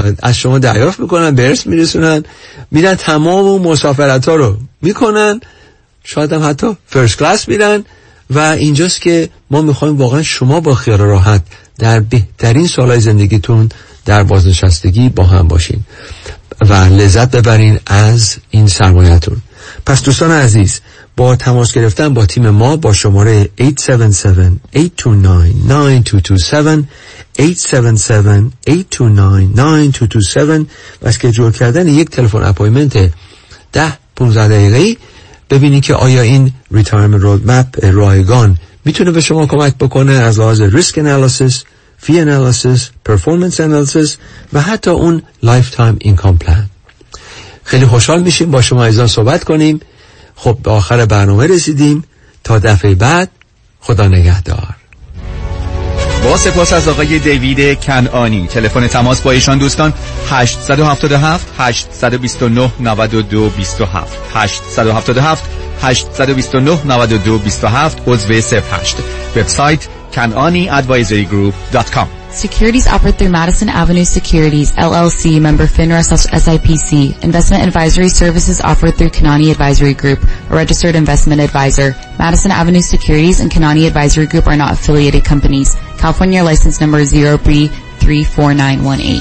از شما دریافت میکنن، به ارث میرسونن، میرن تمام اون مسافرت ها رو میکنن، شاید هم حتی فرست کلاس میرن. و اینجاست که ما میخوایم واقعا شما با خیال راحت در بهترین سالهای زندگیتون در بازنشستگی با هم باشین و لذت ببرین از این سرمایه‌تون. پس دوستان عزیز، با تماس گرفتن با تیم ما با شماره 877-829-9227 877-829-9227 و اسکیجول کردن یک تلفن اپایمنت 10-15 دقیقه‌ای ببینید که آیا این ریتایرمنت رودمپ رایگان میتونه به شما کمک بکنه از لحاظ ریسک انالیسیس، فی انالیسیس، پرفورمنس انالیسیس و حتی اون لایف تایم اینکام پلان. خیلی خوشحال میشیم با شما عزیزان صحبت کنیم. خب به آخر برنامه رسیدیم. تا دفعه بعد، خدا نگهدار. با سپاس از آقای دیوید کنعانی. تلفن تماس با ایشان دوستان 877 829 9227 877 829 9227 عضو 08. وبسایت kananiadvisorygroup.com. Securities offered through Madison Avenue Securities, LLC, member FINRA SIPC. Investment advisory services offered through Kanani Advisory Group, a registered investment advisor. Madison Avenue Securities and Kanani Advisory Group are not affiliated companies. California license number 0B34918.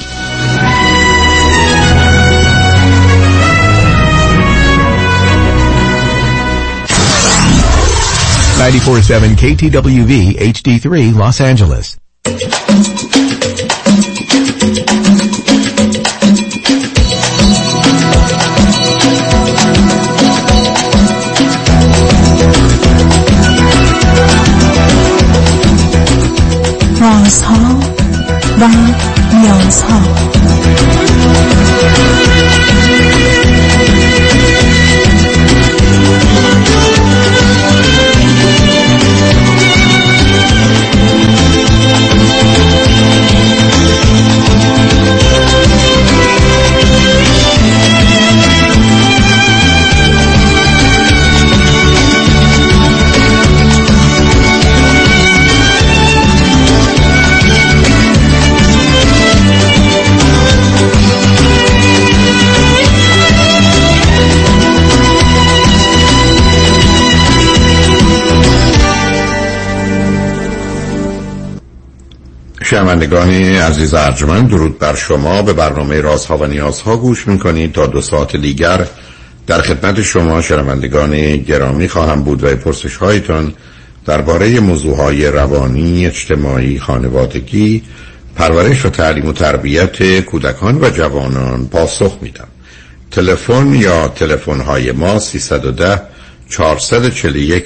94.7 KTWV HD3 Los Angeles. رازها و نیازها. شنوندگان عزیز ارجمند، درود بر شما. به برنامه رازها و نیازها گوش میکنید. تا 2 ساعت دیگر در خدمت شما شنوندگان گرامی خواهم بود و پرسش هایتان درباره موضوعهای روانی، اجتماعی، خانوادگی، پرورش و تعلیم و تربیت کودکان و جوانان پاسخ میدم. تلفن یا تلفن های ما 310 441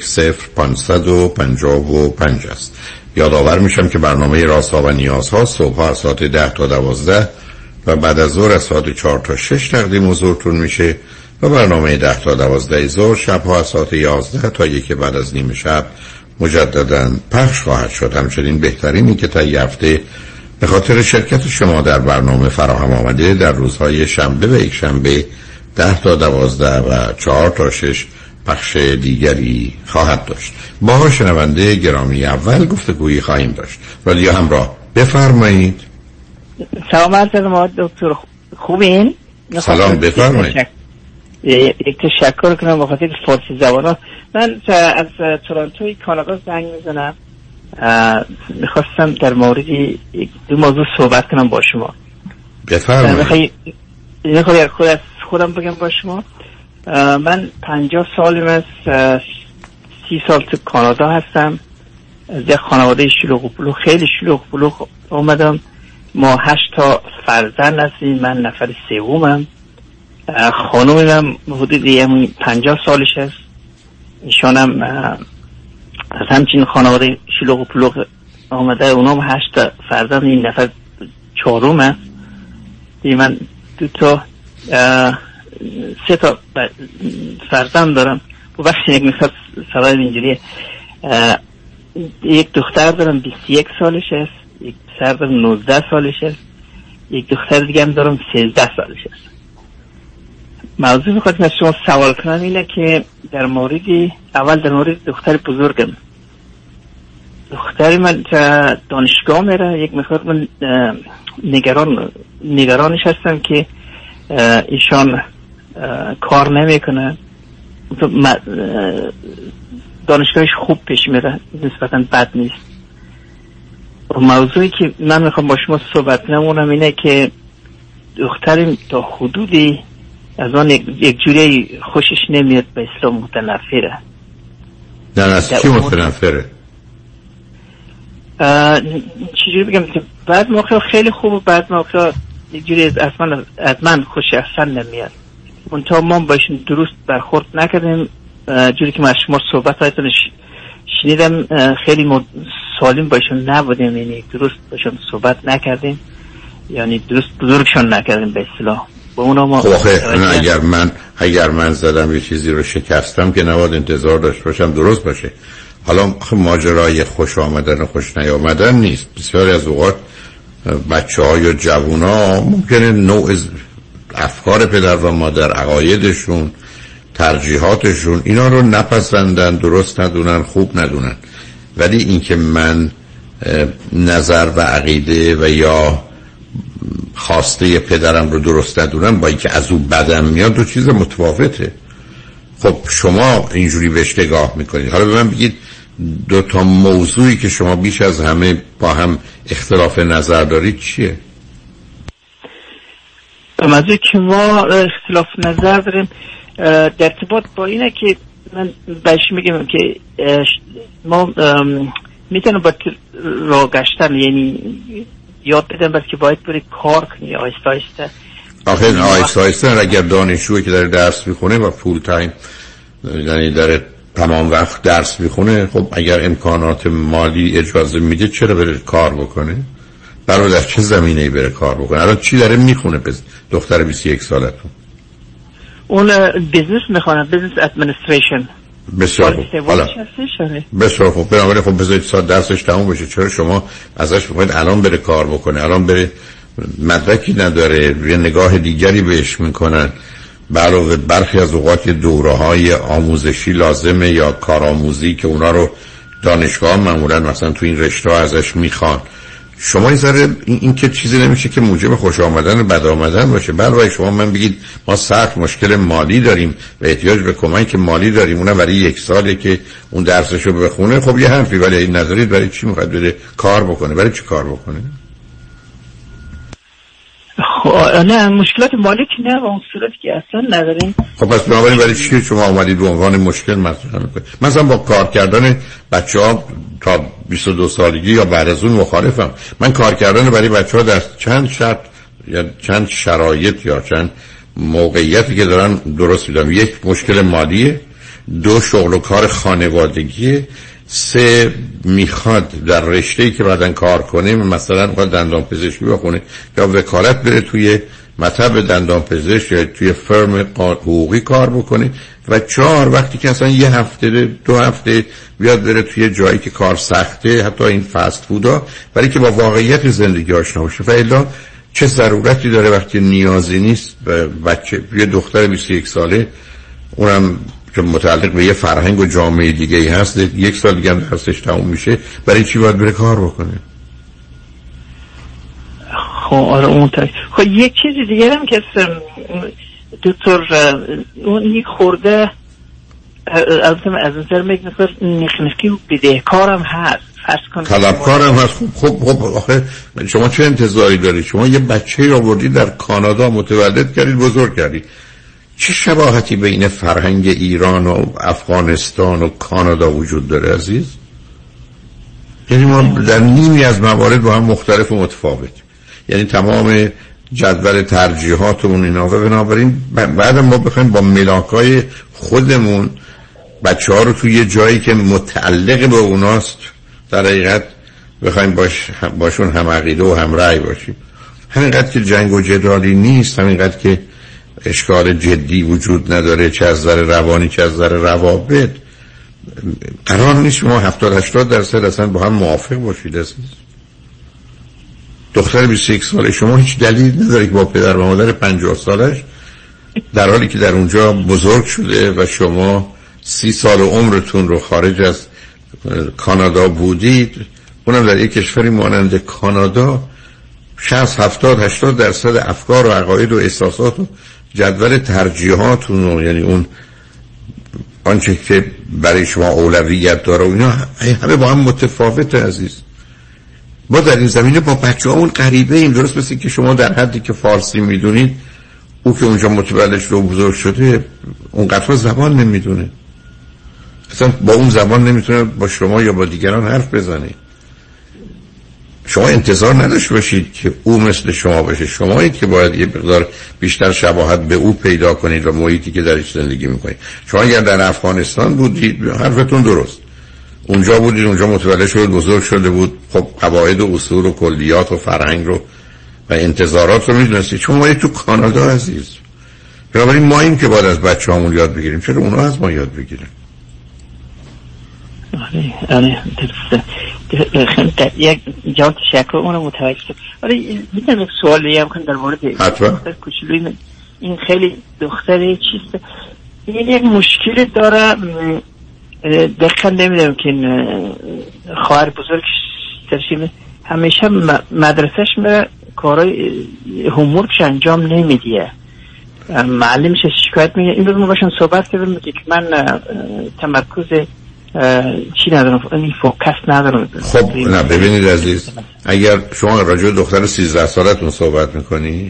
0555 است. یادآور میشم که برنامه رازها و نیازها صبح از ساعت 10 تا 12 و بعد از ظهر از ساعت 4 تا 6 تقدیم حضورتون میشه و برنامه 10 تا 12 ظهر شبها از ساعت 11 تا 1 بعد از نیم شب مجددا پخش خواهد شد. همچنین بهترینی که تا هفته به خاطر شرکت شما در برنامه فراهم آمده در روزهای شنبه و یک شنبه 10 تا 12 و 4 تا 6 بخش دیگری خواهد داشت. با شنونده گرامی اول گفتگویی خواهیم داشت. رادیو همراه، بفرمایید. سلام عرض ما دکتر، خوبین؟ سلام، بفرمایید. یک تشکر کنم به خاطر فارسی زبان‌ها. من از تورنتوی کانادا زنگ میزنم. میخواستم در مورد 2 موضوع صحبت کنم با شما. بفرمایید. میخوام خودم بگم با شما. من 50 سالم است، 30 سال تو کانادا هستم. از یک خانواده شلوغ و پلوغ، خیلی شلوغ و پلوغ اومدم. ما 8 تا فرزند هستیم، من نفر سومم. خانومم حدود 50 سالش است، ایشانم از همچین خانواده شلوغ و پلوغ آمده. اونام 8 تا فرزند، این نفر 4م است. من 2 تا 3 تا فرزند دارم. و وقتی یک مثال سوال اینجوریه، یک دختر دارم 21 سالش است، یک پسر دارم 19 سالش است، یک دختر دیگه هم دارم 13 سالش است. موضوع میخواستم از شما سوال کنم اینه که در مورد دختر بزرگم دختری من دانشگاه میره، یک مقدار من نگرانش هستم که ایشان کار نمیکنه، دانشگاهش خوب پیش میره، نسبتا بد نیست. موضوعی که من میخوام با شما صحبت نمونم اینه که دختریم تا حدودی از آن یک جوری خوشش نمیاد، به اسلام متنفره. نه از چی متنفره؟ چجوری بگم که بعد موقع خیلی خوب و بعد موقع یک جوری از من خوشی اصلا نمیاد. منطقه ما باشیم درست برخورد نکردیم، جوری که من از شما صحبت هایتون شنیدم خیلی سالم باشیم نبودیم، یعنی درست باشیم صحبت نکردیم، یعنی درست بزرگشان نکردیم به اصطلاح. اگر من زدم یه چیزی رو شکستم که نباید انتظار داشته باشم درست باشه. حالا ماجرای خوش آمدن و خوش نیامدن نیست. بسیاری از اوقات بچه‌ها یا جوونا ممکنه نوع افکار پدر و مادر، عقایدشون، ترجیحاتشون اینا رو نپسندن، درست ندونن، خوب ندونن. ولی اینکه من نظر و عقیده و یا خواسته پدرم رو درست ندونم با اینکه از او بدم میاد دو چیز متفاوته. خب شما اینجوری بهش نگاه میکنید. حالا به من بگید دو تا موضوعی که شما بیش از همه با هم اختلاف نظر دارید چیه؟ موضوعی که ما اختلاف نظر داریم در ارتباط با اینه که من بهش میگم که ما میتونم با راه گشتن، یعنی یاد بدم بس که باید بری کار کنی آیسته آیسته. آخه آیسته آیسته اگر دانشجویی که داره درس میخونه و فول تایم، یعنی داره تمام وقت درس میخونه، خب اگر امکانات مالی اجازه میده چرا بره کار بکنه؟ برای در چه زمینه‌ای بره کار بکنه؟ الان چی داره میخونه دختر 21 سالتون؟ اون بیزنس میخونه، بیزنس ادمنستریشن. بسیار خوب. حالا بسیار خوب. بنابراین خب بذارید ساعت درسش تموم بشه، چرا شما ازش میخواید الان بره کار بکنه؟ الان بره، مدرکی نداره، یه نگاه دیگری بهش میکنن. علاوه برخی از اوقات دوره‌های آموزشی لازمه یا کارآموزی که اونا رو دانشگاه معمولا مثلا تو این رشته‌ها ازش میخوان. شما یه ذره این که چیزی نمیشه که موجب خوش آمدن و بد آمدن باشه. برای شما من بگید ما سخت مشکل مالی داریم و احتیاج به کمک مالی داریم، اونم برای 1 ساله که اون درسشو بخونه، خب یه حرفی، ولی این ندارید برای چی میخواد بره کار بکنه؟ برای چی کار بکنه؟ نه مشکلات مالی که نه، اون صورت که اصلا نداریم. خب پس بنابراین برای چی شما اومدید به عنوان مشکل مطرح میکنید؟ مثلا با کار کردن بچه‌ها تا 22 سالگی یا بعد از اون مخالفم. من کار کردن برای بچه‌ها در چند شرط یا چند شرایط یا چند موقعیتی که دارن درست میدم. 1 مشکل مالیه، 2 شغل و کار خانوادگیه، 3 میخواد در رشته‌ای که بعدن کار کنه، مثلا میخواد دندان پزشکی بخونه یا وکالت بره توی مطب دندان پزشک یا توی فرم حقوقی کار بکنه، و 4 وقتی که اصلا 1 هفته 2 هفته بیاد بره توی جایی که کار سخته، حتی این فست فودا، برای که با واقعیت زندگی آشنا بشه. و الا چه ضرورتی داره وقتی نیازی نیست بچه یه دختر 21 ساله، اونم که متعلق به یه فرهنگ و جامعه دیگه ای هست، 1 سال دیگه هم درسش تموم میشه، برای چی باید بره کار بکنه؟ خب آره اون خب یک چیز دیگه هم که دکتر اون خورده از نظر میگم نخنفی و بدهکارم هست، طلبکارم هست. خب آخه شما چه انتظاری دارید؟ شما یه بچه رو آوردید در کانادا متولد کردید، بزرگ کردید. چه شباهتی بین فرهنگ ایران و افغانستان و کانادا وجود داره عزیز؟ یعنی ما در نیمی از موارد با هم مختلف و متفاوت، یعنی تمام جدول ترجیحاتمون اینا، و بنابراین بعد ما بخوایم با ملاکای خودمون بچه ها رو توی یه جایی که متعلق به اوناست در حقیقت بخوایم باشون هم عقیده و هم رأی باشیم. همینقدر که جنگ و جدالی نیست، همینقدر که اشکال جدی وجود نداره، چه از نظر روانی چه از نظر روابط، قرار نیست شما 70-80% اصلا با هم موافق باشید عزیز. دختر 21 ساله شما هیچ دلیل نداره که با پدر و مادر 50 سالش در حالی که در اونجا بزرگ شده و شما 30 سال عمرتون رو خارج از کانادا بودید، اونم در یک کشوری مانند کانادا 60 70 80% افکار و عقاید و احساسات و جدول ترجیحاتون، یعنی اون آنچه که برای شما اولویت داره و اینا همه با هم متفاوته عزیز. ما در این زمینه با بچه‌هامون غریبه ایم. درست مثل که شما در حدی که فارسی میدونید، او که اونجا متولد شده و بزرگ شده اونقدر زبان نمیدونه، اصلا با اون زبان نمیتونه با شما یا با دیگران حرف بزنه. شما انتظار نداشته باشید که او مثل شما باشه، شمایید که باید یه مقدار بیشتر شباهت به او پیدا کنید و محیطی که درش زندگی میکنید. شما اگر در افغانستان بودید حرفتون درست، اونجا بودید، اونجا متولد شد، بزرگ شده بود، خب قواعد و اصول و کلیات و فرهنگ رو و انتظارات رو میدونستید. شما باید تو کانادا عزیز، بنابراین ما این که باید از بچه‌هامون یاد بگیریم، چرا اونا از ما یاد بگیرن؟ آره خیلی یک جواب تشکر، اونو متوجه شد. آره میتونم یک سوالی هم کنم در مورد دختر کوچولوی این؟ خیلی دختر چیست، این یک مشکل داره، دقیقا نمیدونم که خواهر بزرگش همیشه مدرسهش میره کارای هومورکش انجام نمیدیه، معلمش شکایت میگه. این روز ما باشن صحبت کردم میگه که من تمرکز چی ندارم، این فوکس ندارم. خب نه ببینید عزیز، اگر شما راجع به دختر 13 سالتون صحبت میکنی،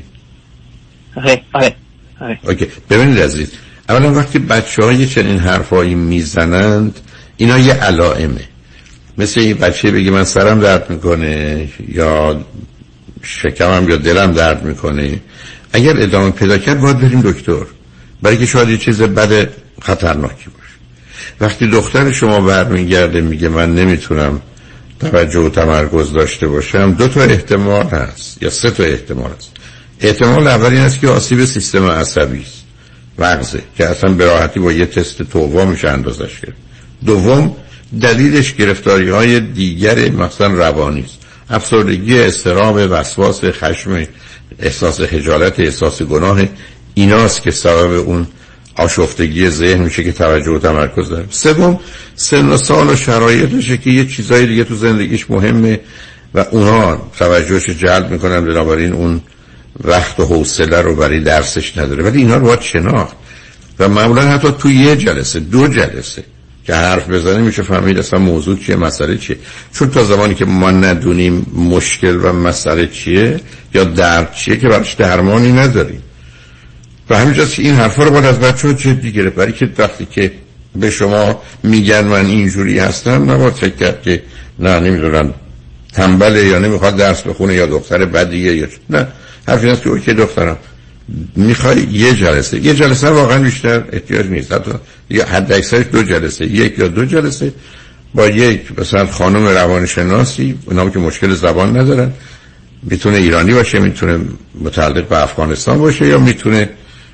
آره اوکی. ببینید عزیز، اولا وقتی بچه‌ها یه چنین حرفایی میزنند اینا یه علائمه، مثل این بچه بگه من سرم درد میکنه یا شکمم یا دلم درد میکنه، اگر ادامه پیدا کرد باید بریم دکتر، برای که شاید یه چیز بد خطرناکی باشه. وقتی دختر شما برمیگرده میگه من نمیتونم توجه و تمرکز داشته باشم، 2 احتمال هست یا 3 احتمال هست. احتمال اول این است که آسیب سیستم عصبی است، مغزه، که اصلا به راحتی با یه تست تووا میشه اندازش کرد. دوم دلیلش گرفتاری های دیگر مثلا روانی است، افسردگی، اضطراب، وسواس، خشم، احساس خجالت، احساس گناه، ایناست که سبب اون آشفتگی ذهن میشه که توجه و تمرکز داره. سوم سن و سال و شرایطشه که یه چیزای دیگه تو زندگیش مهمه و اونا توجهش جلب میکنن، بنابراین اون وقت و حوصله رو برای درسش نداره. ولی اینا رو باید شناخت و معمولا حتی تو یه جلسه 2 جلسه که حرف بزنه میشه فهمید اصلا موضوع چیه، مسئله چیه. چون تا زمانی که ما ندونیم مشکل و مسئله چیه یا درد چیه که براش درمانی نداریم. و همینجاست که این حرفا رو باید از بچه‌ها جدی گرفت، برای که وقتی که به شما میگن من اینجوری هستم نباید فکر کرد که نه نمیدونن تنبله یا نمیخواد درس بخونه یا دختر بدیه یا نه. حرف این است که اوکی دخترم میخوای یه جلسه واقعا بیشتر احتیاج نیست، حتی حد اکثرش 2 جلسه، 1 یا 2 جلسه با یک مثلا خانم روانشناسی، اونا که مشکل زبان ندارن، میتونه ایرانی باشه، میتونه متعلق به افغانستان باشه یا میتونه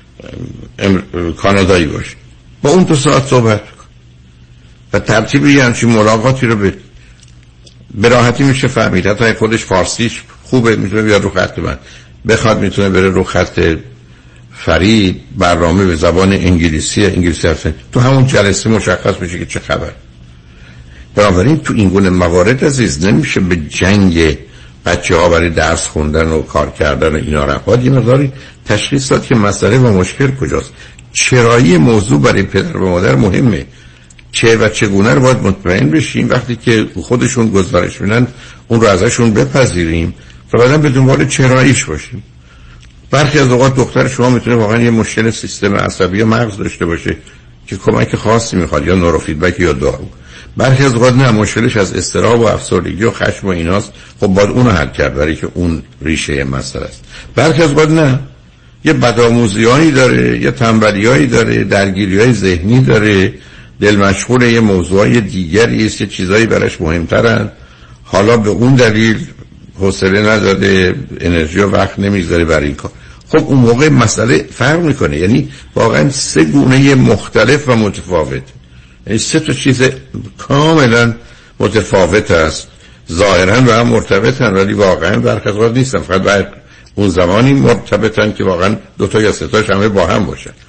کانادایی باشه، با اون 2 ساعت صحبت کن و ترتیب یه همچین ملاقاتی رو به راحتی میشه فهمید. حتی خودش فارسیش خوبه میتونه بیاد رو خط من، بخواد میتونه بره رو خط فرید، برنامه به زبان انگلیسی هستن، تو همون جلسه مشخص میشه که چه خبر. بنابراین تو این گونه موارد عزیز نمیشه به جنگ بچه‌ها برای درس خوندن و کار کردن و اینا رفت. باید یه مقداری تشخیص داد که مسئله و مشکل کجاست. چرایی موضوع برای پدر و مادر مهمه، چه و چگونه رو باید مطمئن بشیم وقتی که خودشون گزارش میدن اون رو ازشون بپذیریم و بعداً به دنبال چراییش باشیم. برخی از اوقات دختر شما میتونه واقعا یه مشکل سیستم عصبی یا مغز داشته باشه که کمک خاصی میخواد یا نوروفیدبک یا دارو. برخی از اوقات نه، مشکلش از اضطراب و افسردگی و خشم و ایناست، خب باید اونو حل کرد برای که اون ریشه مسئله است. برخی از اوقات نه، یه بدآموزیایی داره، یه تنبلیایی داره، درگیریای ذهنی داره، دل مشغول یه موضوعای دیگری است، یه چیزایی براش مهمترن، حالا به اون دلیل حوصله نداده، انرژی و وقت نمیذاره برای این کار. خب اون موقع مسئله فرق میکنه، یعنی واقعا 3 گونه مختلف و متفاوت، یعنی 3 چیز کاملا متفاوت است، ظاهرا به هم مرتبطن ولی واقعا برخلاف نیستن، فقط باید اون زمانی مرتبطن که واقعا 2 یا 3 همه با هم باشن.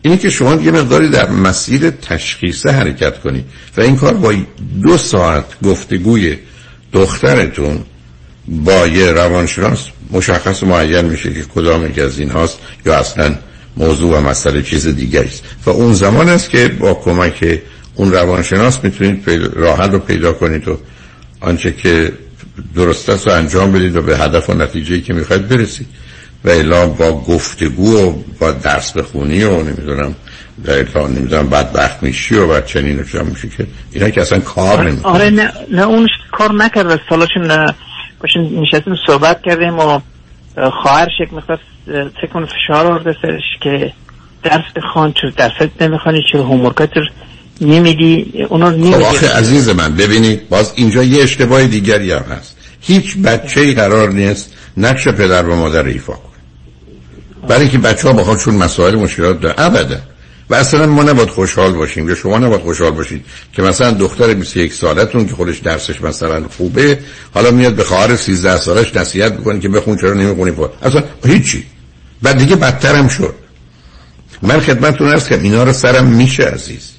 اینه که شما یه مقداری در مسیر تشخیص حرکت کنید و این کار با 2 ساعت گفتگوی دخترتون با یه روانشناس مشخص و معین میشه که کدام یک از این هاست یا اصلا موضوع و مسئله چیز دیگری است و اون زمان است که با کمک اون روانشناس میتونید راه حل رو پیدا کنید و آنچه که درست است رو انجام بدید و به هدف و نتیجه‌ای که میخواید برسید و الا با گفتگو و با درس بخونی و نمیدونم بدبخت میشی و بعد چنین و چنین میشه که اینا که اصلا کار نمیکنه. آره نه اونش کار نکرد. سالاشون باشین نشستیم صحبت کردیم و خواهرش یک مقدار فکر کنم فشار آورده سرش که درس بخوان، چرا درست نمیخوانی، چرا هومورکات نمیدی، اونا نمیدی. خب آخه عزیز من ببینید باز اینجا یه اشتباه دیگری هم هست. هیچ بچه‌ای قرار نیست نقش پدر و مادر ایفا کنه، برای اینکه بچه‌ها با خودشون مسائل مشکلات دارن ابدا. و اصلا ما نباید خوشحال باشیم یا شما نباید خوشحال باشید که مثلا دختر 21 سالتون که خودش درسش مثلا خوبه حالا میاد به خواهر 13 سالش نصیحت میکنه که بخون چرا نمیخونی. اصلا هیچی. بعد دیگه بدترم شد. من خدمتتون عرض کردم اینا رو سرم میشه عزیز.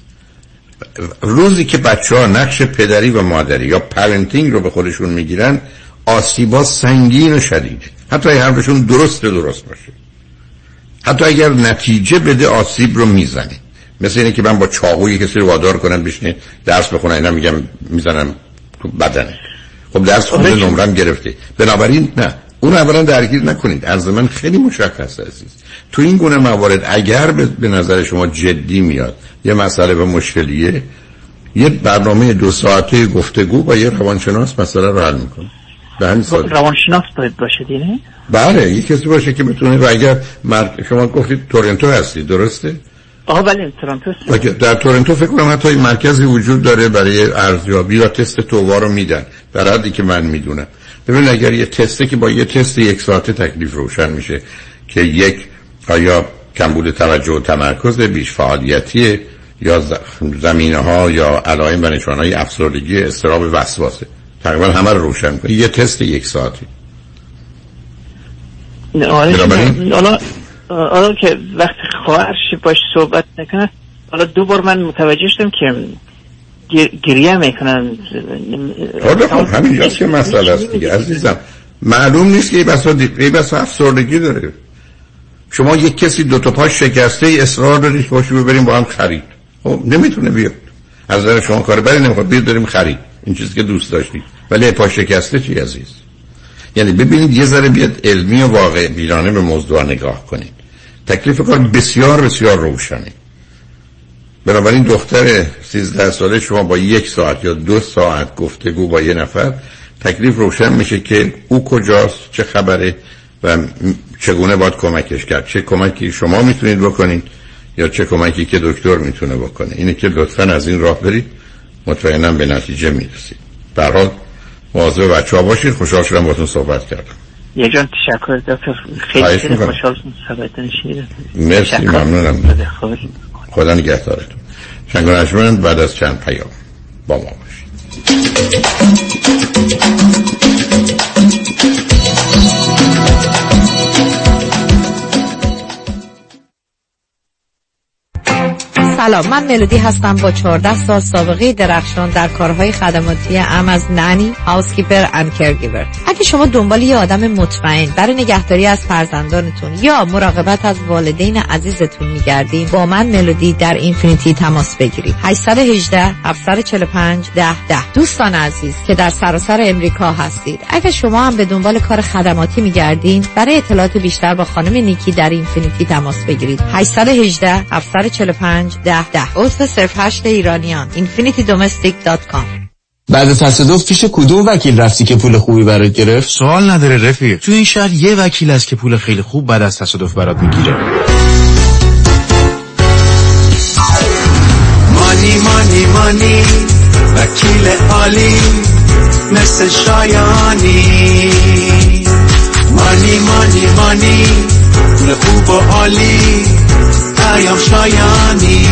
روزی که بچه‌ها نقش پدری و مادری یا پرنتینگ رو به خودشون میگیرن آسیبا سنگین و شدید، حتی اگه حرفشون درست باشه، حتی اگر نتیجه بده آسیب رو میزنه. مثل اینه که من با چاقوی کسی رو وادار کنم بشینه درس بخونه، اینا میگم میزنم تو بدنه. خب درس خونده نمرم گرفته. بنابراین نه، اون اولا درگیر نکنید. عرض من خیلی مشخص عزیز. تو این گونه موارد اگر به نظر شما جدی میاد یه مسئله و مشکلیه، یه برنامه 2 ساعته گفتگو با یه روانشناس مسئله رو حل میکنه. به همین سادگی. روانشناس باید باشه دیگه؟ بله، یه کسی باشه که بتونه. و اگر شما گفتید تورنتو هستی درسته؟ بله تورنتو هستم. در تورنتو فکر کنم حتی مرکزی وجود داره برای ارزیابی و تست تووا رو میدن در حدی که من میدونم. ببین اگر یه تسته که با یه تست 1 ساعته تکلیف روشن میشه که یک آیا کمبود توجه و تمرکز، بیش فعالیتی یا زمینه ها یا علائم و نشانه های افسردگی، اضطراب، وسواسه، تقریبا همه رو روشن کنه. یه تست 1 ساعتی. حالا که وقتی خواهرش باش صحبت نکنه، حالا 2 بار من متوجه شدم که گریه میکنن. خب همین جاست که مسئله است دیگه عزیزم. معلوم نیست که یه بسا افسردگی داره. شما یک کسی 2 تا پاش شکسته اصرار دارید که باشو ببریم با هم خرید، خب نمیتونه بیاد. از نظر شما کار بدی نمیخواد بیاد بریم خرید این چیزی که دوست داشتید، ولی پاش شکسته چی عزیز؟ یعنی ببینید یه ذره بیاد علمی و واقع بینانه به موضوع نگاه کنید. تکلیف کار بسیار بسیار روشنه. بنابراین دختر 13 ساله شما با 1 ساعت یا 2 ساعت گفتگو با یه نفر تکلیف روشن میشه که او کجاست، چه خبره و چگونه باید کمکش کرد. چه کمکی شما میتونید بکنید یا چه کمکی که دکتر میتونه بکنه. اینه که لطفاً از این راه برید، مطمئناً به نتیجه میرسید. به هر حال مواظب بچه‌ها باشید. خوشحال شدم باهاتون صحبت کردم. یه جان تشکر دکتر، خیلی خوشحال صحبت شدید. مرسی، ممنونم. خدا نگهدارتون. شنگونجمن بعد از چند پیام با ما باشید. سلام، من ملودی هستم با 14 سال سابقه درخشان در کارهای خدماتی ام از نانی، هاوسکیپر اند کرگیور. اگه شما دنبال یه آدم مطمئن برای نگهداری از فرزندانتون یا مراقبت از والدین عزیزتون میگردین، با من ملودی در اینفینیتی تماس بگیرید. 818 745 1010. دوستان عزیز که در سراسر امریکا هستید، اگه شما هم به دنبال کار خدماتی میگردین، برای اطلاعات بیشتر با خانم نیکی در اینفینیتی تماس بگیرید. 818 745 1010. عضو 08 ایرانیان infinitydomestic.com. بعد تصادف پیش کدوم وکیل رفتی که پول خوبی برات گرفت؟ سوال نداره رفیق، تو این شهر یه وکیل هست که پول خیلی خوب بعد از تصادف برات میگیره. مانی مانی مانی، وکیل عالی مثل شایانی. مانی مانی مانی، پول خوب و عالی پیام شایانی.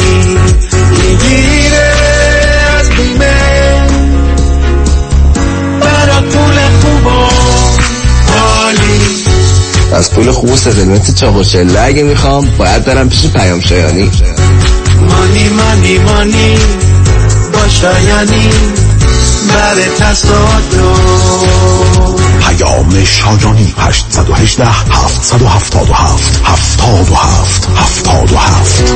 میگیره از بیمه برا پول خوب و عالی. از پول خوب و سزلمت چاق و چله اگه میخوام باید برم پیش پیام شایانی. مانی مانی مانی با شایانی بر تصادف. پیام شایانی 818 777 77 77.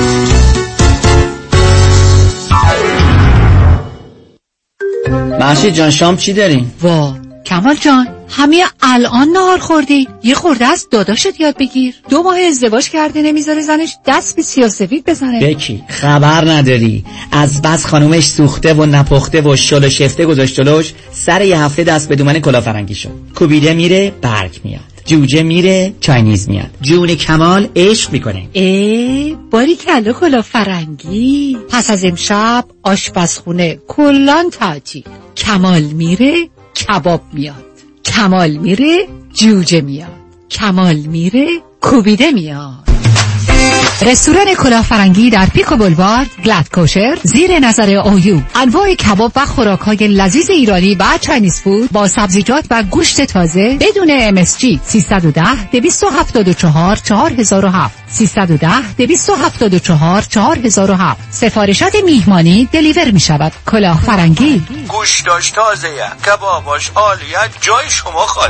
محشید جان شام چی داریم؟ وا کمال جان همه الان نهار خوردی؟ یه خورده از داداشت یاد بگیر. 2 ماه ازدواج کرده نمیذاره زنش دست به سیاه‌سفید بزنه. بکی خبر نداری از بس خانومش سوخته و نپخته و شل و شفته گذاشت جلوش، سر یه هفته دست به دومن کلافرنگی شد. کوبیده میره برگ میاد، جوجه میره چاینیز میاد. جون کمال عشق میکنه. باری کلا کلافرنگی. پس از امشب آشپزخونه کلان تعطیل. کمال میره کباب میاد، کمال میره جوجه میاد، کمال میره کوبیده میاد. رستوران کلافرنگی در پیکو بولوارد، گلد کوشر، زیر نظر اویو. انواع کباب و خوراک‌های لذیذ ایرانی و چاینیز فود با سبزیجات و گوشت تازه بدون MSG. 310 274 4007 310 274 4007. سفارشات میهمانی دلیور می شود. کلافرنگی گوشتاش تازه، کباباش عالیه، جای شما خالی.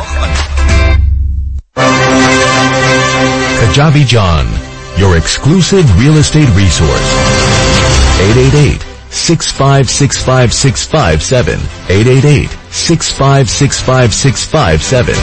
Kajabi John, your exclusive real estate resource. 888-6565657. 888-6565657.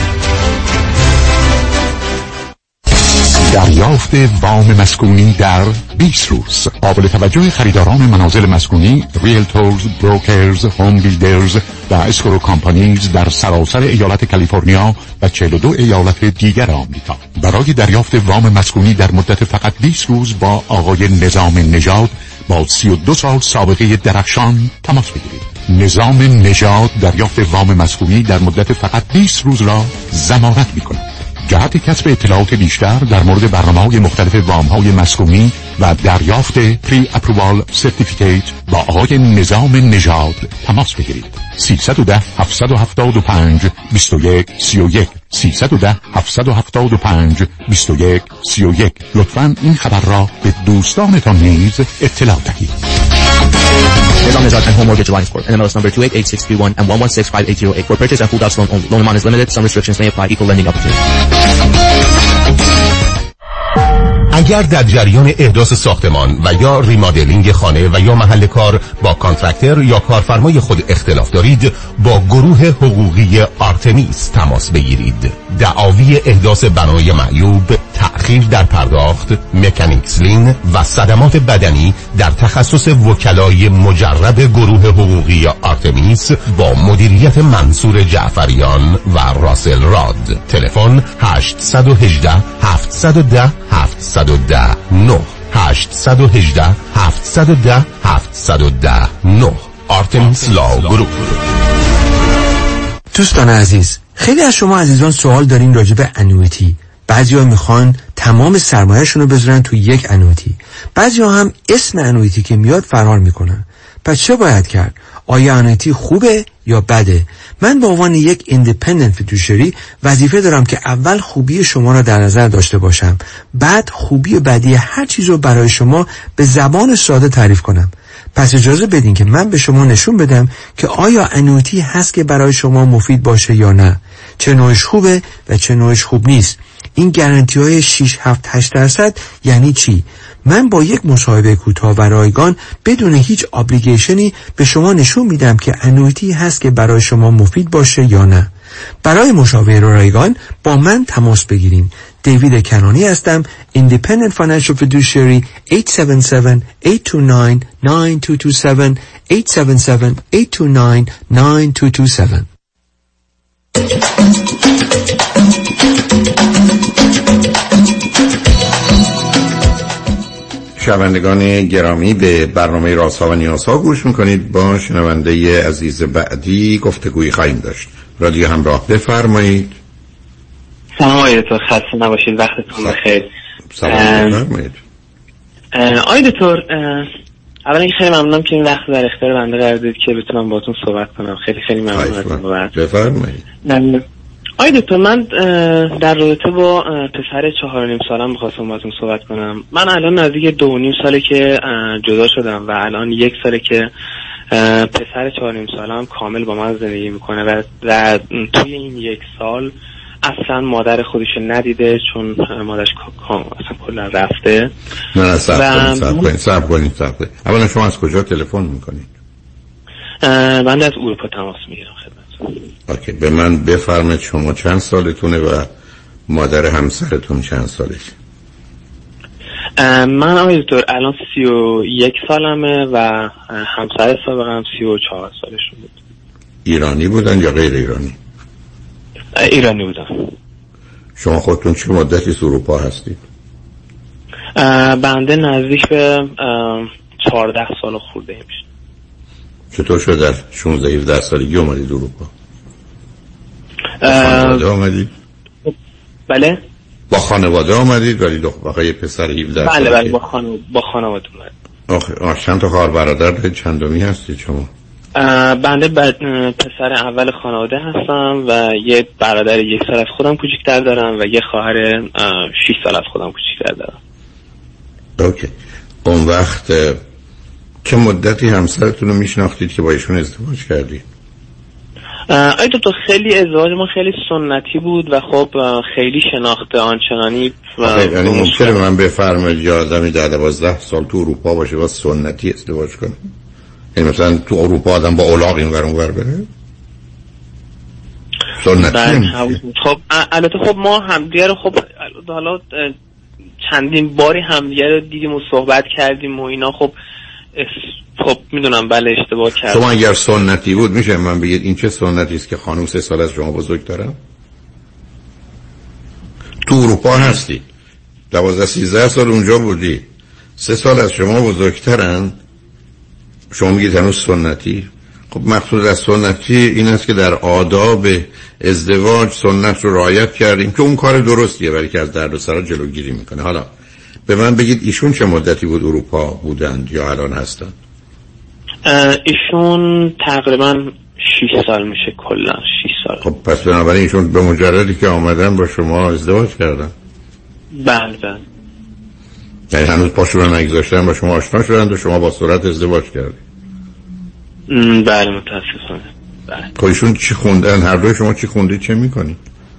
دریافت وام مسکونی در 20 روز. قابل توجه خریداران منازل مسکونی، ریلتورز، بروکرز، هوم بیلدرز و اسکرو کامپانیز در سراسر ایالت کالیفرنیا و 42 ایالت دیگر آمریکا. برای دریافت وام مسکونی در مدت فقط 20 روز با آقای نظام نژاد با 32 سال سابقه درخشان تماس بگیرید. نظام نژاد دریافت وام مسکونی در مدت فقط 20 روز را ضمانت می‌کند. جهت کسب اطلاعات بیشتر در مورد برنامه‌های مختلف وام‌های مسکونی و دریافت پری اپرووال سرتیفیکیت با آقای نظام نژاد تماس بگیرید. 310 775 21 31 310 775 21 31. لطفاً این خبر را به دوستانتان نیز اطلاع دهید. Nizam Nizad and Home Mortgage Alliance Corp. NMLS number 288631 and 1165808. For purchase and full docs loan only. Loan amount is limited. Some restrictions may apply. Equal lending opportunity. اگر در جریان احداث ساختمان و یا ریمادلینگ خانه و یا محل کار با کانترکتر یا کارفرمای خود اختلاف دارید، با گروه حقوقی آرتمیس تماس بگیرید. دعاوی احداث بنای معیوب، تأخیر در پرداخت، مکانیکسلین و صدمات بدنی در تخصص وکلای مجرب گروه حقوقی آرتمیس با مدیریت منصور جعفریان و راسل راد. تلفن 818 710 710 9 818 710 710 9. آرتمیس لا گروپ. دوستان عزیز، خیلی از شما عزیزان سوال دارین راجع به انویتی. بعضیا میخوان تمام سرمایه‌شون رو بذارن تو یک انویتی، بعضیا هم اسم انویتی که میاد فرار میکنن. پس چه باید کرد؟ آیا انویتی خوبه یا بده؟ من به عنوان یک ایندیپندنت فیدوشری وظیفه دارم که اول خوبی شما را در نظر داشته باشم، بعد خوبی و بدی هر چیز رو برای شما به زبان ساده تعریف کنم. پس اجازه بدین که من به شما نشون بدم که آیا انویتی هست که برای شما مفید باشه یا نه، چه نوعش خوبه و چه نوعش خوب نیست. این گارانتی های 6 7 8% یعنی چی؟ من با یک مصاحبه کوتاه و رایگان بدون هیچ ابلیگیشنی به شما نشون میدم که انویتی هست که برای شما مفید باشه یا نه. برای مشاوره رایگان با من تماس بگیرین. دیوید کنانی هستم، Independent Financial Fiduciary. 877-829-9227 877-829-9227. شنوندگان گرامی، به برنامه رازها و نیازها گوش میکنید. با شنونده عزیز بعدی گفتگویی خواهیم داشت. رادیو همراه، بفرمایید. سلام آقای دکتر، خسته نباشید، وقتتون بخیر. سلام، بفرمایید. آقای دکتر، اولا خیلی ممنونم که این وقت در اختیار بنده قرار دادید که بتونم باهاتون صحبت کنم. خیلی خیلی ممنونم. بفرمایید. آی دکتر، من در رابطه با پسر 4.5 سالم می‌خواستم باهاتون صحبت کنم. من الان نزدیک 2.5 ساله که جدا شدم و الان 1 ساله که پسر 4.5 سالم کامل با من زندگی میکنه و توی این 1 سال اصلا مادر خودش ندیده، چون مادرش اصلا کلا رفته. نه صبر کنید. اولا شما از کجا تلفن میکنید؟ من از اروپا تماس میگیرم خدمتتون. اوکی، به من بفرمایید شما چند سالتونه و مادر همسرتون چند سالشه؟ من آقای دکتر الان 31 سالمه و همسر سابقم 34 سالشون بود. ایرانی بودن یا غیر ایرانی؟ ایرانی بودن. شما خودتون چه مدتی اروپا هستید؟ بنده نزدیک به 14 سال خورده میشه. چطور شد در 16-17 سالگی اومدید اروپا؟ با خانواده آمدید؟ بله؟ با خانواده آمدید ولی واقعا پسر 17 سالگی؟ بله با خانواده اومدید. آخه چند تا خواهر برادر دارید؟ چندمی هستید شما؟ بنده پسر اول خانواده هستم و یه برادر 1 سال از خودم کوچیک‌تر دارم و یه خواهر 6 سال از خودم کوچیک‌تر دارم. اوکی. اون وقت چه مدتی همسرتون رو میشناختید که با ایشون ازدواج کردید؟ تو خیلی ازدواج ما خیلی سنتی بود و خب خیلی شناخته آنچنانی. یعنی ممکنه من بفرمایید یه آدمی 10-12 سال تو اروپا باشه و سنتی ازدواج کنه؟ یعنی مثلا تو اروپا آدم با الاغ این ور اون ور بره؟ سنتی خب البته خب ما همدیگه رو خب حالا چندین باری همدیگه رو دیدیم و صحبت کردیم و اینا. خب میدونم بله اشتباه کردم. شما اگر سنتی بود میشه من بگید این چه سنتی است که خانم 3 سال از شما بزرگ دارم؟ تو اروپا هستی 12-13 سال اونجا بودی، 3 سال از شما بزرگترن، شما میگید هنوز سنتی؟ خب مقصود از سنتی این است که در آداب ازدواج سنت رو رعایت کردیم که اون کار درستیه ولی که از دردسرا جلوگیری میکنه. حالا به من بگید ایشون چه مدتی بود اروپا بودند یا الان هستند؟ ایشون تقریبا 6 سال میشه، کلا 6 سال. خب پس بنابراین ایشون به مجردی که آمدن با شما ازدواج کردن؟ بله. یعنی هنوز پاشو رو نگذاشتن با شما آشنا شدند و شما با سرعت ازدواج کردید؟ بله متاسفانه. بله. خب ایشون چی خوندن؟ هر دوی شما چی خوندید؟ چه میکنید؟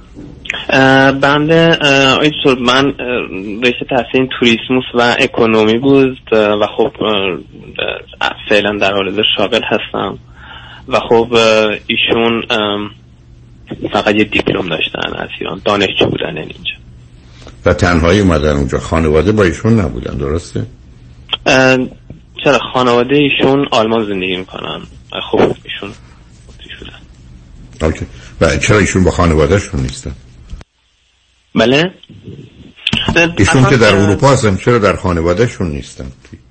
بنده من رشته تحصیل توریسموس و اکونومی بود و خب فعلا در حال شاغل هستم و خب ایشون فقط یه دیپلم داشتن از ایران، دانشجو بودن اینجا. و تنهایی اومدن اونجا، خانواده با ایشون نبودن درسته؟ چرا خانواده ایشون آلمان زندگی میکنن. خب ایشون شدن. اوکی. و چرا ایشون با خانوادهشون نیستن؟ بله ایشون که در اروپا هستن چرا در خانوادهشون نیستن؟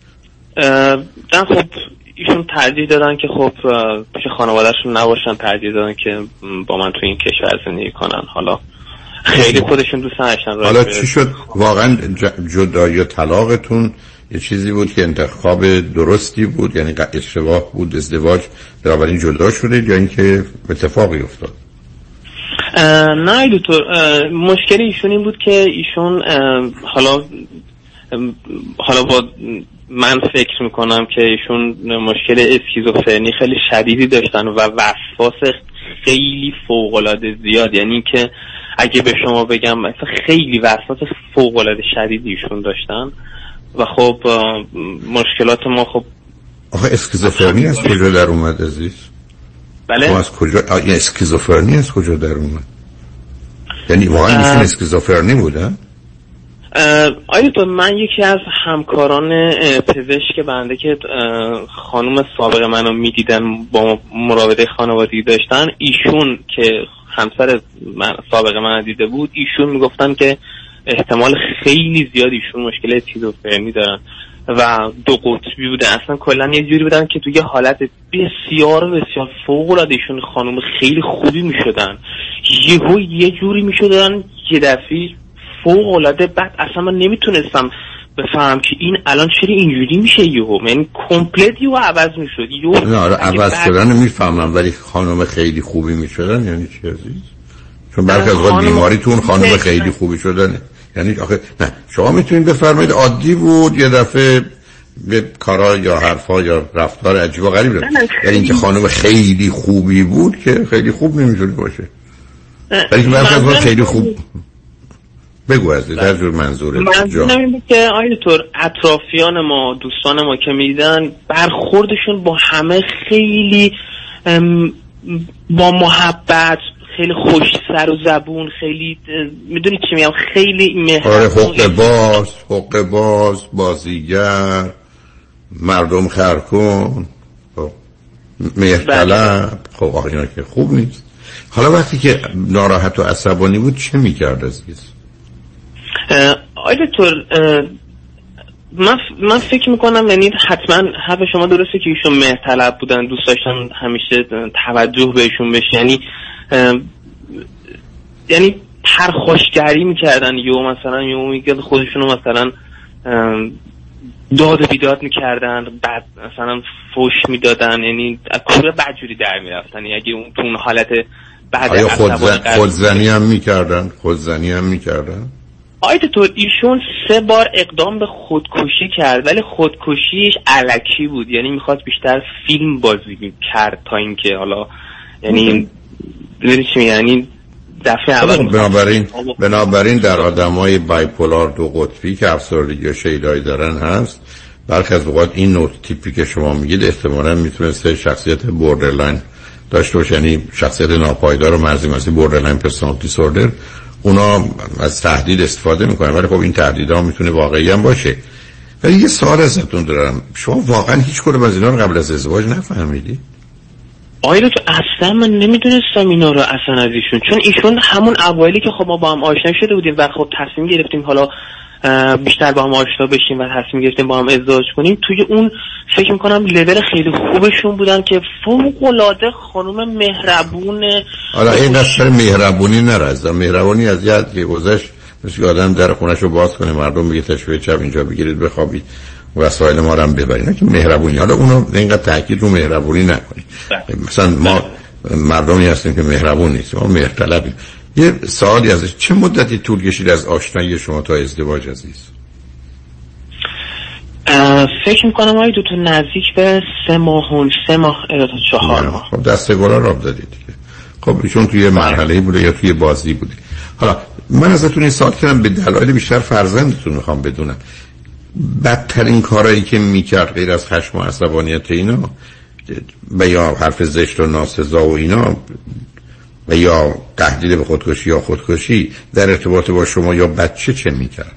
خب ایشون ترجیح دادن که خب پیش خانوادهشون نباشن، ترجیح دادن که با من تو این کشور زندگی کنن. حالا خیلی خودشون دوست نداشتن. حالا چی شد؟ واقعا جدایی و طلاقتون یه چیزی بود که انتخاب درستی بود، یعنی اشتباه بود ازدواج بنابراین جدا شدید یا اینکه اتفاقی افتاد؟ نه دکتر، مشکل ایشون این بود که ایشون حالا با من فکر میکنم که ایشون مشکل اسکیزوفرنی خیلی شدیدی داشتن و وسواس خیلی فوق‌العاده زیاد. یعنی که اگه به شما بگم مثلا خیلی وسواس فوق‌العاده شدیدی ایشون داشتن و خب مشکلات ما خب آخه اسکیزوفرنی از کجا در اومد عزیز؟ بله؟ از کجا اسکیزوفرنی از کجا در اومد؟ یعنی واقعا ایشون اسکیزوفرنی بودن؟ آیا تو من یکی از همکاران پزشک بنده که خانم سابق منو میدیدن با مراوده خانوادگی داشتن، ایشون که همسر من سابق من دیده بود، ایشون میگفتن که احتمال خیلی زیاد ایشون مشکل اسکیزوفرنی دارن و 2 قطبی بوده. اصلا کلا یه جوری بودن که توی حالت بسیار فوق‌العاده ایشون خانم خیلی خوبی میشدن، یه جوری میشدن یه دفعه فوق‌العاده. بعد اصلا من نمیتونستم بفهم که این الان چرا اینجوری میشه یهو، یعنی کامپلت یهو عوض میشد. نه عوض شدن میفهمم ولی خانم خیلی خوبی میشدن یعنی چی عزیز؟ چون برخی از وقت بیماریتون خانم خیلی خوبی شدنه. یعنی آخه نه شما میتونید بفرمایید عادی بود یه دفعه به کارا یا حرفا یا رفتار عجیب و غریب داشت، یعنی اینکه خانم خیلی خوبی بود که خیلی خوب نمیتونه باشه. ولی برخی از وقت خیلی خوب بگو از در جور منظوره منظورم که آیه طور اطرافیان ما دوستان ما که میدن برخوردشون با همه خیلی با محبت، خیلی خوش سر و زبون، خیلی میدونی چی میگم، خیلی مهربون. آره حقه باز بازیگر، مردم خرکن، مهرطلب. خب آخه اینا که خوب نیست. حالا وقتی که ناراحت و عصبانی بود چه میکرد عزیز؟ آیده طور من فکر میکنم یعنی حتما حرف شما درسته که ایشون مهرطلب بودن، دوست داشتن همیشه توجه بهشون بشه، یعنی پرخاشگری میکردن یا مثلا یا میگه خودشونو مثلا داد و بیداد میکردن، بعد مثلا فوش میدادن، یعنی کوره بدجوری در میرفتن. اگه اون تو اون حالت بعد آیا خودزنی هم میکردن؟ آیده تو ایشون 3 بار اقدام به خودکشی کرد ولی خودکشیش الکی بود، یعنی میخواد بیشتر فیلم بازی کرد تا اینکه حالا یعنی یعنی دفعه اول. بنابراین در آدمای بایپولار دو قطبی که افسردگی و شیدایی دارن هست، برخی از اوقات این نوع تیپی که شما میگید احتمالاً میتونه شخصیت بوردرلاین داشته باشه، یعنی شخصیت ناپایدار و مرزی بوردرلاین پرسونالیتی دیسوردر. اونا از تهدید استفاده میکنن ولی خب این تهدیدها میتونه واقعی هم باشه. ولی یه سوال ازتون دارم، شما واقعا هیچ کدوم از اینا رو قبل از ازدواج نفهمیدی؟ آیا تو اصلا من نمیدونستم اینا رو اصلا از ایشون، چون ایشون همون اوایلی که خب ما با هم آشنا شده بودیم و خب تصمیم گرفتیم حالا بیشتر با هم آشنا بشیم و تصمیم گرفتیم با هم ازدواج کنیم، توی اون فکر میکنم لول خیلی خوبشون بودن که فوق العاده خانم مهربونه. حالا این قصر مهربونی نرازد، مهربونی از یاد که گذشت مثل آدم در خونه‌شو باز کنه مردم بگه تشویق چپ اینجا بگیرید بخوابید وسایل ما رو هم ببرین، که مهربونی. حالا اونو اینقدر تاکید رو مهربونی نکنید. مثلا ما مردمی هستیم که مهربون نیستیم، ما مهرطلبیم. یه سوالی ازش، چه مدتی طول کشید از آشنایی شما تا ازدواج عزیز؟ فکر میکنم آقای دکتر نزدیک به 3 ماه تا 4 ماه. خب دست گلا را دادید دیگه. خب ایشون توی مرحله بوده یا توی بازی بوده. حالا من ازتون این سوال کردم به دلایل بیشتر فرزندتون میخوام بدونم. بدترین کارهایی که میکرد غیر از خشم و عصبانیت اینا و یا حرف زشت و ناسزا و اینا و یا تهدید به خودکشی یا خودکشی در ارتباط با شما یا بچه چه میکرد؟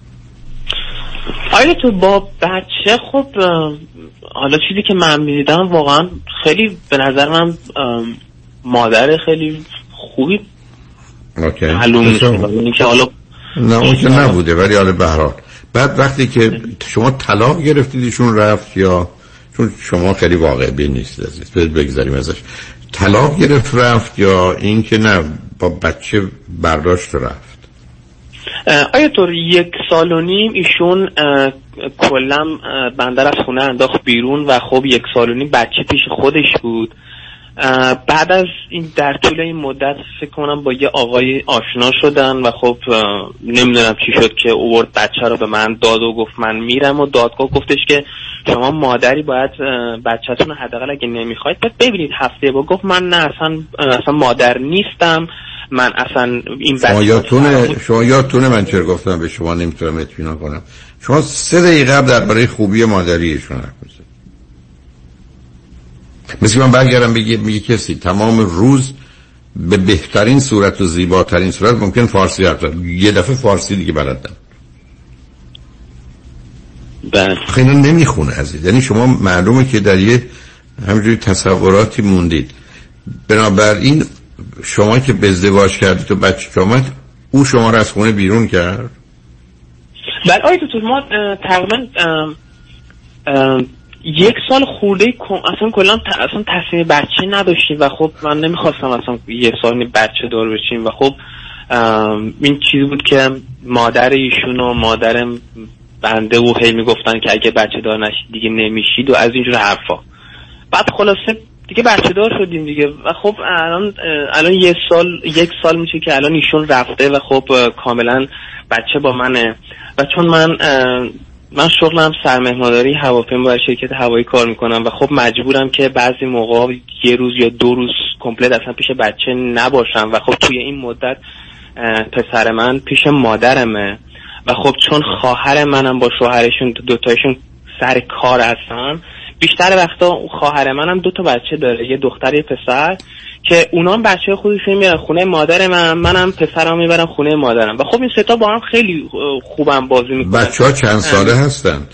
آیا تو با بچه خب حالا چیزی که من میدیدم واقعا خیلی به نظر من مادر خیلی خوبی معلوم میشه که حالا نه اون که نبوده ولی حالا به هر حال بعد وقتی که شما طلاق گرفتید ایشون رفت یا چون شما خیلی واقع بین نیستید عزیز بگذاریم ازش، طلاق گرفت رفت یا این که نه با بچه برداشت رفت؟ آیا طور 1 سال و نیم ایشون کلا بندر از خونه انداخت بیرون و خب 1 سال و نیم بچه پیش خودش بود. بعد از این در طول این مدت فکر کنم با یه آقای آشنا شدن و خب نمیدونم چی شد که اوورد بچه رو به من داد و گفت من میرم و دادگاه گفتش که شما مادری باید بچه‌تون رو حداقل اگه نمیخواید باید ببینید هفته با. گفت من نه اصلا مادر نیستم، من اصلا این بچه شما یادتونه من چرا گفتم به شما نمیتونم اطمینان کنم. شما 3 دقیقه قبل درباره خوبی مادریشون حرف می‌زنید. مثل من برگردم میگه کسی تمام روز به بهترین صورت و زیباترین صورت ممکن فارسی حرف زد، یه دفعه فارسی دیگه بلدن. خیلی نمیخونه عزیز. یعنی شما معلومه که در یه همینجوری تصوراتی موندید. بنابراین شما که به ازدواج کردید و بچه که آمد او شما رو از خونه بیرون کرد؟ بله آقای دکتر ما تقریبا 1 سال خورده اصلا کلا اصلا تصمیم بچه نداشتیم و خب من نمیخواستم اصلا 1 سال بچه دار بشیم و خب این چیزی بود که مادر ایشون و مادر بنده و هی میگفتن که اگه بچه دار نشید دیگه نمیشید و از اینجور حرفا. بعد خلاصه دیگه بچه دار شدیم دیگه و خب الان یک سال میشه که الان ایشون رفته و خب کاملا بچه با منه و چون من شغلم سرمهمانداری هواپیما برای شرکت هوایی کار میکنم و خب مجبورم که بعضی موقع یه روز یا 2 روز کمپلت اصلا پیش بچه نباشم و خب توی این مدت پسر من پیش مادرمه و خب چون خواهر منم با شوهرشون دوتایشون سر کار هستن، بیشتر وقتا خواهر منم 2 بچه داره، یه دختر یه پسر، که اونا بچه خودشون میارن خونه مادر منم پسرم میبرم خونه مادرم و خب این 3 با هم خیلی خوبم بازی میکنن. بچه‌ها چند ساله هستند؟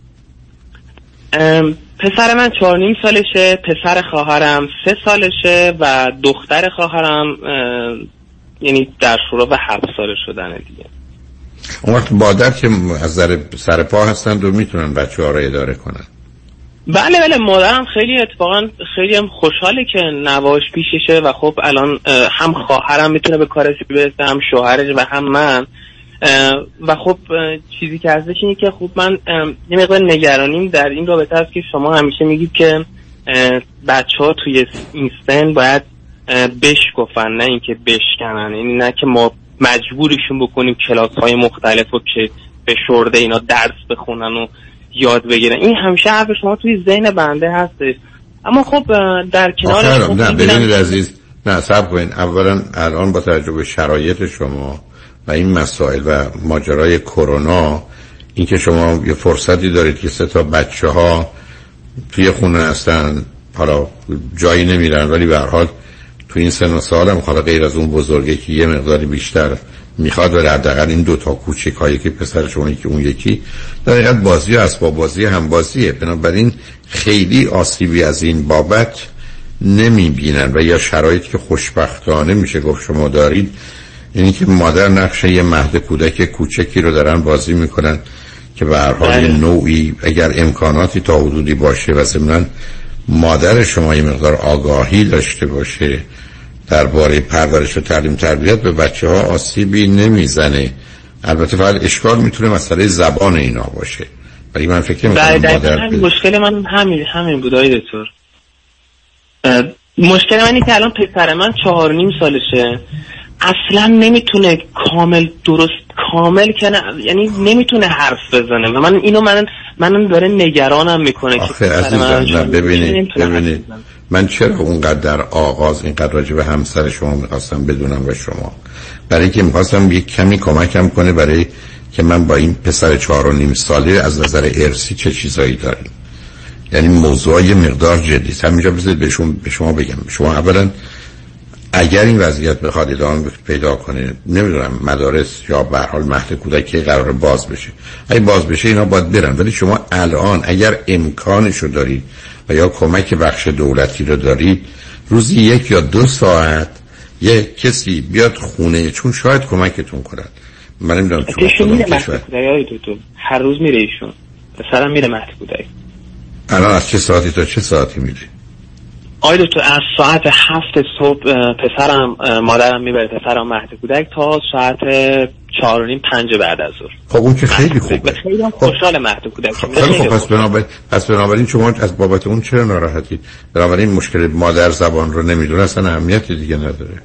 پسر من 4.5 سالشه، پسر خواهرم 3 سالشه و دختر خواهرم یعنی در شروع و 7 ساله شدنه دیگه. اون وقت مادر که از سر پا هستند و میتونن بچه‌ها رو اداره کنن. بله مادرم خیلی اتفاقا خیلی هم خوشحاله که نواش پیششه و خب الان هم خواهرم میتونه به کارش برسه، هم شوهرش و هم من و خب چیزی که هستش اینه که خب من یه مقدار نگرانیم در این رابطه است که شما همیشه میگید که بچه‌ها توی این سن باید بشکفن نه اینکه بشکنن، یعنی نه که ما مجبورشون بکنیم کلاس‌های مختلف رو که فشرده اینا درس بخونن و یاد بگیرن. این همیشه حرف شما توی ذهن بنده هستش، اما خب در کنار نه ببینید عزیز، نه صبر کنین. اولا الان با توجه به شرایط شما و این مسائل و ماجرای کرونا، اینکه شما یه فرصتی دارید که 3 بچه‌ها توی خونه هستن، حالا جایی نمیرن ولی به هر حال تو این سن و سال هم حالا غیر از اون بزرگی که یه مقداری بیشتر میخواد و حداقل این 2 کوچیکایی که پسرشون که اون یکی در حقیقت بازی و اسباب بازی هم بازیه، بنابراین خیلی آسیبی از این بابت نمیبینن و یا شرایطی که خوشبختانه میشه گفت شما دارید، یعنی که مادر نقشه یه مهد کودک کوچکی رو دارن بازی میکنن که به هر حال یه نوعی اگر امکاناتی تا حدودی باشه و ضمناً مادر شما یه مقدار آگاهی داشته باشه درباره پرورش و تعلیم تربیت، به بچه‌ها آسیبی نمیزنه. البته فقط اشکال میتونه مسئله زبان اینا باشه، ولی من فکر می‌کنم مادر مشکل من همین بود آقای دکتر. مشکل من اینه که الان پسر من 4.5 سالشه، اصلا نمیتونه کامل کنه، یعنی نمیتونه حرف بزنه و من داره نگرانم میکنه که عزیزم ببینید من چرا اونقدر در آغاز اینقدر راجع به همسر شما میخواستم بدونم و شما، برای اینکه میخواستم یک کمی کمکم کنه برای که من با این پسر 4.5 ساله از نظر ارثی چه چیزایی داریم. یعنی موضوع یه مقدار جدی است. همینجا بذارید به شما بگم، شما اولا اگر این وضعیت بخواد ادامه پیدا کنه، نمیدونم مدارس یا به هر حال مهد کودکی قرار باز بشه، اگه باز بشه اینا باید برن، ولی شما الان اگر امکانشو دارید و یا کمک بخش دولتی رو دارید، روزی 1 یا 2 ساعت یک کسی بیاد خونه، چون شاید کمکتون کنن. من نمیدونم ایشون میره مهد کودکی، هر روز میره ایشون، پسرم میره مهد کودکی. الان از چه ساعتی تا چه ساعتی میره؟ آیدو تو از ساعت 7 صبح پسرم مادرم میبره پسرم مهد کودک تا ساعت 4:30-5 بعد از ظهر. خب اون که خیلی خوبه، خیلی خوشحال مهد کودک. خب پس بنابراین شما از بابت اون چرا ناراحتید؟ بنابراین مشکل مادر زبان رو نمیدونه اصلا اهمیتی دیگه نداره.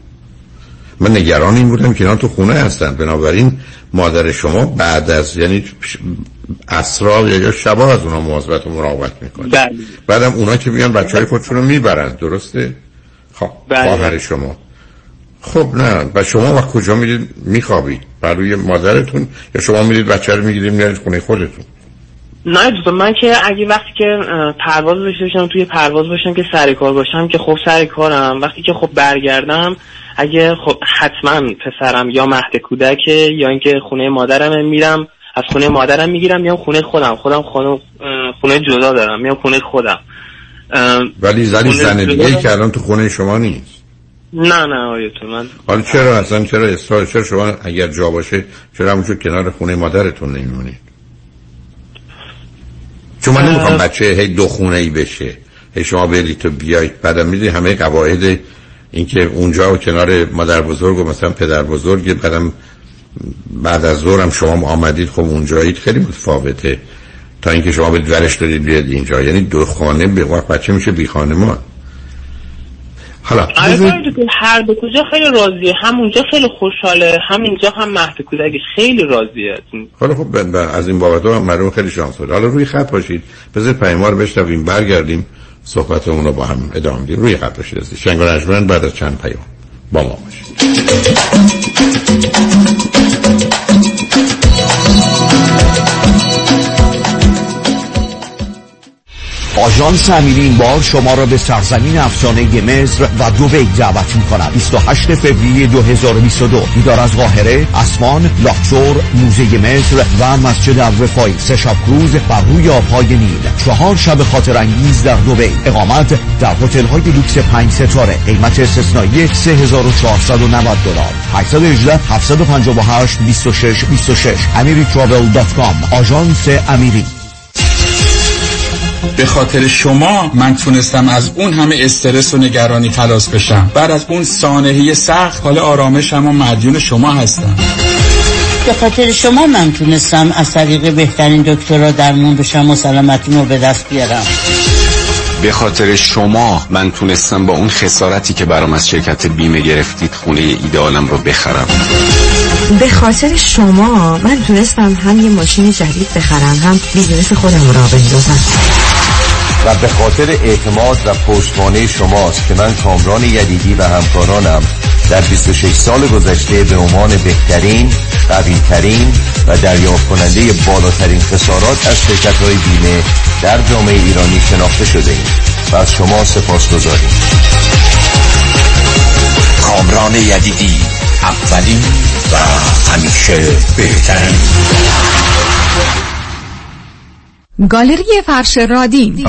من نگران این بودم که اینا تو خونه هستن، بنابراین مادر شما بعد از یعنی اسرار یا شبا از اونا مواظبت و مراقبت میکنه. بعدم اونا که بیان بچهای خودشون رو میبرن، درسته؟ خب خواهر شما خب نه، و شما وقت کجا میرید میخوابید؟ برای مادرتون یا شما میرید بچه رو میگیرید میارید خونه خودتون؟ نه دوستان، من که اگه وقتی که پرواز بشم توی پرواز باشم که سر کار باشم که خب سر کارم، وقتی که خب برگردم اگه خب حتما پسرم یا مهد کودکه یا اینکه خونه مادرم میرم، از خونه مادرم میگیرم میام خونه خودم خونه جدا دارم، میام خونه خودم. ولی زن دیگه که الان تو خونه شما نیست؟ نه آیتون من حالا چرا اصلا چرا شما اگر جا باشه چرا همونجور کنار خونه مادرتون نمیمونید؟ چون من نمیخوام بچه هی 2 خونه‌ای بشه، هی شما برید تو بیایید، بعدم میدونی همه قواعد این که اونجا و کنار مادر بزرگ و مثلا پدر بزرگ، بعدم بعد از ظهر هم شما آمدید خب اونجایید، خیلی متفاوته تا اینکه شما برید ورش دارید بیاد اینجا. یعنی 2 خانه به وقت بچه میشه بی خانمان. حالا هر دو کجا خیلی راضیه، همونجا خیلی خوشحاله، همینجا هم مهد کودکی خیلی راضیه. حالا خب از این بابت هم معلومه خیلی شانس داره. حالا روی خط باشید، بذار پیام‌ها رو بشنویم، برگردیم صحبتمون رو با هم ادامه بدیم. روی خط باشید عزیز. شنگ و نجمن بعد از چند پیام با ما باشید. آژانس امیری این بار شما را به سرزمین افسانه مصر و دبی دعوت می‌کند. 28 فوریه 2022 دیدار از قاهره، اسوان، لاکچور، موزه مصر و مسجد الرفاعی. 3 شب کروز بر روی آب‌های نیل، 4 شب خاطر انگیز در دبی. اقامت در هتل‌های لوکس 5 ستاره. قیمت استثنایی $3490. 818 758 2626. amiritravel.com. آژانس امیری. به خاطر شما من تونستم از اون همه استرس و نگرانی خلاص بشم. بعد از اون سانحه سخت حال آرامشم و مدیون شما هستم. به خاطر شما من تونستم از طریق بهترین دکترها درمون بشم و سلامتیمو به دست بیارم. به خاطر شما من تونستم با اون خسارتی که برام از شرکت بیمه گرفتید خونه ایده‌آلم رو بخرم. به خاطر شما من تونستم هم یه ماشین جدید بخرم، هم بیزنس خودم را بندازم. و به خاطر اعتماد و پشتوانه شماست که من کامران یدیدی و همکارانم در 26 سال گذشته به عنوان بهترین، قوی‌ترین و دریافت کننده بالاترین خسارات از شرکت‌های بیمه در جامعه ایرانی شناخته شده ایم و از شما سپاسگزاریم. کامران یدیدی، اولین و همیشه بهترین. گالری فرش رادین.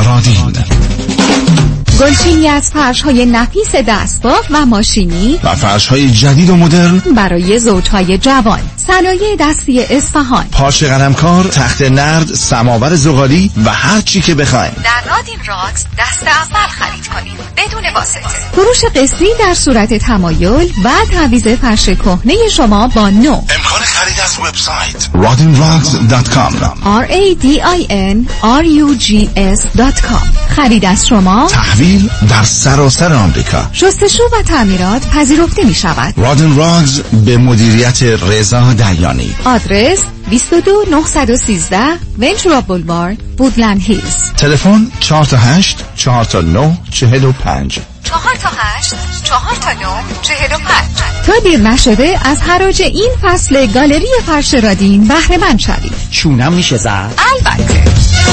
گلچینی از فرش‌های نفیس دستباف و ماشینی و فرش‌های جدید و مدرن برای زوج‌های جوان. صنایع دستی اصفهان، پارچه قلمکار، تخت نرد، سماور زغالی و هر چی که بخواید. در رادین راکس دست اول خرید کنید بدون واسطه. فروش قسطی در صورت تمایل و تعویض فرش کهنه شما با نو. امکان خرید از وبسایت radinrugs.com. radinrugs.com. خرید از شما، تحویل در سراسر آمریکا. شستشو و تعمیرات پذیرفته می شود. رادین راگز به مدیریت رضا دیانی. آدرس 22913 ونچورا بولوارد، وودلند هیلز. تلفن 408 409 45. 408 409 45. تا دیر نشده از حراج این فصل گالری فرش رادین بهره مند شوید. چونم میشه زد؟ البته.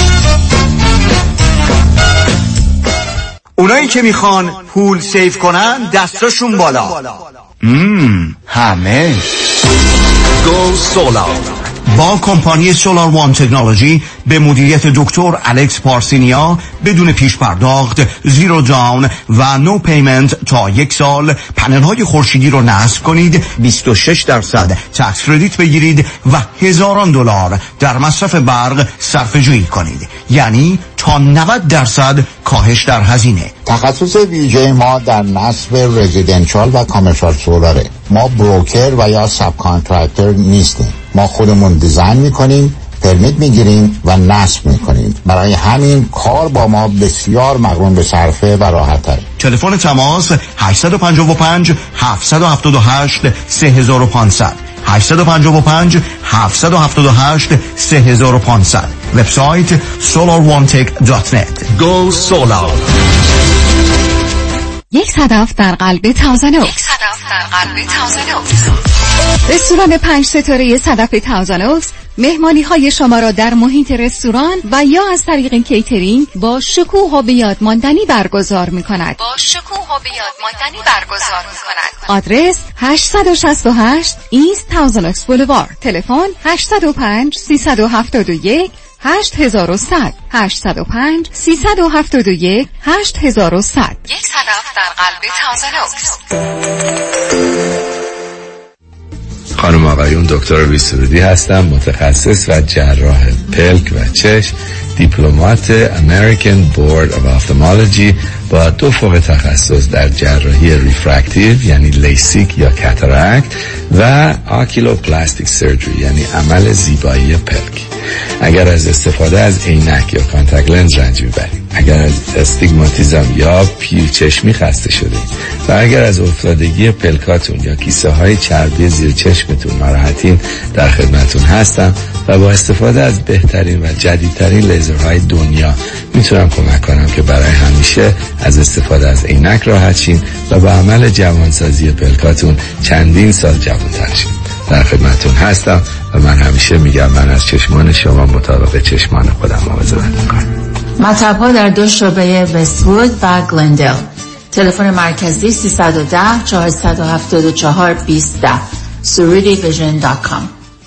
اونایی که میخوان پول سیف کنن دستاشون بالا. همه گو سولار با کمپانی سولار وان تکنولوژی به مدیریت دکتر الکس پارسینیا بدون پیش پرداخت، زیرو داون و نو پیمنت تا 1 سال پنل های خورشیدی رو نصب کنید، 26% تکس کردیت بگیرید و هزاران دلار در مصرف برق صرفه جویی کنید، یعنی تا 90% کاهش در هزینه. تخصص ویژه ما در نصب رزیدنشال و کامرشال سولاره. ما بروکر و یا ساب کانترکتر نیستیم. ما خودمون دیزاین میکنیم، پرمیت میگیریم و نصب میکنیم. برای همین کار با ما بسیار مقرون به صرفه و راحت تر. تلفن تماس 855 778 3500 855 778 3500. وبسایت solarone.net. Go Solar. یک هدف در قلب تازن اوکس. رستوران 5 ستاره صدف تازن اوکس مهمانی های شما را در محیط رستوران و یا از طریق کیترینگ با شکوه و بیاد ماندنی برگزار می کند. آدرس 868 ایست تاوزن اوکس بولوارد. تلفن 805 371 8100 805 371 8100. یک هدف در قلب تازن اوکس. خانم آقایون، دکتر ویسرودی هستم، متخصص و جراح پلک و چشم، دیپلمات American Board of Ophthalmology با 2 فوق تخصص در جراحی ریفرکتیو یعنی لیسیک یا کاتاراکت و آکیلوپلاستیک سرجری یعنی عمل زیبایی پلک. اگر از استفاده از عینک یا کانتاکت لنز رنج میبرید، اگر از استیگماتیزم یا پیرچشمی خسته شده و اگر از افتادگی پلکاتون یا کیسه های چربی زیر چشمتون ناراحتین، در خدمتون هستم و با استفاده از بهترین و جدیدترین لیزرهای دنیا میتونم کمک کنم که برای همیشه از استفاده از عینک راحت شین و با عمل جوانسازی پلکاتون چندین سال جوان‌تر شین. در خدمتون هستم و من همیشه میگم من از چشمان شما مطابق چشمان خودم مواظبت میکنم. مطب‌ها در 2 شعبه وست‌وود و گلندل. تلفن مرکزی 310 474 2010 surudivision.com.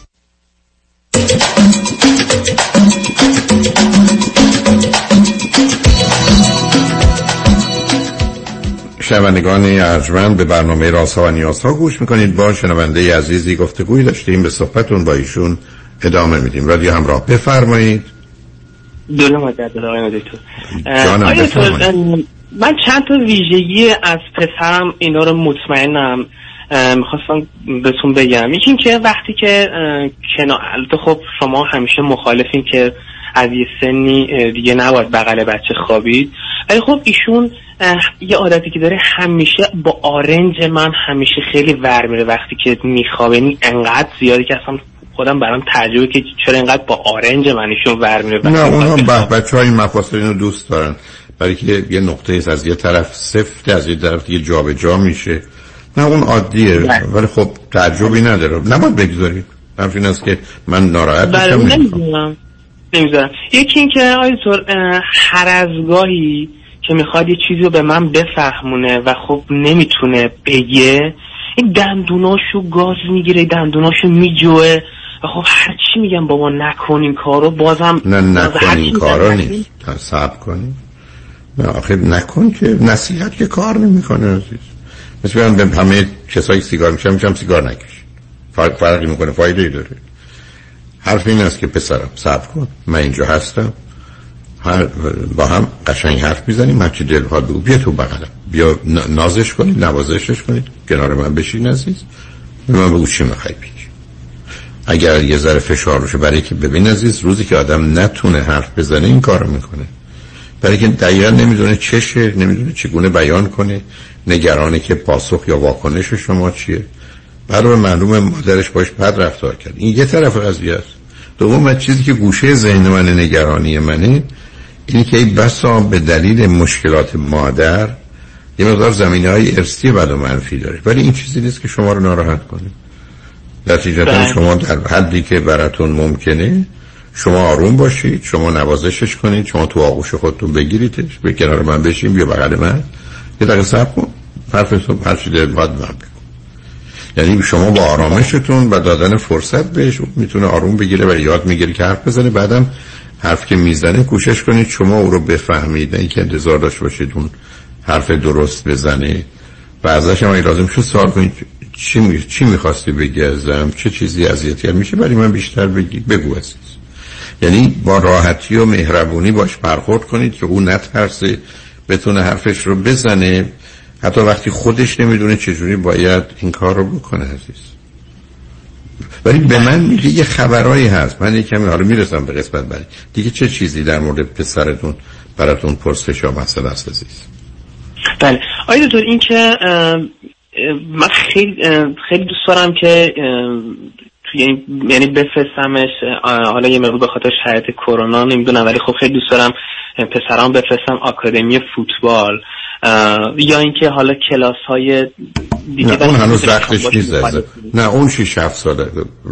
شنوندگان ارجمند، به برنامه رازها و نیازها گوش میکنید. با شنونده عزیزی گفتگویی داشتیم، به صحبتون با ایشون ادامه میدیم. رادیو همراه، بفرمایید. دلم مجدد آقای دکتر. جانم بفرمایید. من چند تا ویژگی از پسرم اینا رو مطمئنم میخواستم بهتون بگم. یکی این که وقتی که البته خب شما همیشه مخالفین که از یه سنی دیگه نباید بغل بچه خوابید، ولی خب ایشون یه عادتی که داره، همیشه با آرنج من همیشه خیلی ور میره وقتی که میخوابه. یعنی انقدر زیادی که اصلا خودم برام تعجبه که چرا انقدر با آرنج من ایشون ور میره. نه اونها بچه‌ها این مفاصل اینو دوست دارن، برای که یه نقطه از یه طرف سفت، از یه طرف دیگه جابجا میشه. نه اون عادیه، ولی خب تعجبی نداره، نباید بگذارید. حرف این است که من ناراحت میشم. نمیذارم. یکی این که آیتور هر از گاهی که میخواد یه چیزی رو به من بفهمونه و خب نمیتونه بگه، این دندوناشو گاز میگیره، دندوناشو میجوه و خب هرچی میگم بابا نکن این کارو، بازم نکن این کارو نیست، صبر کنی. نه آخه نکن که نصیحت که کار نمیکنه عزیز. مثلا من به همه کسایی سیگار میشم سیگار نکش، فرقی میکنه؟ فایده ای داره؟ حرف این است که پسرم صبر کن، من اینجا هستم، با هم قشنگ حرف میزنیم، هرچی دلها بگو، بیا تو بغلم، بیا نازش کنید، نوازشش کنید، کنار من بشین عزیز، به من بگو چی میخوای بگی. اگر یه ذره فشار روشه، برای که ببین عزیز، روزی که آدم نتونه حرف بزنه این کارو میکنه، برای که دقیقا نمیدونه چشه، نمیدونه چگونه بیان کنه، نگرانه که پاسخ یا واکنش شما چیه. برای معلومه مادرش باش بد رفتار کرد. این یه طرف قضیه است. دوم چیزی که گوشه ذهن من نگرانی منه اینه که این بسا به دلیل مشکلات مادر یه مقدار زمینه‌های ارثی بد و منفی داره، ولی این چیزی نیست که شما رو ناراحت کنه. نتیجتا شما در حدی که براتون ممکنه شما آروم باشید، شما نوازشش کنید، شما تو آغوش خودتون بگیریدش، به کنار من بشین، بیا بغل من، یه دقیقه صبر کن، حرفتون هر چی دلت بخواد بگو. یعنی شما با آرامشتون و دادن فرصت بهش میتونه آروم بگیره و یاد میگیره که حرف بزنه. بعدم حرف که میزنه کوشش کنید شما او رو بفهمید، نه اینکه انتظار داشته باشید اون حرف درست بزنه. و ازش هم لازم شد سوال کنید چی میخواستی بگی ازم، چه چیزی اذیتت میشه، برای من بیشتر بگو عزیز. یعنی با راحتی و مهربونی باش برخورد کنید که او نترسه، بتونه حرفش رو بزنه، حتی وقتی خودش نمیدونه چجوری باید این کار رو بکنه عزیز. ولی به من میگه یه خبرایی هست، من یه کمی حالا میرسم به قسمت بعدی دیگه. چه چیزی در مورد پسرتون براتون پرسش یا مسئله است عزیز؟ بله آقای دکتر، این که من خیلی دوست دارم که یعنی بفرستمش، حالا یه مقدار به خاطر شرایط کرونا نمیدونم، ولی خب خیلی دوست دارم پسرام بفرستم آکادمی فوتبال یا اینکه حالا کلاس های دیگه. نه اون هنوز وقتش نیست. نه اون 6-7 ساله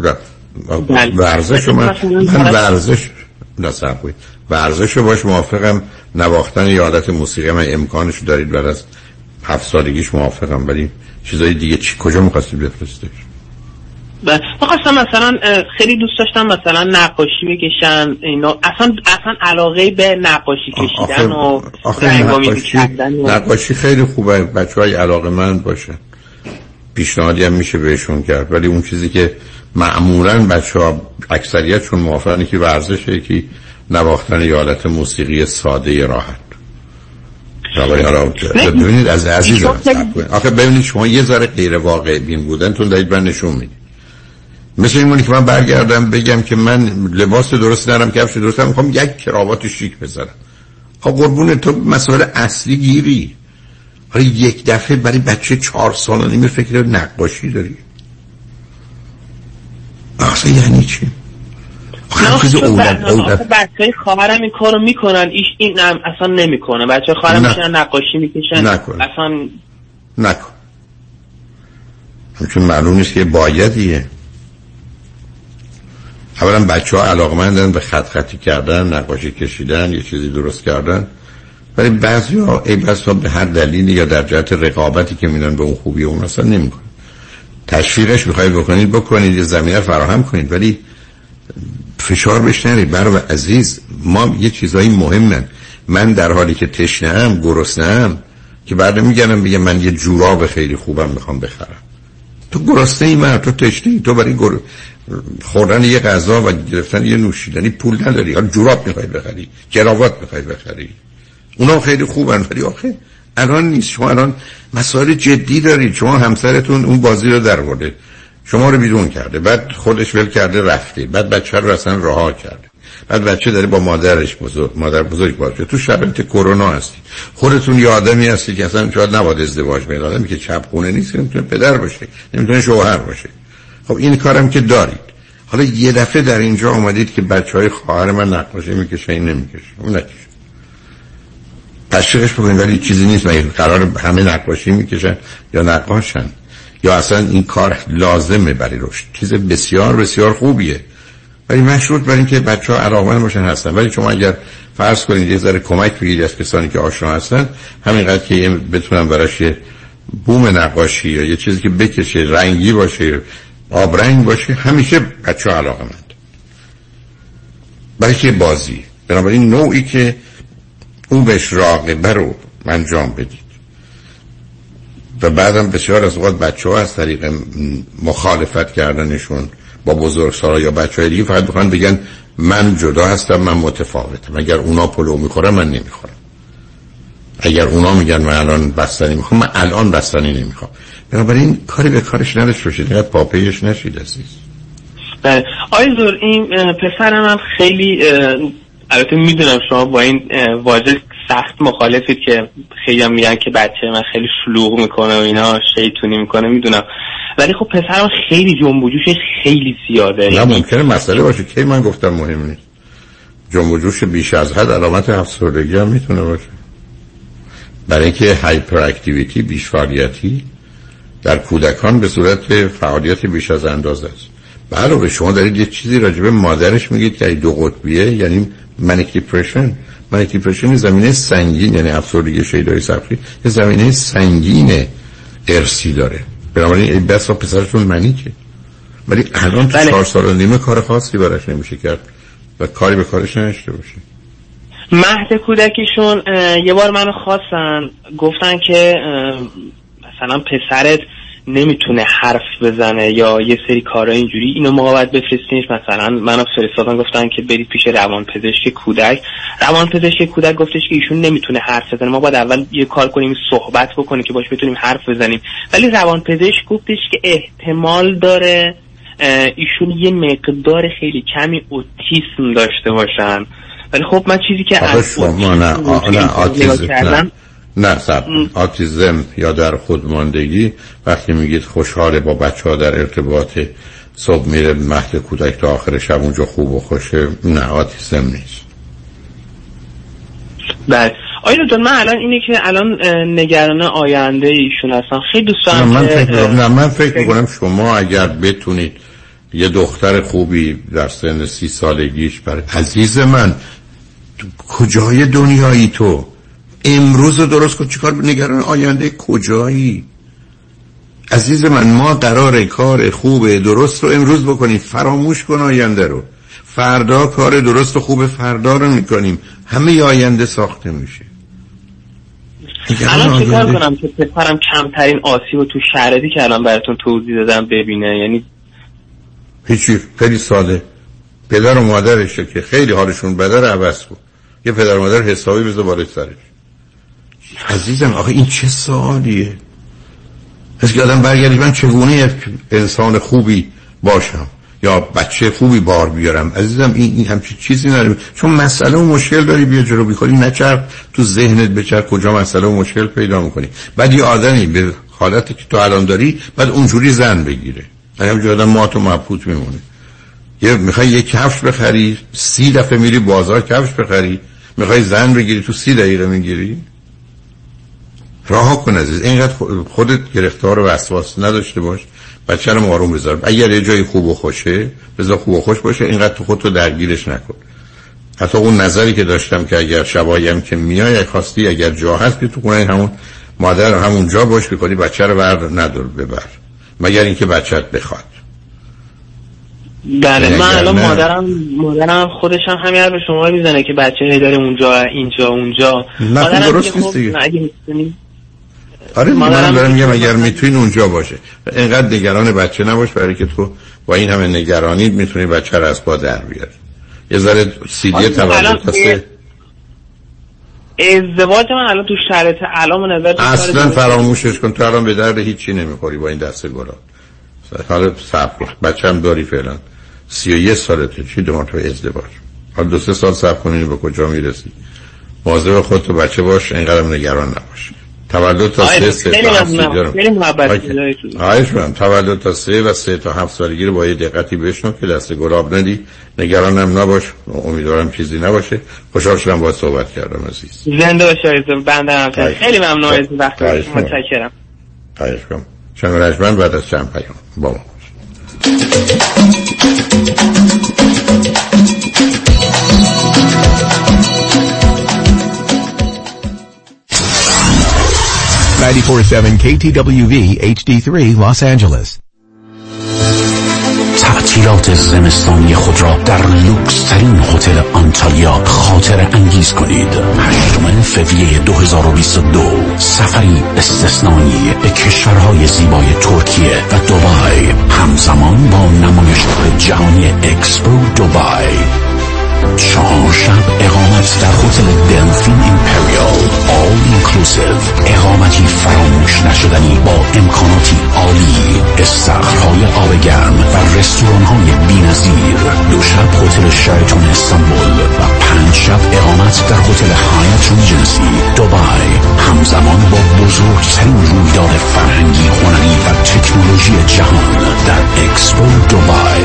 ورزش. من ورزش نصبوی ورزش رو باش موافقم، نواختن یا عادت موسیقی من امکانش دارید بعد از 7 سالگیش موافقم، ولی چیزای دیگه کجا می‌خواستید بفرستید؟ خواستم مثلا خیلی دوست داشتم مثلا نقاشی بکشن، اینا اصلا علاقه به نقاشی کشیدن و رنگامیزی کردن. نقاشی خیلی خوبه، بچهای علاقه‌مند باشن، پیشنهادی هم میشه بهشون کرد، ولی اون چیزی که معمولاً بچه‌ها اکثریتشون موافقن که ورزشه، که نواختن یا حالت موسیقی ساده راحت. ببینید از عزیزم آخه ببینید شما یه ذره غیر واقع بین بودنتون دارید من نشون میدید. مثل اینمونی که من برگردم بگم که من لباس درست ندارم، کفش درست ندارم، میخوام یک کراوات شیک بذارم. خب قربون تو مسائل اصلی گیری. حالا یک دفعه برای بچه 4 سالانه فکر نقاشی داری؟ اصلا یعنی چی؟ بچه‌های خواهرم این کارو میکنن، این اصلا نمیکنه. بچه‌های خواهرم میشن نقاشی میکشن. اصلا نکن. چون معلوم نیست که بایدیه. اولا بچه‌ها علاقمندن به خطی کردن، نقاشی کشیدن، یه چیزی درست کردن. ولی بعضی‌ها بسا به هر دلیلی یا در جهت رقابتی که میدن به اون خوبی اون اصلا نمیکنن. تشویقش میخواید بکنید یه زمینه فراهم کنید، ولی فشار بهش نرید. برای عزیز ما یه چیزایی مهمن. من در حالی که تشنه‌ام، گرسنه‌ام، که بعد میگم من یه جوراب خیلی خوبم میخوام بخرم. تو گرسنه‌ای، من تو تشنه‌ای، تو برای خوردن یه غذا و گرفتن یه نوشیدنی پول نداری. حالا جوراب میخوای بخری، کراوات میخوای بخری، اونا خیلی خوبن، ولی آخه الان نیست. شما الان مسائل جدی دارید. شما همسرتون اون بازی رو درآورده، شما رو بیرون کرده، بعد خودش ول کرده رفته، بعد بچه رو اصلا رها کرده، بعد بچه داره با مادر بزرگ باشه. تو شرایط کرونا هستی، خودتون یه آدمی هستی که اصلا شاید نباید ازدواج کنید، آدمی که چپ خونه نیست، نمیتونه پدر باشه، نمیتونه شوهر باشه. خب این کارم که دارید. حالا یه دفعه در اینجا اومدید که بچهای خواهر من نقاشی میکشه، این نمیکشه، اون نکشه. تشویقش بکنید، ولی چیزی نیست. مگه قرار همه نقاشی میکشن یا نقاشن؟ یا اصلا این کار لازمه برای رشد؟ چیز بسیار بسیار خوبیه، ولی مشروط بر این که بچه‌ها علاقمند باشن هستن. ولی شما اگر فرض کنید یه ذره کمک بگیرید از کسانی که آشنا هستن، همینقدر که بتونن براش یه بوم نقاشی یا یه چیزی که بکشه، رنگی باشه، آبرنگ باشه، همیشه بچه‌ها علاقمند. برای که بازی، بنابراین نوعی که اون بهش راغبه رو انجام بدید. و بعدم بسیار از اوقات بچه‌ها از طریق مخالفت کردنشون با بزرگسال‌ها یا بچه‌های دیگه فقط بخوان بگن من جدا هستم، من متفاوتم. اگر اونا پلو می‌خورن من نمی‌خورم. اگر اونا میگن من الان بستنی می‌خوام، من الان بستنی نمی‌خوام. بنابراین کاری به کارش نداشته باشید، اینقدر پاپیش نشید عزیز. بله آقای زور، این پسرم هم خیلی البته میدونم شما با این واژه سخت مخالفید که خیلی هم میگن که بچه من خیلی شلوغ میکنه و اینا، شیطونی میکنه، میدونم، ولی خب پسرم خیلی جنب و جوشش خیلی زیاده. نه ممکنه مسئله باشه که من گفتم مهم نیست. جنب و جوش بیش از حد علامت افسردگی هم میتونه باشه، برای اینکه هایپر اکتیویتی، بیش فعالیتی در کودکان به صورت فعالیت بیش از اندازه است. علاوه شما دارید یه چیزی راجع به مادرش میگید که دو قطبیه، یعنی منیک دیپرشن. منیک دیپرشن زمینه سنگین، یعنی افسردگی شیدای صفری یه زمینه سنگین ارثی داره. بنابراین این بس پسرتون منیکه، ولی الان تو 4 سال و نیم کار خاصی براش نمیشه کرد و کاری به کارش نشته باشه. مهد کودکیشون یه بار منو خواستن، گفتن که مثلا پسرت نمیتونه حرف بزنه یا یه سری کارا اینجوری، اینو ما باید بفرستینش. مثلا منو فرستادن گفتن که برید پیش روانپزشک کودک. روانپزشک کودک گفتش که ایشون نمیتونه حرف بزنه، ما باید اول یه کار کنیم، صحبت بکنیم که باش بتونیم حرف بزنیم. ولی روانپزشک گفتش که احتمال داره ایشون یه مقدار خیلی کمی اوتیسم داشته باشن. ولی خب من چیزی که از آتیزم یا در خودماندگی، وقتی میگید خوشحاله با بچه ها در ارتباط، صبح میره مهد کودک تا آخر شب اونجا خوب و خوشه، نه آتیزم نیست. بله آیا جان، من الان اینه که الان نگران آینده ایشون هستم، خیلی دوست دارم. من فکر میکنم شما اگر بتونید یه دختر خوبی در سن 30 سالگیش برای عزیز من، کجای دنیایی تو؟ امروز رو درست کن، چیکار نگران آینده کجایی؟ عزیز من، ما قراره کار خوب درست رو امروز بکنیم، فراموش کن آینده رو. فردا کار درست و خوب فردا رو میکنیم، همه آینده ساخته میشه. الان چیکار کنم که پسرم کمترین آسیب تو شرایطی که الان براتون توضیح دادم ببینه؟ یعنی هیچی، خیلی ساده. پدر و مادرشه که خیلی حالشون بده رو عوض کن، یه پدر و مادر حسابی بذار بالای سرش. عزیزم آخه این چه سوالیه؟ پس که آدم برگردی من چگونه انسان خوبی باشم؟ یا بچه خوبی بار بیارم. عزیزم این همچین چیزی نداریم، چون مسئله و مشکل داری بیا جلو بیخوری نچرخ تو ذهنت بچرخ کجا مسئله و مشکل پیدا میکنی. بعد یه آدمی به حالتی که تو الان داری بعد اونجوری زن بگیره، همینجوری آدم مات و مبهوت میمونه. یه میخوای یک کفش بخری 30 دفعه میری بازار کفش بخری، میخوای زن بگیری تو 30 دقیقه میگیری؟ راه کن عزیز، اینقدر خودت گرفتار و وسواس نداشته باش، بچه رو آروم بذار. اگر یه جای خوب و خوشه بذار خوب و خوش باشه، اینقدر تو خودتو درگیرش نکن. حتی اون نظری که داشتم که اگر شبایم که میای خواستی اگر جا هست که تو خونه همون مادر همون جا باش بکنی، بچه رو ببر مگر اینکه بچه‌ت بخواد. بله من الان مادرم خودش هم همین حرف شما میزنه که بچه داره اونجا اونجا. نه درست نیست دیگه. آره من دارم میگم اگر میتونین اونجا باشه، اینقدر نگران بچه نباش، برای که تو با این همه نگرانی میتونی بچه رو از پا در بیاری. یه ذره سیدی تولد هسته. ازدواج من الان تو شرایط الان من نظر اصلا فراموشش کن، تو الان به درد هیچی نمیخوری با این دسته گلا. حالا صبر کن، بچه‌م داری فعلا 31 سالته، چی دو مرتبه ازدواج، حالا 2-3 سال صبر کنی به کجا میرسی. مواظب خودت و بچه باش، اینقدر نگران نباش. تولد تا 3 تا 7 تولد تا 3 و 3 تا 7 سالگی رو با یه دقتی بشنو که دست گلاب ندی، نگرانم نباش، امیدوارم چیزی نباشه. خوشحال شدم باهات صحبت کردم عزیز. زنده باشید بنده. خیلی ممنون از وقتتون، متشکرم. خواهش می‌کنم. شنگ بعد از چند پیام با ما. KTWV HD3 Los Angeles. تعطیلات زمستانی خود را در لوکس ترین هتل آنتالیا خاطر انگیز کنید. 8 فوریه 2022 سفری استثنایی به کشورهای زیبای ترکیه و دبی همزمان با نمایشگاه جهانی اکسپو دبی. 4 شب اقامت در هتل دلفین ایمپریال آل اینکلوسیو، اقامتی فراموش نشدنی با امکاناتی عالی، استخرهای آب گرم و رستوران‌های بی‌نظیر. 2 شب هتل شراتون استانبول و 5 شب اقامت در هتل هایت ریجنسی دبی، همزمان با بزرگترین رویداد فرهنگی، هنری و تکنولوژی جهان در اکسپو دبی.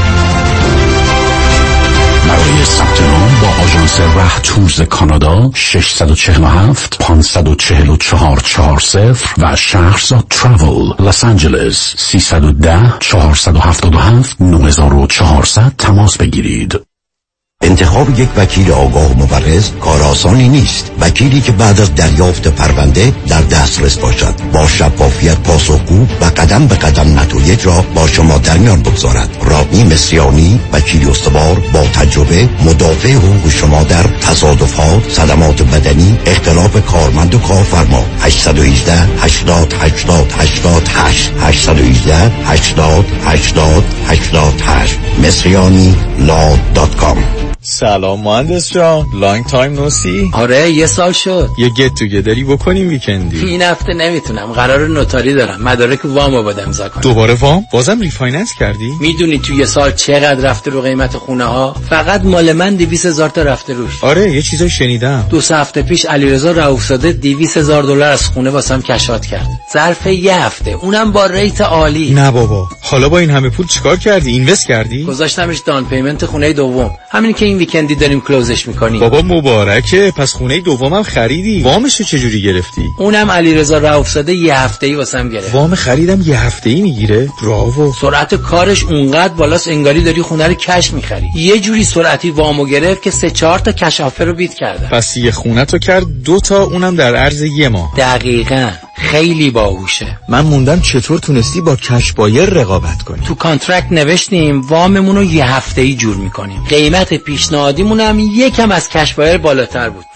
برای ثبت نام با آژانس ره تورز کانادا 647 544 40 و شهرزاد تراول لس آنجلس 310 477 9400 تماس بگیرید. انتخاب یک وکیل آگاه و مبرز کار آسانی نیست. وکیلی که بعد از دریافت پرونده در دسترس باشد، با شفافیت پاسخگو و قدم به قدم نتایج را با شما در میان بگذارد. رادنی مصریانی، وکیل استوار با تجربه، مدافع حقوق شما در تصادفات، صدمات بدنی، اختلاف کارمند و کارفرما. 818 80 80 88 818 80 80 88 مصریانی.com. سلام مهندس جان، لانگ تایم نو سی. آره 1 سال شد. یه گت توگیدری بکنیم ویکندی. این هفته نمیتونم، قرار نوتاری دارم، مدارک وامو باید امضا کنم. دوباره وام؟ بازم ریفایننس کردی؟ میدونی تو 1 سال چقدر رفته رو قیمت خونه ها؟ فقط مال من 200,000 تا رفته روش. آره یه چیزای شنیدم. 2 هفته پیش علیرضا رؤوفزاده $200,000 از خونه واسم کشات کرد. ظرف 1 هفته، اونم با ریت عالی. نه بابا، حالا با این همه پول چیکار کردی؟ اینوست کردی؟ گذاشتمش دان پیمنت خونه دوم. همین که این ویکندی داریم کلوزش میکنیم. بابا مبارکه، پس خونه دومم خریدی. وامشو چجوری گرفتی؟ اونم علیرضا رؤوفزاده 1 هفته‌ای واسم گرفت. وام خریدم 1 هفته‌ای میگیره؟ براو. سرعت کارش اونقدر بالاست انگاری داری خونه رو کش میخری. یه جوری سرعتی وامو گرفت که 3-4 تا کش آفر رو بیت کرده. پس یه خونه تو کرد 2 تا، اونم در عرض 1 ماه. دقیقاً. خیلی باهوشه. من موندم چطور تونستی با کش بایر رقابت کنی؟ تو کانترکت نوشتیم واممون رو 1 هفته‌ای جور میکنیم. قیمت پیشنهادیمون هم یکم از کش بایر بالاتر بود.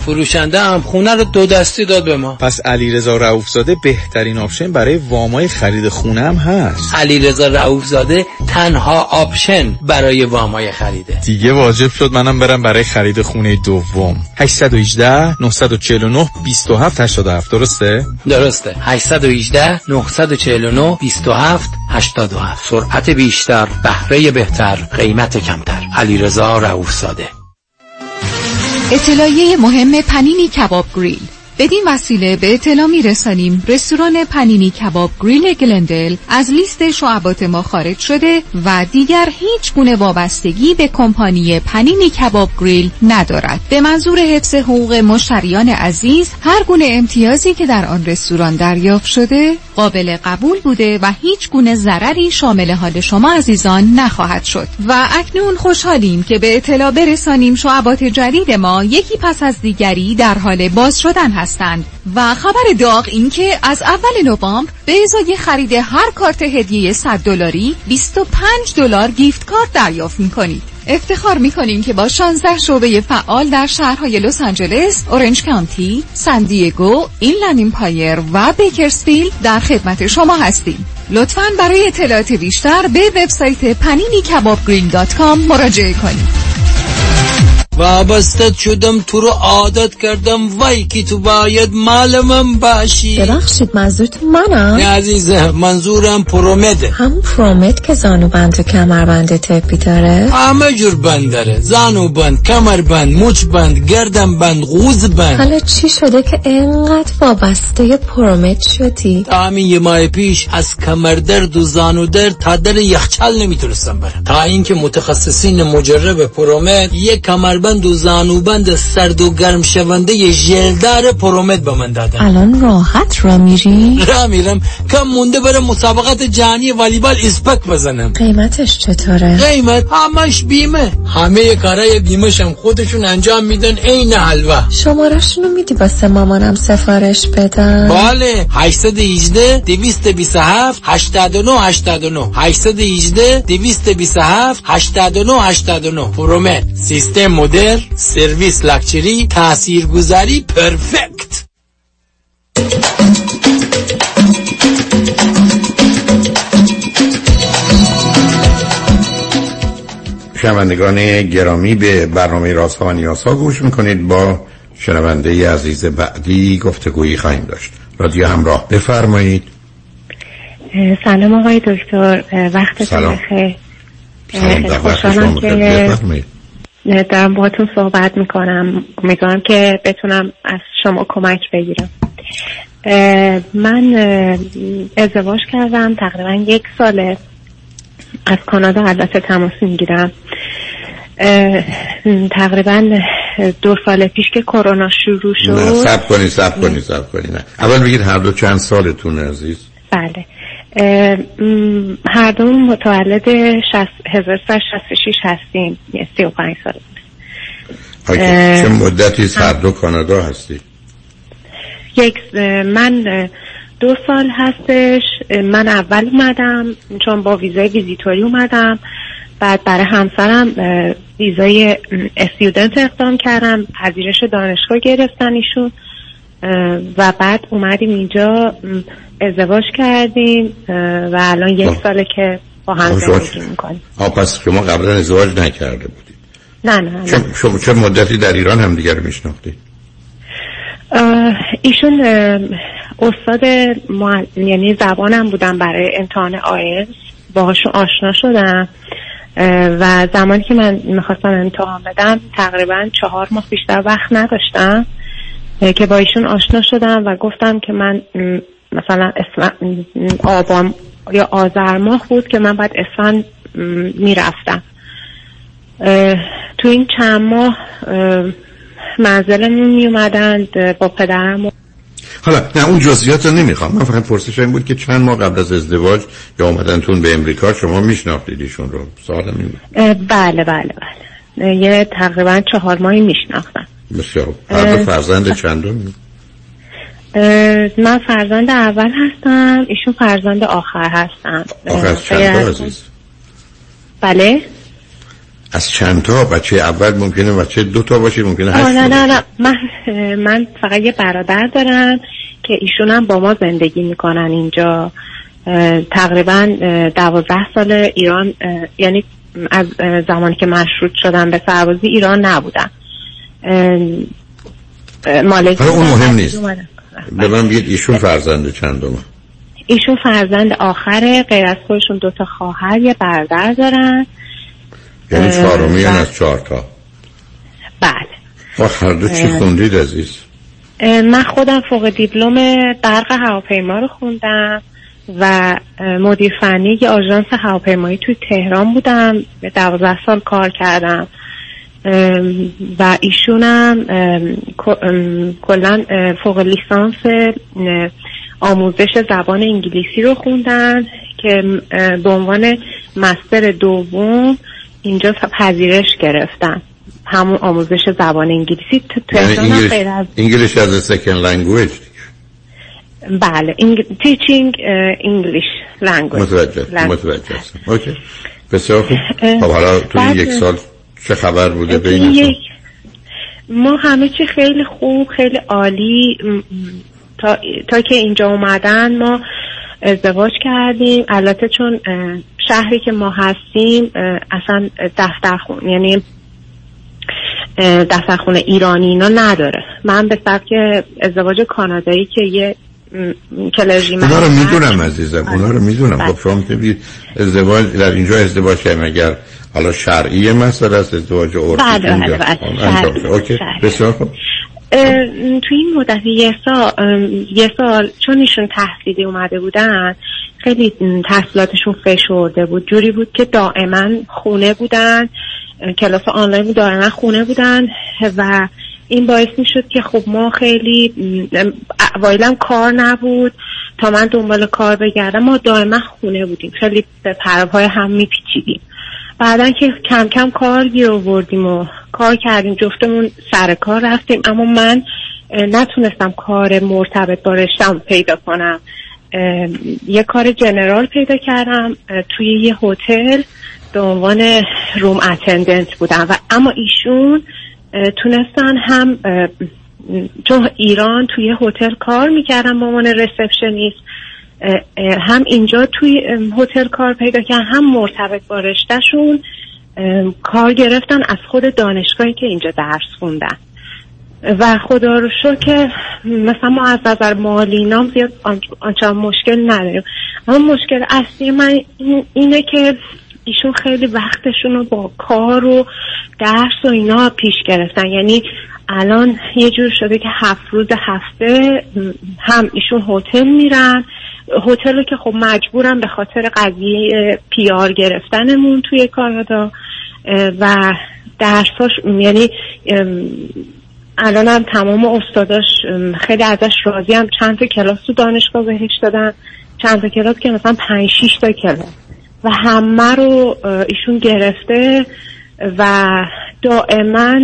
فروشنده هم خونه رو 2 دستی داد به ما. پس علیرضا رؤوفزاده بهترین آپشن برای وامای خرید خونه هم هست. علیرضا رؤوفزاده تنها آپشن برای وامای خریده. دیگه واجب شد منم برم برای خرید خونه دوم. 818 949 2787 درسته؟ درسته. 818 949 2787. سرعت بیشتر، بهره بهتر، قیمت کمتر. علیرضا رؤوفزاده. اطلاعیه مهم پنینی کباب گریل. بدین وسیله به اطلاع می‌رسانیم رستوران پنینی کباب گریل گلندل از لیست شعبات ما خارج شده و دیگر هیچ گونه وابستگی به کمپانی پنینی کباب گریل ندارد. به منظور حفظ حقوق مشتریان عزیز، هر گونه امتیازی که در آن رستوران دریافت شده قابل قبول بوده و هیچ گونه ضرری شامل حال شما عزیزان نخواهد شد. و اکنون خوشحالیم که به اطلاع برسانیم شعبات جدید ما یکی پس از دیگری در حال باز شدن هستند. و خبر داغ این که از اول نوامبر به ازای خرید هر کارت هدیه $100 $25 گیفت کارت دریافت می‌کنید. افتخار می‌کنیم که با 16 شعبه فعال در شهرهای لس آنجلس، اورنج کانتی، سان دیگو، اینلند امپایر و بیکرزفیلد در خدمت شما هستیم. لطفاً برای اطلاعات بیشتر به وبسایت paninikabob.com مراجعه کنید. وابسته شدم تو رو عادت کردم، وای که تو باید مال من باشی. ببخشید منظورتون منم؟ نه عزیزم، منظورم پرومده. هم پرومد که زانوبند و کمربند طبی داره؟ همه جور بند داره، زانوبند، کمربند، مچبند، گردنبند، قوزبند. حالا چی شده که اینقدر وابسته پرومد شدی؟ تا همین یه ماه پیش از کمردرد و زانودرد تا در یخچال نمیتونستم برم، تا اینکه متخصصین مجرب پرومد یک کمربند و زانوبند سرد و گرم شونده ژلدار پرومد به من دادن. الان راحت را میری؟ را میرم، کم مونده برم مسابقات جهانی والیبال اسپک بزنم. قیمتش چطوره؟ قیمت همش بیمه، همه کارهای بیمه‌شم خودشون انجام میدن عین حلوا. شماره‌شونو میدی واسه مامانم سفارش بدم؟ بله. 818 227 89 89 818 227 89 89. پرومد، سیستم مدرن، سرویس لاکچری، تاثیرگذاری پرفکت. شنوندگان گرامی، به برنامه رازها و نیازها گوش میکنید. با شنونده عزیز بعدی گفتگویی خواهیم داشت. رادیو همراه، بفرمایید. سلام آقای دکتر، وقتتون بخیر. خوشحالم که دارم باهاتون صحبت میکنم. امیدوارم که بتونم از شما کمک بگیرم. من ازدواج کردم تقریبا 1 ساله. از کانادا البته تماس میگیرم. تقریبا 2 سال پیش که کرونا شروع شد. نه صبر کنید. نه اول بگید هر دو چند سالتونه عزیز؟ بله، هر دو متولد 1366 هستیم. 35 سال. چه مدتی هر دو کانادا هستی؟ من 2 سال هستش. من اول اومدم چون با ویزای ویزیتوری اومدم، بعد برای همسرم ویزای استودنت اقدام کردم، پذیرش دانشگاه گرفتن ایشون و بعد اومدیم اینجا ازدواج کردیم و الان 1 ساله که با هم زندگی میکنیم. پس شما قبلا ازدواج نکرده بودید؟ نه. شما چه مدتی در ایران هم دیگر میشناختید؟ ایشون استاد یعنی زبانم بودن برای امتحان آیلتس، باهاشون آشنا شدم و زمانی که من میخواستم امتحان بدم تقریبا 4 ماه بیشتر وقت نداشتم که با ایشون آشنا شدم و گفتم که من مثلا آبان یا آذر ماه بود که من بعد اسفند میرفتم. تو این چند ماه منزلمون میومدند با پدرم. حالا نه اون جزئیات رو نمیخوام، من فقط پرسش این بود که چند ماه قبل از ازدواج یا اومدنتون به امریکا شما میشناختید ایشون رو؟ سوالم این بود. بله. یه تقریبا 4 ماهی میشناختم. بسیار. هر دو فرزند چندم؟ من فرزند اول هستم، ایشون فرزند آخر هستن. آخر از چند تا عزیز؟ بله. از چند تا بچه اول ممکنه بچه 2 تا باشه، ممکنه 8 تا. نه من فقط یه برادر دارم که ایشون هم با ما زندگی میکنن اینجا. تقریبا 12 سال ایران، یعنی از زمانی که مشروط شدم به سربازی ایران نبودم. مالک اون مهم نیست. به من بگید ایشون فرزند چندمه؟ ایشون فرزند آخره، غیر از خودشون 2 تا خواهر یه برادر دارن. یعنی 4می از 4 تا. بله. هر دو چی خوندید عزیز؟ من خودم فوق دیپلم برق هواپیما رو خوندم و مدیر فنی یه آژانس هواپیمایی توی تهران بودم، 12 سال کار کردم. و ایشونم کلا فوق لیسانس آموزش زبان انگلیسی رو خوندن که به عنوان مستر دوم اینجا پذیرش گرفتن، همون آموزش زبان انگلیسی. انگلیش از سکند لنگویج. بله، teaching English language. متوجه هستم. اوکی، بسیار خوب. خب حالا توی 1 سال چه خبر بوده بینتون؟ ما همه چی خیلی خوب، خیلی عالی. تا که اینجا اومدن ما ازدواج کردیم. البته چون شهری که ما هستیم اصلا دفترخونه، یعنی دفترخونه ایرانی اینا نداره. من به سبک ازدواج کانادایی که یه کلرژی اونا رو میدونم عزیزم، اونا رو میدونم. خب شما میگید ازدواج در اینجا ازدواج کردیم، اگر حالا شرعی مسئله است، ازدواج عرفی. بله. اوکی، بسیار خوب. توی این مدت یه سال چون ایشون تحصیلی اومده بودن، خیلی تحصیلاتشون فشرده بود، جوری بود که دائما خونه بودن، کلاس آنلاین بود، دائما خونه بودن و این باعث می شد که خب ما خیلی اوایلم کار نبود تا من دنبال کار بگردم، ما دائما خونه بودیم، خیلی به پرهای هم می پیچیدیم. بعدن که کم کم کار گیر آوردیم و کار کردیم، جفتمون سر کار رفتیم، اما من نتونستم کار مرتبط با رشته‌ام پیدا کنم. یه کار جنرال پیدا کردم توی یه هتل به عنوان روم اتندنت بودم و اما ایشون تونستن هم چون ایران توی هتل کار میکردم به عنوان ریسپشنیست، هم اینجا توی هتل کار پیدا کردن، هم مرتبط با رشتهشون کار گرفتن از خود دانشگاهی که اینجا درس خوندن و خدا رو شکر که مثلا ما از نظر مالی نام زیاد آنچه مشکل نداریم. اما مشکل اصلی من اینه که ایشون خیلی وقتشون رو با کار و درس و اینا پیش گرفتن. یعنی الان یه جور شده که 7 روز هفته هم ایشون هتل میرن، هتل رو که خب مجبورم به خاطر قضیه PR گرفتنمون توی کانادا و درساش، یعنی الان هم تمام استاداش خیلی ازش راضی هم. چند تا کلاس تو دانشگاه بهش دادن، چند تا کلاس که مثلا 5-6 تا کلاس و همه رو ایشون گرفته و دائما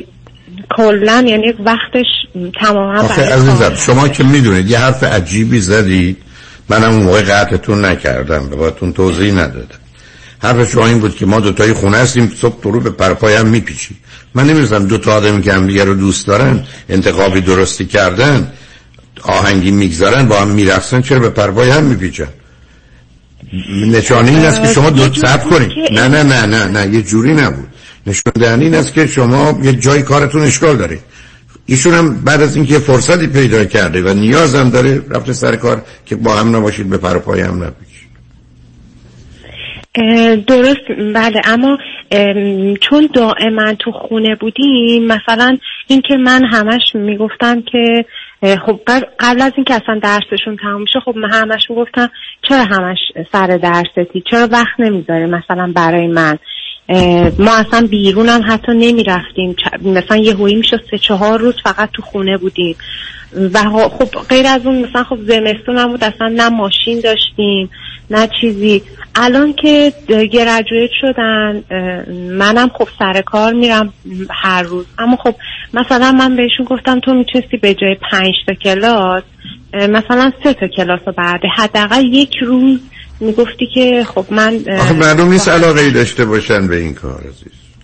کلا یعنی وقتش تماما. آخه عزیزم شما که میدونید یه حرف عجیبی زدید، منم اون موقع قطعتون نکردم، به باتون توضیح ندادم. حرف شما این بود که ما دوتایی خونه هستیم، صبح تو رو به پرپای هم میپیچی. من نمی‌دونم دو تا آدمی که هم دیگه رو دوست دارن، انتخابی درستی کردن، آهنگی میگذارن، با هم میرقصن، چرا به پرپای هم میپیچن؟ نشانه این است که شما دو صبر کنید. نه یه جوری نبود. نشون دهنده این است که شما یه جای کارتون اشکال داره. ایشون هم بعد از اینکه فرصتی پیدا کرده و نیازم داره رفته سر کار که با هم نباشید، به پر و پای هم نپیچید. درست، بله. اما چون دائما تو خونه بودیم، مثلا این که من همش میگفتم که خب قبل از این که اصلا درسشون تموم شه، خب من همش میگفتم چرا همش سر درستی، چرا وقت نمیذاره مثلا برای من. ما اصلا بیرون هم حتی نمی رفتیم، مثلا یه هویی میشه 3-4 روز فقط تو خونه بودیم و خب غیر از اون مثلا خب زمستون هم بود، اصلا نه ماشین داشتیم نه چیزی. الان که گرجویت شدن منم خب سر کار میرم هر روز، اما خب مثلا من بهشون گفتم تو میتونستی به جای 5 تا کلاس مثلا 3 تا کلاس رو بعده حداقل یک روز میگفتی که خب من آخه معلوم نیست علاقه‌ای داشته باشن به این کار عزیز.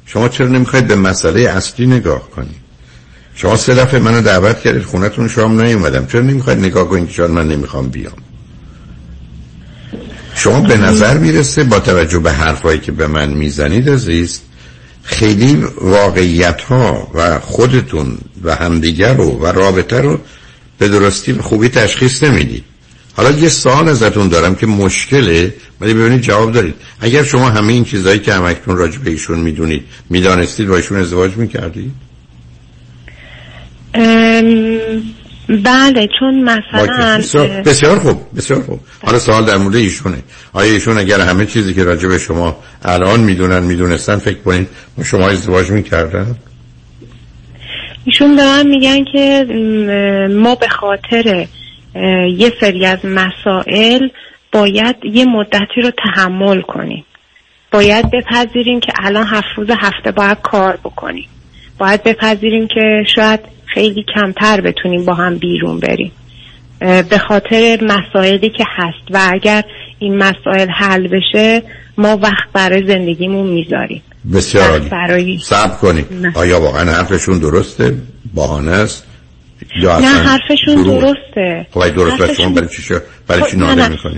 شما چرا نمیخواید به مسئله اصلی نگاه کنید؟ شما 3 دفعه منو دعوت کردید خونتون، شام نیومدم، چرا نمیخواید نگاه کنید که شاید من نمیخوام بیام؟ شما به نظر میرسه با توجه به حرفایی که به من میزنید عزیز خیلی واقعیت ها و خودتون و همدیگر رو و رابطه رو به درستی و خوبی تشخیص نمیدید. حالا یه سوال ازتون دارم که مشکله، ولی ببینید جواب دارید. اگر شما همه این چیزایی که همکنون راجع به ایشون میدونید میدانستید با ایشون ازدواج میکردید؟ بله، چون مثلا بسیار خوب. حالا سوال در مورد ایشونه. آیا ایشون اگر همه چیزی که راجع به شما الان میدونستن فکر کنید شما ازدواج میکردن؟ ایشون به من میگن که ما به خاطر یه سری از مسائل باید یه مدتی رو تحمل کنیم، باید بپذیریم که الان 7 روز هفته باید کار بکنیم، باید بپذیریم که شاید خیلی کمتر بتونیم با هم بیرون بریم به خاطر مسائلی که هست و اگر این مسائل حل بشه ما وقت برای زندگیمون میذاریم. بسیار عالی. صبر کنید. آیا واقعا حرفشون درسته؟ بهانه است؟ یا نه حرفشون درسته. خب درسته. شما برای چی ناله میکنید؟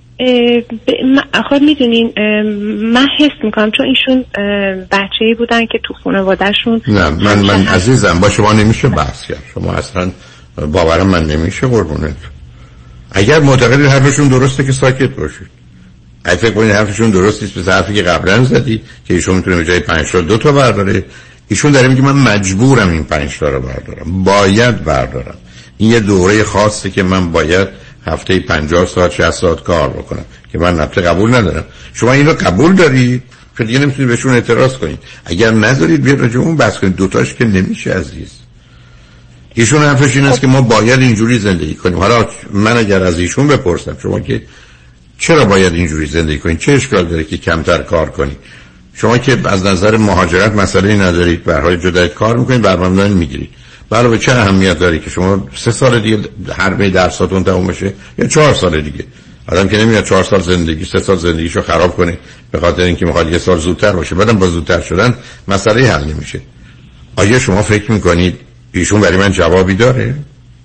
آخه میدونین من حس میکنم چون ایشون بچه‌ای بودن که تو خانواده‌شون نه من عزیزم با شما نمیشه بحث کرد. شما اصلا باورم من نمیشه قربونت. اگر معتقدید حرفشون درسته که ساکت باشید. اگه فکر کنید حرفشون درست نیست به حرفی که قبلا زدی که ایشون میتونه به جای 5 تا 2 تا برداره، ایشون داره میگه من مجبورم این 5 تا رو بردارم، باید بردارم. این یه دوره خاصه که من باید هفته 50 ساعت 60 ساعت کار بکنم که من البته قبول ندارم. شما اینو قبول دارید که دیگه نمیتونید بهشون اعتراض کنید. اگر ندارید بیاد راجع اون بحث کنید. دوتاش که نمیشه عزیز. ایشون حرفش این است که ما باید اینجوری زندگی کنیم. حالا من اگر از ایشون بپرسم شما که چرا باید اینجوری زندگی کنید، چه اشکال داره که کمتر کار کنید؟ شما که از نظر مهاجرت مسئله ندارید، به هر حال جدا کار میکنید، برنامه میگیرید، علاوه چه اهمیت داره که شما 3 سال دیگه حربه درساتون تموم بشه یا 4 سال دیگه؟ آدم که نمیاد 4 سال زندگی 3 سال زندگیشو خراب کنه به خاطر اینکه میخواد 1 سال زودتر باشه، بعدم با زودتر شدن مسئله حل نمیشه. آیا شما فکر میکنید ایشون برای من جوابی داره؟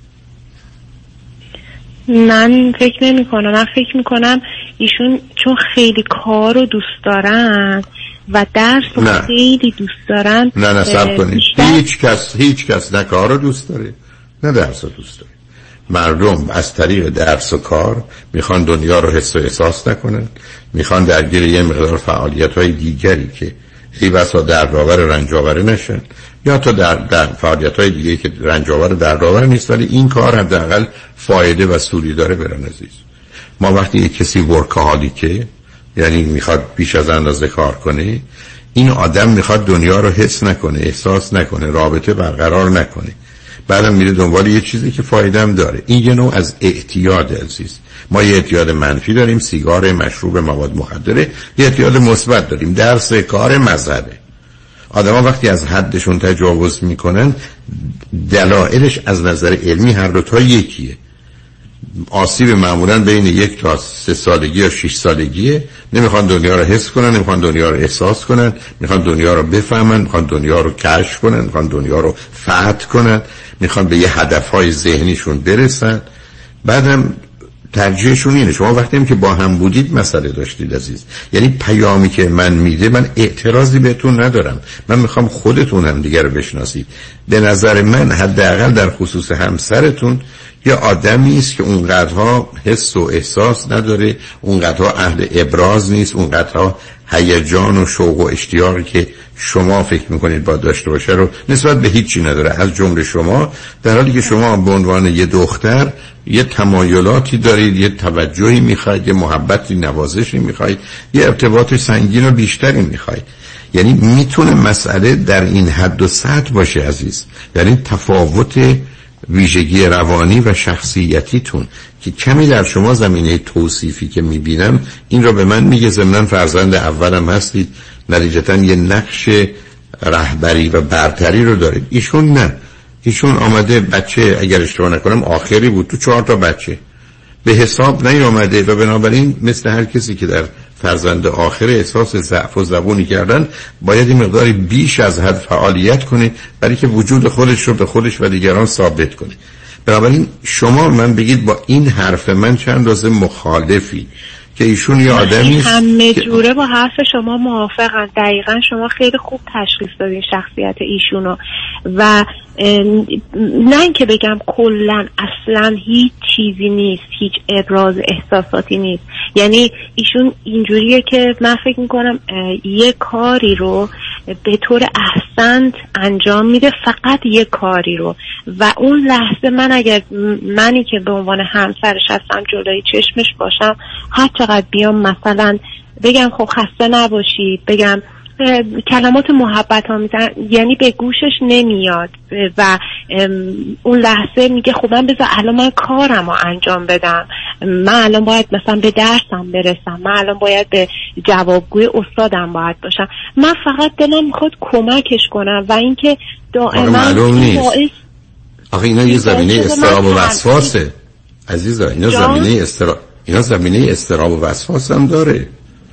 من فکر نمی کنم. من فکر میکنم ایشون چون خیلی کار رو دوست دارن و درس رو خیلی دوست دارن. نه صبر کنید. هیچ کس نه کار رو دوست داره نه درس رو دوست داره. مردم از طریق درس و کار میخوان دنیا رو حس و احساس نکنن، میخوان درگیر یه مقدار فعالیت‌های دیگری که ای بسا دردآور و رنج‌آور نشن، یا تا در فعالیت‌های دیگه که رنج‌آور و دردآور نیست ولی این کار حداقل فایده و سودی داره برن عزیز. ما وقتی یک کسی ورکاهالیکه، یعنی میخواد بیش از اندازه کار کنه، این آدم میخواد دنیا رو حس نکنه، احساس نکنه، رابطه برقرار نکنه، بعدم میره دنبال یه چیزی که فایده هم داره. این یه نوع از اعتیاد عزیز. ما یه اعتیاد منفی داریم، سیگار، مشروب، مواد مخدره. یه اعتیاد مثبت داریم، درس، کار، مذهبه. آدما وقتی از حدشون تجاوز میکنن دلایلش از نظر علمی هر دو تا یکیه. آسیب معمولا بین 1 تا 3 سالگی یا 6 سالگیه. نمیخوان دنیا رو حس کنن، نمیخوان دنیا رو احساس کنن، میخوان دنیا رو بفهمن، میخوان دنیا رو کشف کنن، میخوان دنیا رو فتح کنن، میخوان به یه هدفهای ذهنیشون برسن. بعدم ترجیحشون اینه. شما وقتی که با هم بودید مسئله داشتید عزیز، یعنی پیامی که من میده، من اعتراضی بهتون ندارم، من میخوام خودتون هم دیگر رو بشناسید. به نظر من حداقل در خصوص همسرتون یه آدمی است که اونقدرها حس و احساس نداره، اونقدرها اهل ابراز نیست، اونقدرها هیجان و شوق و اشتیاقی که شما فکر میکنید باید داشته باشه رو نسبت به هیچی نداره از جمله شما، در حالی که شما به عنوان یه دختر یه تمایلاتی دارید، یه توجهی میخواید، یه محبتی، نوازشی میخواید، یه ارتباط سنگین و بیشتری میخواید. یعنی میتونه مسئله در این حد و سطح باشه عزیز، یعنی تفاوت ویژگی روانی و شخصیتیتون که کمی در شما زمینه توصیفی که میبینم این رو به من میگه. ضمناً فرزند اولم هستید، نتیجتاً یه نقش رهبری و برتری رو دارید. ایشون نه، ایشون آمده بچه، اگر اشتباه نکنم آخری بود تو 4 تا بچه، به حساب نیامده و بنابراین مثل هر کسی که در فرزند آخر احساس ضعف و زبونی کردن باید این مقداری بیش از حد فعالیت کنه برای که وجود خودش رو به خودش و دیگران ثابت کنه. بنابراین شما من بگید با این حرف من چند اندازه مخالفی که ایشون یه آدمی است همه جوره با حرف شما موافقم. دقیقاً شما خیلی خوب تشخیص دادین شخصیت ایشونو و نه اینکه بگم کلاً اصلاً هیچ چیزی نیست، هیچ ابراز احساساتی نیست. یعنی ایشون اینجوریه که من فکر میکنم یه کاری رو به طور احسن انجام میده، فقط یه کاری رو، و اون لحظه من اگر منی که به عنوان همسرش هستم جلوی چشمش باشم، هر چقدر بیام مثلا بگم خب خسته نباشی، بگم کلمات محبت ها میزن، یعنی به گوشش نمیاد و اون لحظه میگه خب من بذار الان من کارم رو انجام بدم، من الان باید مثلا به درسم برسم، من الان باید به جوابگوی استادم باید باشم، من فقط دلم میخواد کمکش کنم. و اینکه دائما معلوم نیست آخه اینا یه زمینه استراب و وسواسه عزیزا، اینا زمینه استراب و وسواس هم داره.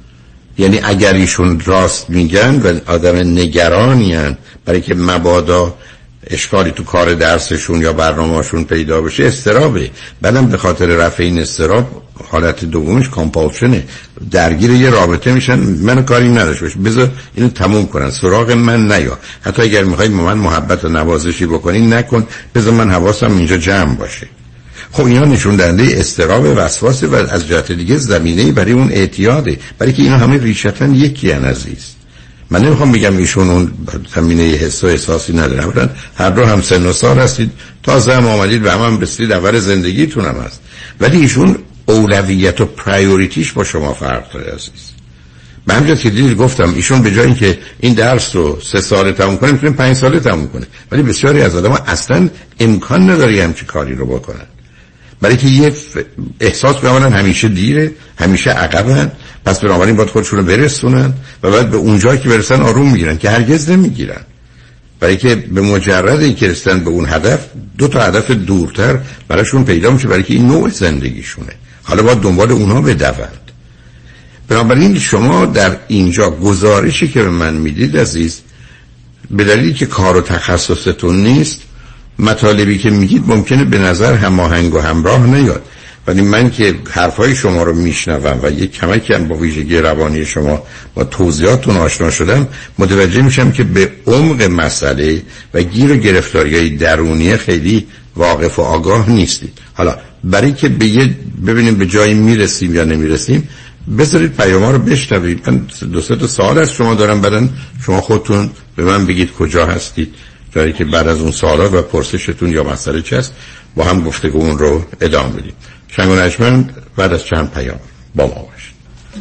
یعنی اگر ایشون راست میگن و آدم نگرانی هن برای که مبادا اشکالی تو کار درسشون یا برنامه‌شون پیدا بشه، استرابه. بعدم به خاطر رفع این استراب حالت دومش کامپالشنه، درگیر یه رابطه میشن، من کاری نداشت باشه، بذار اینو تموم کنن، سراغ من نیا، حتی اگر میخواید من محبت و نوازشی بکنی نکن، بذار من حواسم اینجا جمع باشه. خب اینا نشون دهنده استراب وسواسه و از جهت دیگه زمینه‌ای برای اون اعتیاده، برای که اینا همه ریشتن یکی ان عزیز. من نمیخوام بگم ایشون اون زمینه حس و احساسی ندارن، هر دو هم سن و سال هستید، تازه هم آمدید و هم رسیدید اول زندگیتون هم هست، ولی ایشون اولویت و پرایوریتیش با شما فرق داره عزیز. به همین جهت که دیدید گفتم ایشون به جای اینکه این درس رو 3 ساله تموم کنه میتونه 5 ساله تموم کنه، ولی بسیاری از آدم‌ها اصلا امکان نداره همچین کاری رو بکنن، برای که یه احساس می‌کنن همیشه دیره، همیشه عقبن، پس بنابراین باید خودشون رو برسونن و بعد به اون جایی که برسن آروم میگیرن که هرگز نمیگیرن، برای که به مجرد اینکه رسیدن به اون هدف 2 تا هدف دورتر براشون پیدا میشه، برای که این نوع زندگیشونه، حالا باید دنبال اونها بدوند. بنابراین شما در اینجا گزارشی که به من میدید عزیز، به دلیلی که کار و تخصصتون نیست، مطالبی که میگید ممکنه به نظر هماهنگ و همراه نیاد، ولی من که حرفای شما رو میشنوم و یک کمکی هم با ویژگی روانی شما با توضیحاتون آشنا شدم، متوجه میشم که به عمق مسئله و گیر و گرفتاری‌های درونی خیلی واقف و آگاه نیستید. حالا برای که ببینیم به جایی میرسیم یا نمیرسیم، بذارید پیام‌ها رو بشنوید. من 2-3 تا سوال از شما دارم، بعدن شما خودتون به من بگید کجا هستید، جایی که بعد از اون سوالات و پرسشتون یا مسئله چی هست با هم گفتگو اون رو ادامه بدیم. شنگ و نجمن بعد از چند پیام با ما باشید.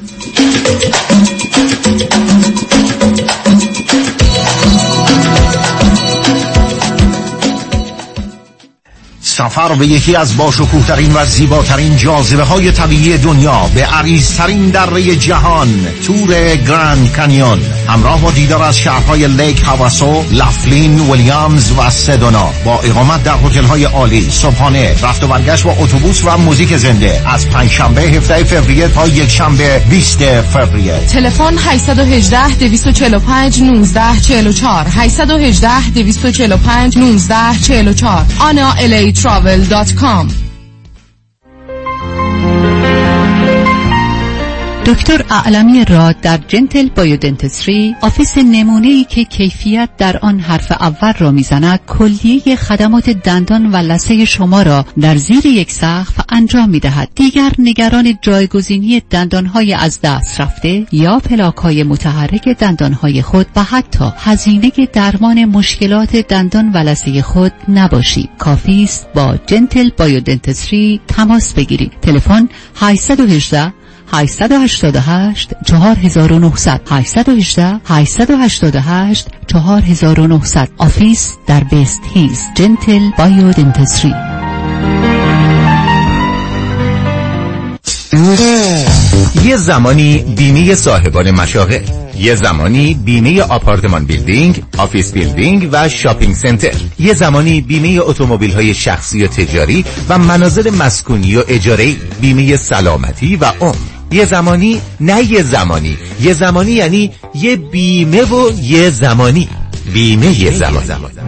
سفر به یکی از باشکوه‌ترین و زیباترین جاذبه‌های طبیعی دنیا به عریض‌ترین دره جهان، تور گراند کانیون، همراه با دیدار از شهرهای لیک هاواسو، لافلین، ویلیامز و سدونا، با اقامت در هتل‌های عالی، صبحانه، رفت و برگشت با اتوبوس و موزیک زنده، از پنجشنبه 17 فوریه تا یکشنبه 20 فوریه. تلفن 818 245 1944 818 245 1944 AnaLATravel.com. دکتر اعلمی راد در جنتل بایودنتسری، آفیس نمونه‌ای که کیفیت در آن حرف اول را میزند، کلیه خدمات دندان و لثه شما را در زیر یک سقف انجام میدهد. دیگر نگران جایگزینی دندانهای از دست رفته یا پلاک‌های متحرک دندانهای خود و حتی هزینه درمان مشکلات دندان و لثه خود نباشید. کافی است با جنتل بایودنتسری تماس بگیرید. تلفن 818 888 4900 818 888 4900. آفیس در بیست هیلز، جنتل بایودنتسری. یه زمانی بیمه صاحبان مشاغل، یه زمانی بیمه آپارتمان بیلدینگ، آفیس بیلدینگ و شاپینگ سنتر، یه زمانی بیمه اتومبیل‌های شخصی و تجاری و منازل مسکونی و اجاره‌ای، بیمه سلامتی و عمر. یه زمانی نه یه زمانی. یه زمانی یعنی یه بیمه و یه زمانی. بیمه زمانی.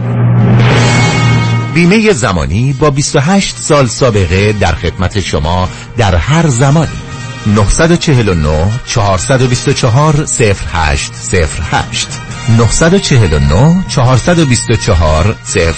بیمه زمانی با 28 سال سابقه در خدمت شما در هر زمانی. 949 424 0808 949 424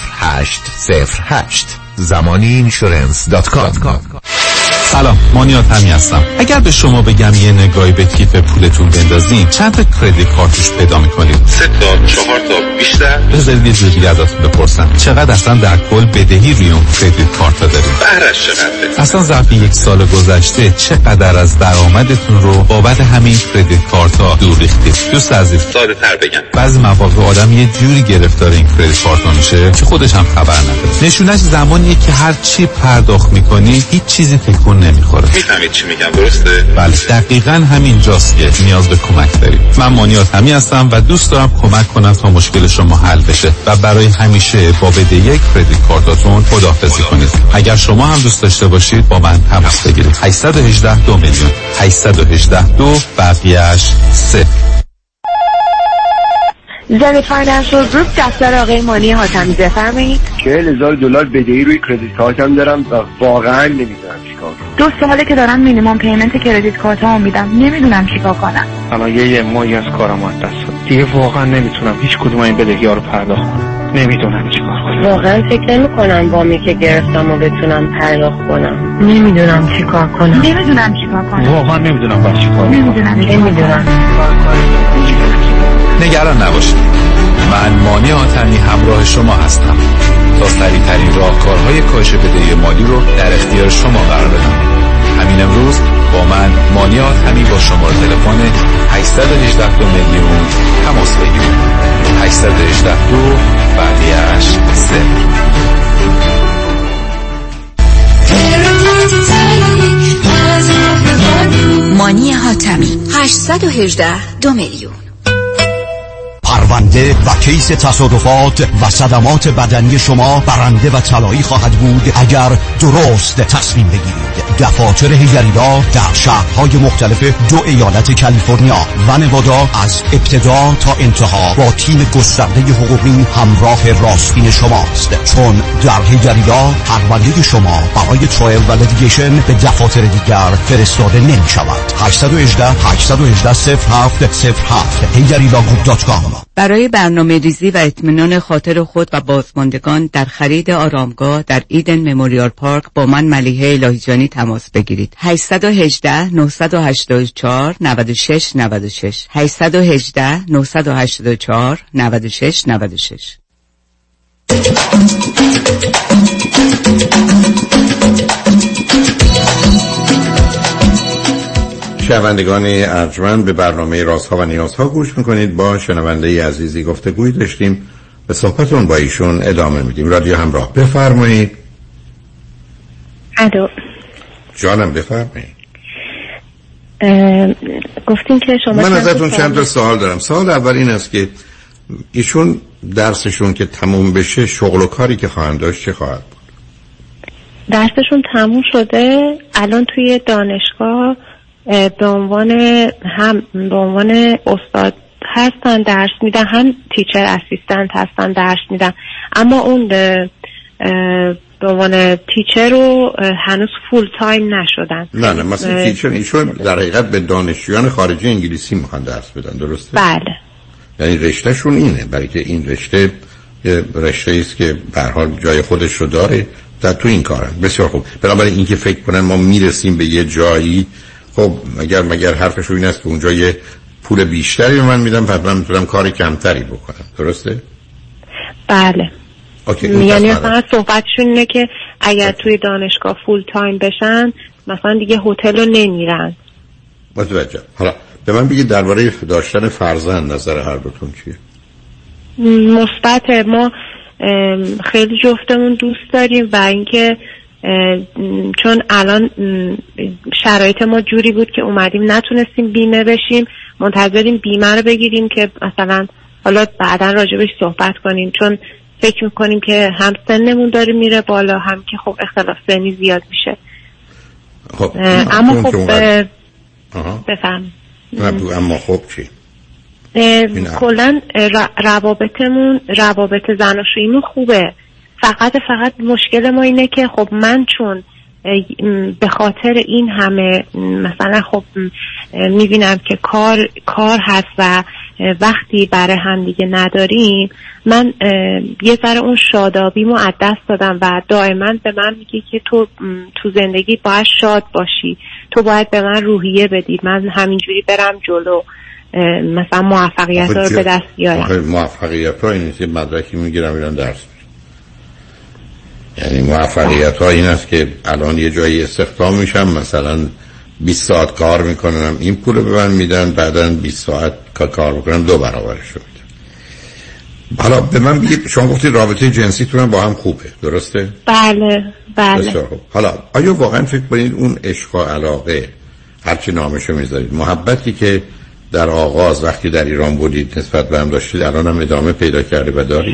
0808 zamaniinsurance.com. سلام، مانیات همی هستم. اگر به شما بگم یه نگاهی به کیف پولتون بندازین چند تا کردیت کارت توش پیدا میکنید؟ 3 تا 4 تا بیشتر؟ بذارید یه جوری ازتون بپرسم چقدر اصلا در کل بدهی روی اون کردیت کارت دارید؟ بهرش چقدره؟ اصلا ظرف یک سال گذشته چقدر از درآمدتون رو بابت همین کردیت کارت ها دور ریختید؟ دوست عزیز، ساده تر بگم، بعضی مواقع آدم یه جوری گرفتار این کردیت کارت ها میشه که خودش هم خبر نداره. نشونش زمانیه که هر چی پرداخت میکنی هیچ چیزی تکون نمیخوره. میفهمید چی میگم، درسته؟ بله، دقیقاً همین جاست که نیاز به کمک دارید. من مانیات همی هستم و دوست دارم کمک کنم تا مشکل شما حل بشه و برای همیشه با بدهی کردیت کارتاتون خداحافظی کنید. اگر شما هم دوست داشته باشید با من تماس بگیرید. 818 2 میلیون 818 2 بقیه‌اش 3. زنی فاینانشل گروپ، دفتر آقای مانی حاتمی، بفرمایید. $40,000 بدهی روی کردیت کارتم دارم و واقعا نمیدونم چیکار کنم. 2 ساله که دارم مینیمم پیمنت کردیت کارتامو میدم، نمیدونم چیکار کنم. الان یه ماهی از کارم از دست داد. دیگه واقعا نمیتونم هیچ کدوم این بدهی‌ها رو پرداخت کنم. نمیدونم چیکار کنم. واقعا فکر نمی‌کنم وامی که گرفتم و بتونم پرداخت کنم. نمیدونم چیکار کنم. واقعا نمیدونم باید چیکار کنم. نمیدونم. نگران نباشید، من مانی حاتمی همراه شما هستم تا سریع‌ترین راهکارهای کاهش بدهی مالی رو در اختیار شما قرار بدم. همین امروز با من مانی حاتمی با شماره تلفن 818 2 میلیون تماس بگیرید. 818 2 بقیه‌اش 3. مانی حاتمی 818 2 میلیون. پرونده و کیس تصادفات و صدمات بدنی شما برنده و طلایی خواهد بود اگر درست تصمیم بگیرید. دفاتر هیجریلا در شهرهای مختلف 2 ایالت کالیفرنیا و نوادا از ابتدا تا انتها با تیم گسترده حقوقی همراه راستین شماست، چون در هیجریلا پرونده شما برای ترایل و لیتیگیشن به دفاتر دیگر فرستاده نمی شود. 818 0707 hijarilaGroup.com. برای برنامه‌ریزی و اطمینان خاطر خود و بازماندگان در خرید آرامگاه در ایدن مموریال پارک با من ملیحه الهیجانی تماس بگیرید. 818 984 96 96 818 984 96 96. شنوندگان ارجمند، به برنامه رازها و نیازها گوش میکنید. با شنونده عزیزی گفتگویی داشتیم، به صحبتون با ایشون ادامه میدیم. رادیو همراه، بفرمایید. الو جانم، بفرمایید. گفتین که شما من ازتون چند تا سوال دارم. سوال اول این است که ایشون درسشون که تموم بشه شغل و کاری که خواهند داشت چه خواهد بود؟ درسشون تموم شده، الان توی دانشگاه به عنوان استاد هستن، درس میدن، هم تیچر اسیستنت هستن، درس میدن. اما اون به عنوان تیچر رو هنوز فول تایم نشدن. نه مثلا تیچر ایشون در حقیقت به دانشجویان خارجی انگلیسی میخوان درس بدن، درسته؟ بله. یعنی رشتهشون اینه، برای که این رشته است که به هر حال جای خودش رو داره، در تو این کارن. بسیار خوب. بنابراین اینکه فکر کنن ما میرسیم به یه جایی، خب مگر حرفشو این است که اونجا یه پول بیشتری به من میدم، بعد من میتونم کار کمتری بکنم، درسته؟ بله. یعنی مثلا صحبتشون اینه که اگر توی دانشگاه فول تایم بشن مثلا دیگه هتل رو نمیرن. متوجه. حالا به من بگید درباره داشتن فرزند نظر هر دوتون چیه؟ مثبت. ما خیلی جفتمون دوست داریم و اینکه چون الان شرایط ما جوری بود که اومدیم نتونستیم بیمه بشیم، منتظریم بیمه رو بگیریم که مثلا حالا بعداً راجبش صحبت کنیم، چون فکر میکنیم که هم سنمون داره میره بالا، هم که خب اختلاف سنی زیاد میشه. خب اما خب بفهم. اما خب چی؟ کلن روابط زناشوییمون خوبه. فقط مشکل ما اینه که خب من چون به خاطر این همه مثلا خب میبینم که کار هست و وقتی برای هم دیگه نداریم، من یه ذره اون شادابیمو از دست دادم و دائما به من میگه که تو زندگی باید شاد باشی، تو باید به من روحیه بدی، من همینجوری برم جلو، مثلا موفقیت رو به دست بیارم. موفقیت ها این نیست مدرکی میگیرم میرم درس، یعنی موفقیت ها این است که الان یه جایی استخدام میشم، مثلا 20 ساعت کار میکنم، این پول رو به من میدن، بعداً 20 ساعت کار بکنم 2 برابرش رو میدن. حالا به من بگید، شما گفتید رابطه جنسیتون با هم خوبه، درسته؟ بله. حالا آیا واقعا فکر کنید اون عشق و علاقه هرچی نامشو میذارید، محبتی که در آغاز وقتی در ایران بودید نسبت به هم داشتید، الان هم ادامه پیدا کرده و دارید؟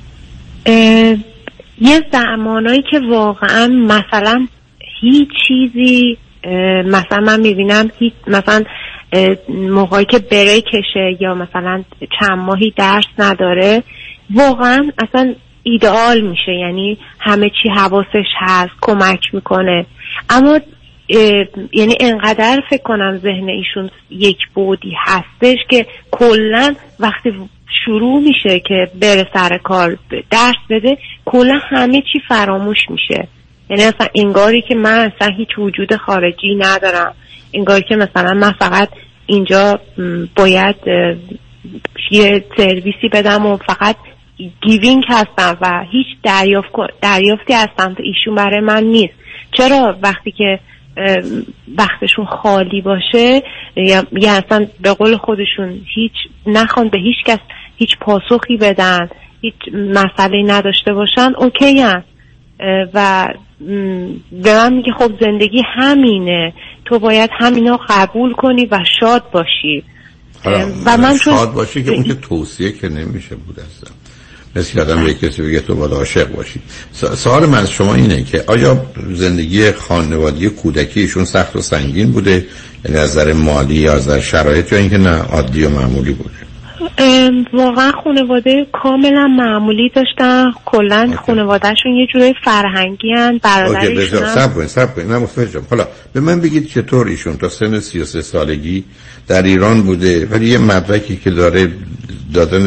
یه زمانایی که واقعا مثلا هیچ چیزی، مثلا من میبینم هیچ مثلا موقعی که بریکشه یا مثلا چند ماهی درس نداره، واقعا اصلا ایدئال میشه، یعنی همه چی حواسش هست، کمک میکنه. اما یعنی انقدر فکر کنم ذهن ایشون یک بعدی هستش که کلا وقتی شروع میشه که بره سر کار درس بده، کلا همه چی فراموش میشه. یعنی اصلا انگاری که من اصلا هیچ وجود خارجی ندارم، انگاری که مثلا من فقط اینجا باید یه سرویسی بدم و فقط گیوینگ هستم و هیچ دریافتی از سمت ایشون برای من نیست. چرا وقتی که وقتشون خالی باشه یا اصلا به قول خودشون هیچ نخوان به هیچ کس هیچ پاسخی بدن، هیچ مسئله نداشته باشن، اوکی هست و به من میگه خب زندگی همینه، تو باید همینا قبول کنی و شاد باشی. و من شاد باشی که اون که توصیه که نمیشه بود اصلا، مثل آدم به کسی بگه تو باید عاشق باشی. سوال من از شما اینه که آیا زندگی خانوادگی کودکیشون سخت و سنگین بوده، یعنی از نظر مالی یا از نظر شرایط، یا اینکه نه عادی و معمولی بوده؟ واقعا خانواده کاملا معمولی داشتن، کلا خانوادهشون یه جوری فرهنگی ان، برادرشون صبر کنید من متوجهم. حالا به من بگید چطور ایشون تا سن 33 سالگی در ایران بوده ولی یه مدرکی که داره دادن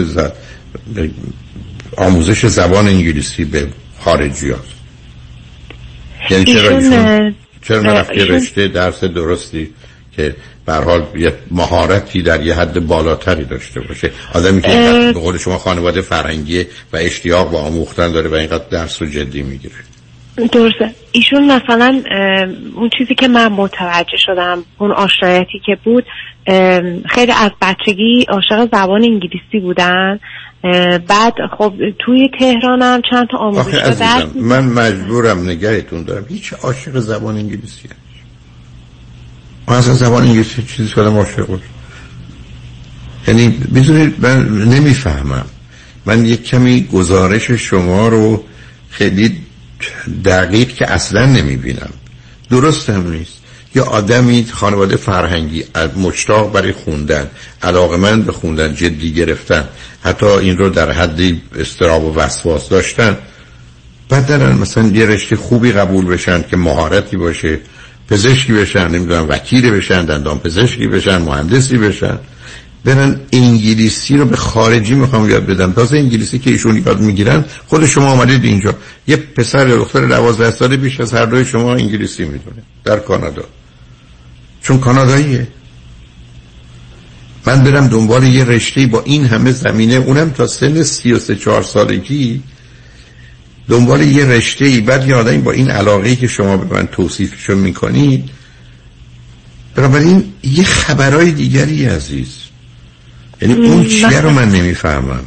آموزش زبان انگلیسی به خارجی هست، یعنی چرا نرفتی رشته درس درستی که به هر حال یه مهارتی در یه حد بالاتری داشته باشه، آدمی که به قول شما خانواده فرهنگی و اشتیاق به آموختن داره و اینقدر درس رو جدی میگیره؟ درسته. ایشون مثلا اون چیزی که من متوجه شدم، اون آشنایتی که بود، خیلی از بچگی عاشق زبان انگلیسی بودن. بعد خب توی تهرانم چند تا آموزشگاه درس. من مجبورم نگهتون دارم، هیچ عاشق زبان انگلیسی هست. من اصلا زبان انگلیسی چیزی که آدم عاشق بود، یعنی بدونید من نمیفهمم. من یک کمی گزارش شما رو خیلی دقیق که اصلا نمیبینم، درست هم نیست. یا آدمی خانواده فرهنگی مشتاق برای خوندن، علاقمند به خوندن، جدی گرفتن، حتی این رو در حدی اضطراب و وسواس داشتن، بعد دارن مثلا یه رشته خوبی قبول بشن که مهارتی باشه، پزشکی بشن، نمیدونم وکیل بشن، دندان پزشکی بشن، مهندسی بشن، برن انگلیسی رو به خارجی میخوام یاد بدم. تازه انگلیسی که ایشون یاد میگیرن، خود شما آمدید اینجا، یه پسر یا دختر 12 ساله بیش از هر دوی شما انگلیسی میدونه در کانادا، چون کاناداییه. من برم دنبال یه رشته با این همه زمینه، اونم تا سن 33-4 سالگی، دنبال یه رشته‌ای، بعد یه آدمی با این علاقه‌ای که شما به من توصیفشو میکنید. بنابراین یه خبرای دیگری عزیز، یعنی اون چیه رو من نمیفهمم.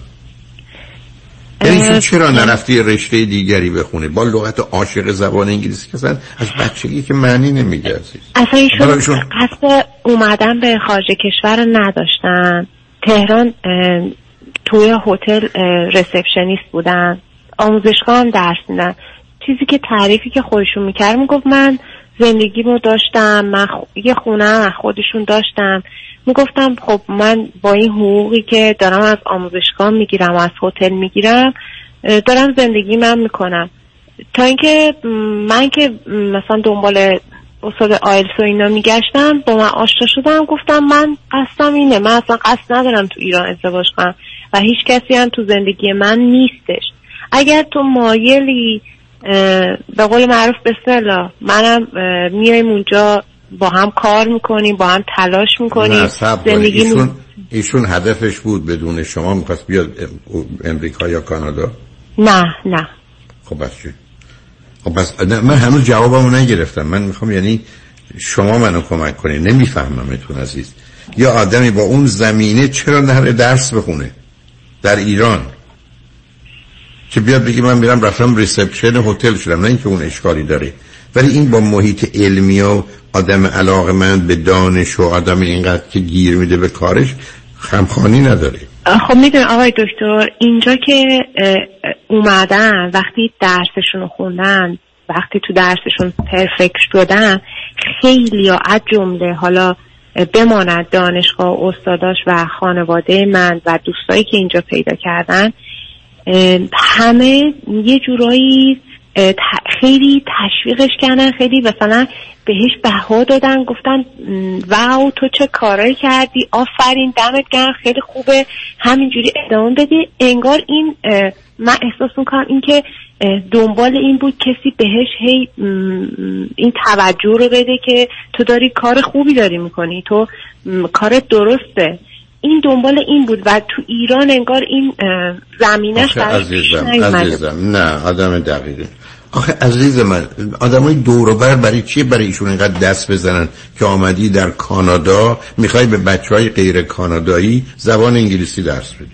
یعنی چرا نرفتی رشته دیگری بخونه با لغت عاشق زبان انگلیسی که اصلا از بچگی که معنی نمیده عزیز؟ اصلا ایشون قصد اومدن به خارج کشور نداشتن. تهران توی هتل ریسپشنیست بودن، آموزشگاه هم درس میدن. چیزی که تعریفی که خودشون میکرد، میگفت من زندگیمو داشتم، من یه خونه از خودشون داشتم. میگفتم خب من با این حقوقی که دارم از آموزشگاه میگیرم و از هتل میگیرم دارم زندگی من میکنم. تا اینکه من که مثلا دنبال استاد آیلتس و اینا میگشتم با من آشنا شدم، گفتم من قصدم اینه، من اصلا قصد ندارم تو ایران ازدواج کنم و هیچ کسی هم تو زندگی من نیستش. اگر تو مایلی به قول معروف بسم الله، منم میایم اونجا با هم کار میکنیم، با هم تلاش میکنیم. زندگی ایشون هدفش بود بدون شما میخواست بیاد امریکا یا کانادا؟ نه. خب بس من هنوز جوابمو نگرفتم. من میخوام یعنی شما منو کمک کنید، نمیفهممتون عزیز. یا آدمی با اون زمینه چرا نره درس بخونه در ایران که بیاد بگی من میرم رفتم ریسپشن هتل شدم؟ نه اینکه اون اشکالی داره، ولی این با محیط علمی و آدم علاقه‌مند به دانش و آدم اینقدر که گیر میده به کارش خمخانی نداره. خب میدونی آقای دکتر، اینجا که اومدن وقتی درسشون رو خوندن، وقتی تو درسشون پرفکت شدن، خیلی از جمله حالا بماند دانشگاه و استاداش و خانواده من و دوستایی که اینجا پیدا کردن، همه یه جورایی خیلی تشویقش کردن، خیلی مثلا بهش بها دادن، گفتن واو تو چه کارایی کردی، آفرین، دمت گرم، خیلی خوبه، همینجوری ادامه بدی. انگار این من احساس میکنم این که دنبال این بود کسی بهش هی این توجه رو بده که تو داری کار خوبی داری میکنی، تو کارت درسته. این دنبال این بود و تو ایران انگار این زمینش عزیزم نه آدم دقیقه. آخه عزیز من، آدمای دور و بر برای چیه برای ایشون اینقدر دست بزنن که آمدی در کانادا میخوای به بچهای غیر کانادایی زبان انگلیسی درس بدی؟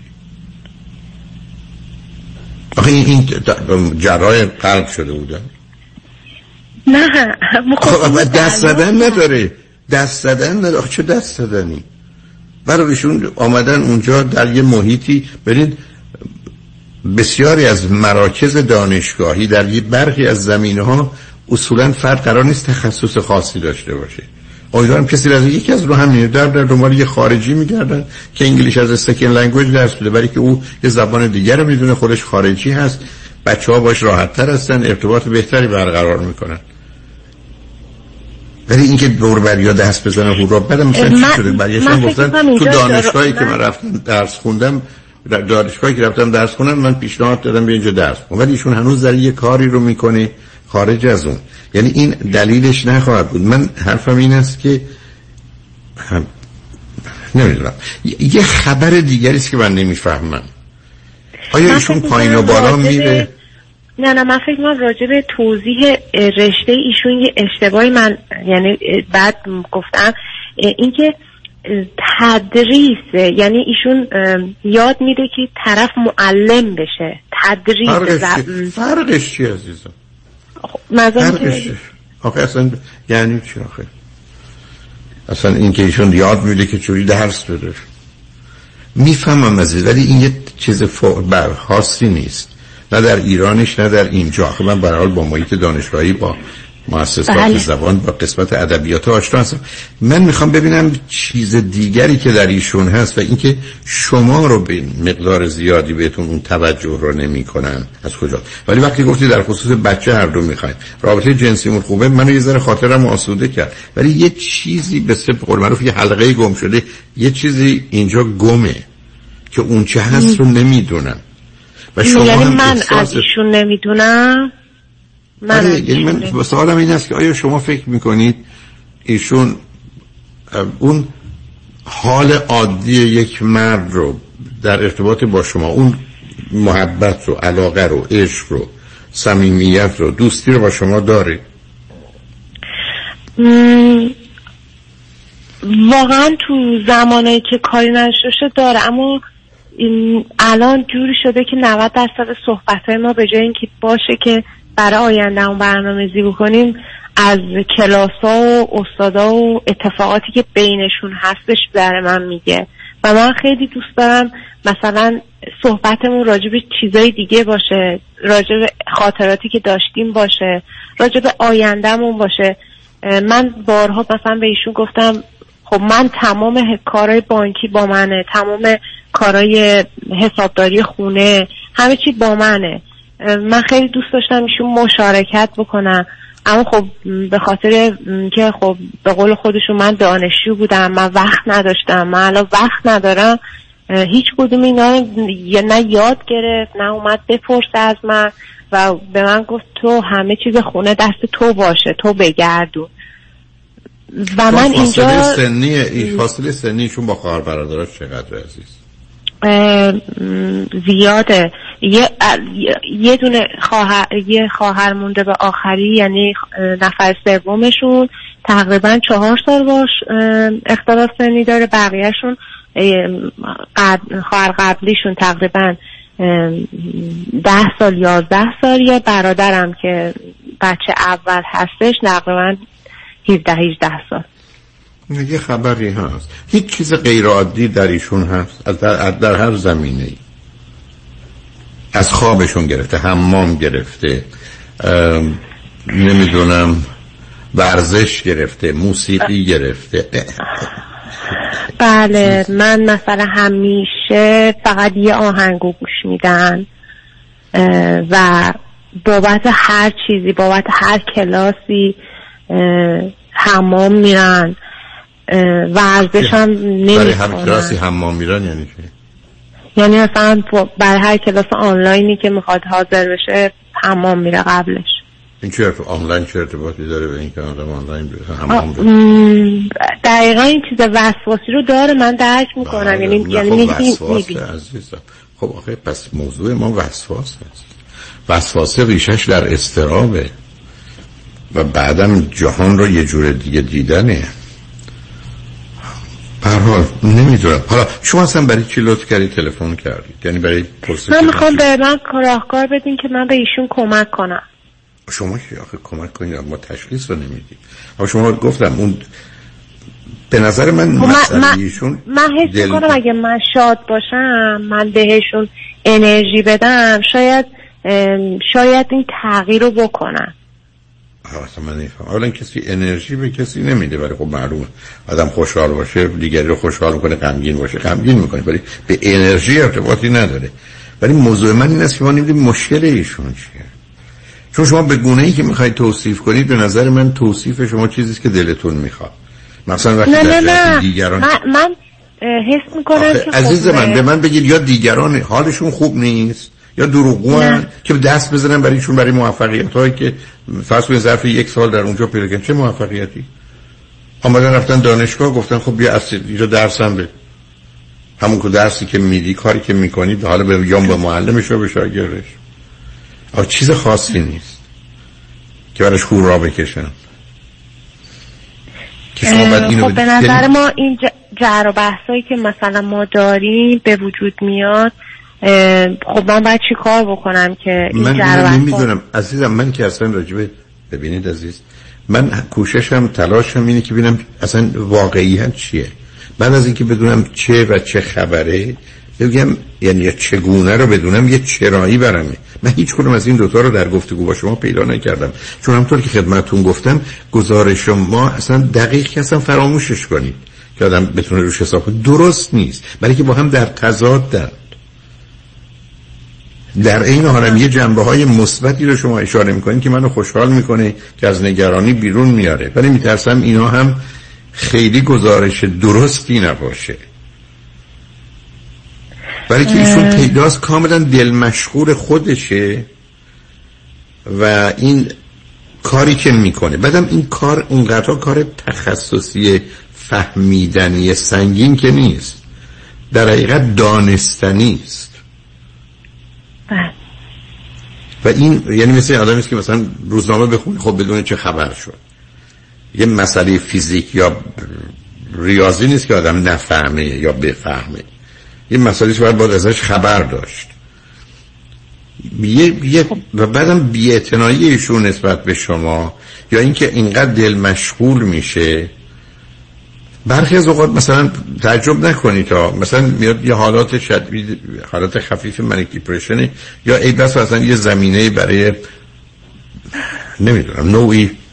آخه این جراح قلب شده بودن. نه دست زدن نداره، دست زدن نداره. آخه چه دست زدنی؟ برای ایشون آمدن اونجا در یه محیطی. ببینید بسیاری از مراکز دانشگاهی در یه برخی از زمینه‌ها اصولاً فرد قرار نیست تخصص خاصی داشته باشه. امیدوارم کسی از یکی از رو همین در دنبال یه خارجی میگردن که انگلیش از سکند لنگویج درس بده، برای که او یه زبان دیگر رو میدونه، خودش خارجی هست، بچه‌ها باش راحت‌تر هستن، ارتباط بهتری برقرار میکنن. ولی اینکه دور بریا دست بزنه هورا بعدم مثلا چی شده؟ برایشون گفتن تو دانشگاهی که من رفتم درس خوندم، در دانشگاهی که رفتم درس خوندم من پیشنهاد دادم بیا اینجا درس کن، ولی ایشون هنوز در یه کاری رو میکنه خارج از اون. یعنی این دلیلش نخواهد بود. من حرفم این است که نمیدونم یه خبر دیگری است که من نمیفهمم. آیا ایشون پایین و بالا میره؟ نه من فکر کنم راجع به توضیح رشته ایشون یه اشتباهی من یعنی بعد گفتم، اینکه تدریسه، یعنی ایشون یاد میده که طرف معلم بشه. تدریس فرقش چی عزیزم؟ آخه اصلا یعنی چی آخه؟ اصلا این که ایشون یاد میده که چوری درس بده میفهمم عزیز، ولی این یه چیز خاصی نیست، نه در ایرانش نه در اینجا. آخه من به هر حال با محیط دانشگاهی، با مؤسسات زبان، با قسمت ادبیات آشنا هستم. من میخوام ببینم چیز دیگری که در ایشون هست و اینکه شما رو به مقدار زیادی بهتون اون توجه رو نمیکنن از کجا. ولی وقتی گفتی در خصوص بچه هر دو میخوایم رابطه جنسیمون خوبه، منو یه ذره خاطرم آسوده کرد، ولی یه چیزی به قول معروف یه حلقه گم شده، یه چیزی اینجا گمه که اون چه هست رو نمیدونم. و شما یعنی من از ایشون نمیدونم. من سوالم این است که آیا شما فکر میکنید ایشون اون حال عادی یک مرد رو در ارتباط با شما، اون محبت رو، علاقه رو، عشق رو، صمیمیت رو، دوستی رو با شما داره؟ واقعا تو زمانی که کاری نشده داره، اما الان جوری شده که 90% صحبت‌های ما به جای اینکه باشه که برای آینده اون برنامه‌ریزی بکنیم، از کلاس‌ها و استادا و اتفاقاتی که بینشون هستش برای من میگه و من خیلی دوست دارم مثلا صحبتمون راجع به چیزای دیگه باشه، راجع به خاطراتی که داشتیم باشه، راجع به آیندهمون باشه. من بارها مثلا به ایشون گفتم خب من تمام کارهای بانکی با منه، تمام کارهای حسابداری خونه همه چی با منه. من خیلی دوست داشتم ایشون مشارکت بکنم، اما خب به خاطر که خب به قول خودشون من دانشجو بودم، من وقت نداشتم، من الان وقت ندارم، هیچ کدوم اینا نه یاد گرفت نه اومد بپرسه از من و به من گفت تو همه چیز خونه دست تو باشه، تو بگردون. و من اینجا فاصله سنیشون با خواهر برادرش چقدر عزیز؟ زیاده. یه دونه خواهر مونده به آخری، یعنی نفر سومشون تقریبا 4 سال باش اختلاف سنی داره، بقیهشون خواهر قبلیشون تقریبا 10 سال 11 سال. یه برادرم که بچه اول هستش تقریبا 17-18 سال. یه خبری هست، هیچ چیز غیر عادی در ایشون هست در هر زمینه‌ای، از خوابشون گرفته، حمام گرفته، نمیدونم ورزش گرفته، موسیقی گرفته. بله من مثلا همیشه فقط یه آهنگو گوش میدن و بابت هر چیزی، بابت هر کلاسی حمام میرن، ورزش هم نمیکنن. برای هر کلاسی حمام میرن یعنی چی؟ یعنی مثلا برای هر کلاس آنلاینی که میخواد حاضر بشه حمام میره قبلش. این چه آنلاین چه ارتباطی داره به این که آدم آنلاین حمام بره؟ دقیقا این چیز وسواسی رو داره، من درک میکنم. یعنی وسواس عزیزم. خب آخه پس موضوع ما وسواس هست. وسواس ریشش در اضطرابه و بعدم جهان رو یه جور دیگه دیدنه. به هر حال نمیدونم. حالا شما اصلا برای چی لطف کردی تلفن کردید؟ یعنی برای پرسش من میخوام به من راهکار بدین که من به ایشون کمک کنم. شما که آخه کمک کنید ما تشخیص رو نمیدید. اما شما گفتم اون به نظر من مسئله ایشون من حس میکنم اگه من شاد باشم، من بهشون انرژی بدم، شاید این تغییر رو بکنن. اصلا من نفهم. اولا کسی انرژی به کسی نمیده، ولی خب معلومه آدم خوشحال باشه دیگری رو خوشحال میکنه، غمگین باشه غمگین میکنه، ولی به انرژی ارتباطی نداره. ولی موضوع من این است که ما نمیدونیم مشکل ایشون چیه. چون شما به گونه‌ای که میخواید توصیف کنید، به نظر من توصیف شما چیزیست که دلتون میخواد. مثلا وقتی در دیگران من حس میکنم که عزیز من به من بگید یا دیگران حالشون خوب نیست یا دروغگوان که دست بزنن برایشون برای موفقیت‌هایی که فرض کنید ظرف 1 سال در اونجا پیدا کردن. چه موفقیتی؟ آمدن رفتن دانشگاه، گفتن خب بیا اینجا درسم بده. همون که درسی که میدی، کاری که میکنید، حالا به یا به معلمش و به شاگردش. چیز خاصی نیست که براش هورا بکشن. که شما بعد اینو خب به نظر ما این جر و بحثایی که مثلا ما داریم به وجود میاد، خب من باید چی کار بکنم که این من نمیدونم عزیزم. من که اصلا راجبه ببینید عزیز، من کوششم تلاشم اینه که ببینم اصلا واقعیت چیه. بعد از اینکه بدونم چه و چه خبره، بگم یعنی چگونه رو بدونم یه چرایی برمه. من هیچ کدوم از این دوتا رو در گفتگو با شما پیدا نکردم، چون همونطور که خدمتتون گفتم گزارش ما اصلا دقیق که اصلا فراموشش کنید که آدم بتونه روش حساب کنه. درست نیست، برای که با هم در تضاد در این حالم یه جنبه‌های مثبتی رو شما اشاره می‌کنید که منو خوشحال می‌کنه، که از نگرانی بیرون میاره، ولی میترسم اینا هم خیلی گزارش درستی نباشه. برای که ایشون پیداست کاملا دل مشغول خودشه و این کاری که میکنه. بعدم این کار اونقدر کار تخصصی فهمیدنی سنگین که نیست، در حقیقت دانستنی است. و این یعنی مثل آدمی است که مثلا روزنامه بخونه خب بدون چه خبر شد. یه مسئله فیزیک یا ریاضی نیست که آدم نفهمه یا بفهمه، یه مسئله که باید ازش خبر داشت. و بعدم بی‌اعتنایی ایشون نسبت به شما یا اینکه اینقدر دل مشغول میشه. برخی از اوقات مثلا تعجب نکنید تا مثلا میاد یه حالات شدید، حالات خفیف منیک دیپرشن، یا ای بس اصلا یه زمینه برای نمیدونم نوعی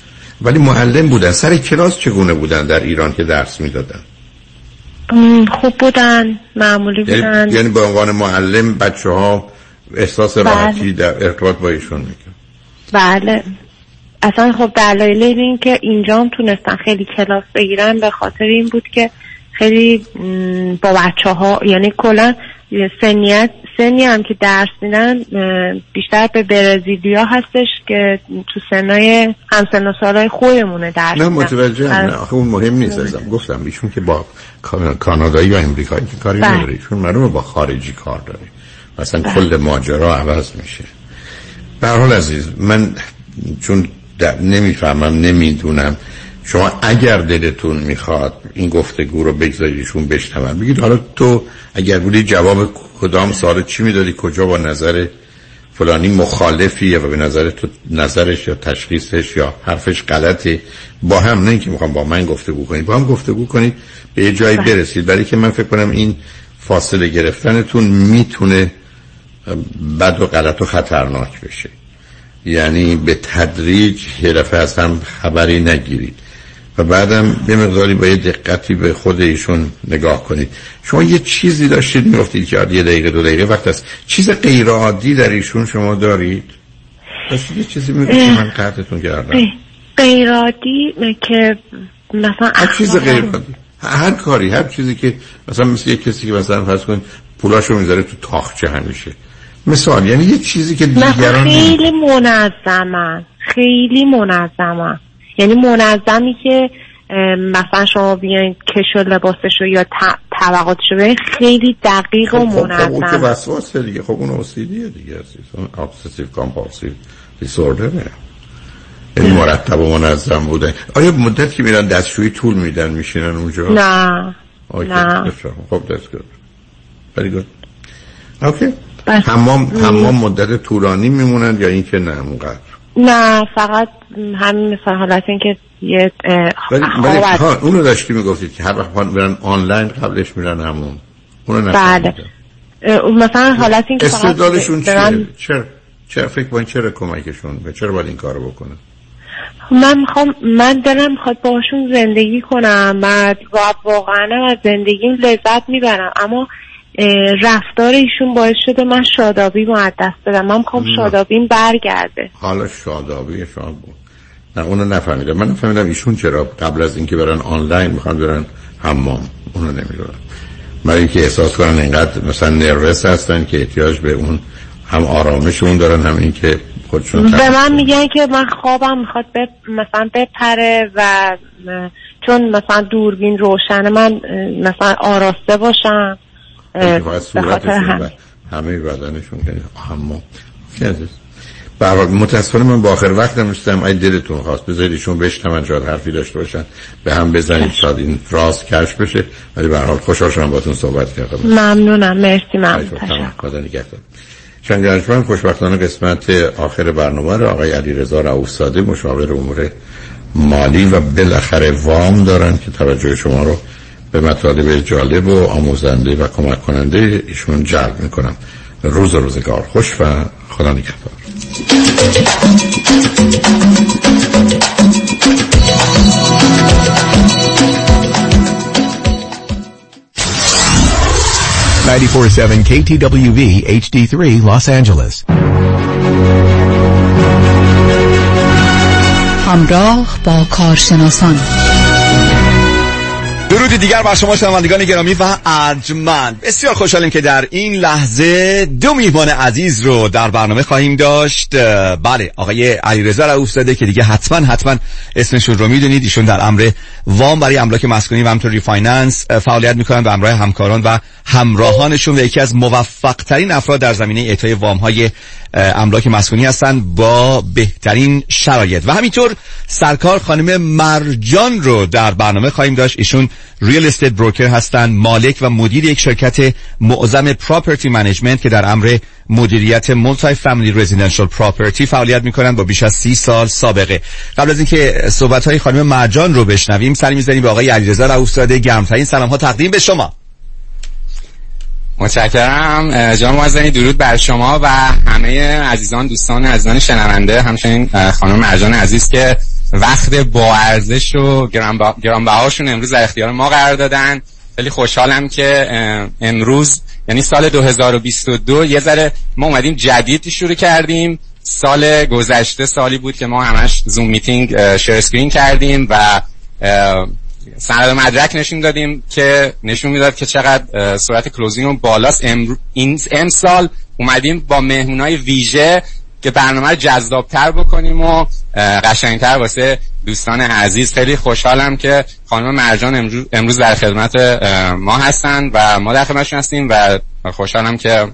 ولی معلم بودن. سر کلاس چگونه بودن در ایران که درس میدادن؟ خوب بودن، معمولی بودن. یعنی به عنوان معلم بچه‌ها احساس راحتی در ارتباط با ایشون میکنن؟ بله. اصلا خب دلایل این که اینجا هم تونستن خیلی کلاس بگیرن به خاطر این بود که خیلی با بچه‌ها، یعنی کلا سنی هم که درس میدن بیشتر به برزیلیا هستش که تو سنای همسن و سالای خودمونه درس میدن. نه متوجه نه، آخه اون مهم نیست. ازم گفتم ایشون که با کانادایی یا امریکایی که کاری نداره، ایشون معلومه با خارجی کار داره، مثلا کل ماجرا عوض میشه. به هر حال عزیز من چون نمیفهمم نمیدونم، شما اگر دلتون میخواد این گفتگو رو بگذاریشون بشنون، بگید حالا تو اگر بودی جواب کدام سوال چی میدادی، کجا با نظر فلانی مخالفی یا به نظر تو نظرش یا تشخیصش یا حرفش غلطه، با هم، نه اینکه میخوام با من گفتگو کنید، با هم گفتگو کنید به یه جایی برسید. برای که من فکر کنم این فاصله گرفتنتون میتونه بد و غلط و خطرناک بشه. یعنی به تدریج یه دفعه از هم خبری نگیرید و بعدم یه مقداری با یه دقتی به خود ایشون نگاه کنید. شما یه چیزی داشتید میگفتید که یه دقیقه 2 دقیقه وقت است، چیز غیر عادی در ایشون شما دارید؟ داشتید یه چیزی میگفتید من قطعتون کردم. غیر عادی که مثلا هر چیز غیر عادی، هر کاری، هر چیزی که مثلا مثل یه کسی که مثلا فرض کن پولاشو میذاره تو تاقچه همیشه، مثال، یعنی یه چیزی که دیگران خیلی منظمن، یعنی منظمی که مثلا شما بیاین کشو لباسشو یا طبقاتشو ببین خیلی دقیق و منظم. اون که وسواسه دیگه، خب اون OCD دیگه، اون obsessive compulsive disorder، یعنی مرتب و منظم بوده. آیا مدت که میرن دستشویی طول میدن میشینن اونجا؟ نه. خب دست گرد very good. اوکی. حمام مدت طولانی میمونن یا اینکه نه اونقدر؟ نه فقط همین مثلا حالت این که یه اونو داشتی میگفتید که هر وقت برن آنلاین قبلش میرن همون، اونو بله مثلا حالت این که استعدادشون چرا فکر باید چرا کمکشون و چرا باید این کارو بکنه؟ من دلم میخواد باهاشون زندگی کنم و واقعا از زندگیم لذت میبرم، اما رفتار ایشون باعث شده من شادابی رو از دست بدم. من میخوام شادابیم برگرده. حالا شادابی شما بود؟ نه اونو نفهمیدم. من نفهمیدم ایشون چرا قبل از اینکه برن آنلاین میخوان برن حمام، اونو نمیدونم. برای اینکه احساس کنن اینقدر مثلا نروس هستن که احتیاج به اون هم آرامشون دارن، هم این که خودشون به من میگن که من خوابم میخواد مثلا بپره و چون مثلا دوربین روشنه من مثلا آراسته باشم به خاطر همه بدنشون که حمام. برای متاسفانه من با آخر وقتم رسیدم. ای دلتون خواست بذاریدشون بشنون، شاید حرفی داشته باشن به هم بزنید، شاید این راست کشف بشه. ولی به هر حال خوشحال شدم باهاتون صحبت کردم. ممنونم. مرسی. ممنون. تشکر. شنگرجمن خوشبختانه قسمت آخر برنامه رو آقای علیرضا رؤوف‌زاده مشاور امور مالی و بالاخره وام دارن که توجه شما رو به مطالب جالب و آموزنده و کمک کننده ایشون جلب میکنم. روزگار خوش و خدا نگهدار. $94.7 KTWV HD3 Los Angeles. همراه با کارشناسان. درود دیگر بر شما شنوندگان گرامی و ارجمند. بسیار خوشحالیم که در این لحظه 2 میهمان عزیز رو در برنامه خواهیم داشت. بله، آقای علیرضا رؤوف‌زاده که دیگه حتما اسمشون رو میدونید. ایشون در امر وام برای املاک مسکونی و همینطور ریفایننس فعالیت میکنن به همراه همکاران و همراهانشون و یکی از موفق ترین افراد در زمینه اعطای وام های املاک مسکونی هستند با بهترین شرایط. و همینطور سرکار خانم مرجان رو در برنامه خواهیم داشت. ایشون ریل استیت بروکر هستند، مالک و مدیر یک شرکت معظم پراپرتی منیجمنت که در امر مدیریت مولتی فامیلی رزیدنشال پراپرتی فعالیت میکنن با بیش از 30 سال سابقه. قبل از اینکه صحبت‌های خانم مرجان رو بشنویم، سری می‌زنیم به آقای علیرضا رؤوف‌زاده. گرمترین سلام‌ها تقدیم به شما. متشکرم جناب معززی. درود بر شما و همه عزیزان، دوستان عزیزان شنونده، همچنین خانم مرجان عزیز که وقت با ارزش و گرانبهاشون امروز در اختیار ما قرار دادن. خیلی خوشحالم که امروز یعنی سال 2022 یه ذره ما اومدیم جدید شروع کردیم. سال گذشته سالی بود که ما همش زوم میتینگ شیر اسکرین کردیم و سند مدرک نشون دادیم که نشون میداد که چقدر سرعت کلوزینگ بالاست. امسال اومدیم با مهمونای ویژه که برنامه رو جذابتر بکنیم و قشنگتر واسه دوستان عزیز. خیلی خوشحالم که خانم مرجان امروز در خدمت ما هستن و ما در خدمتشون هستیم و خوشحالم که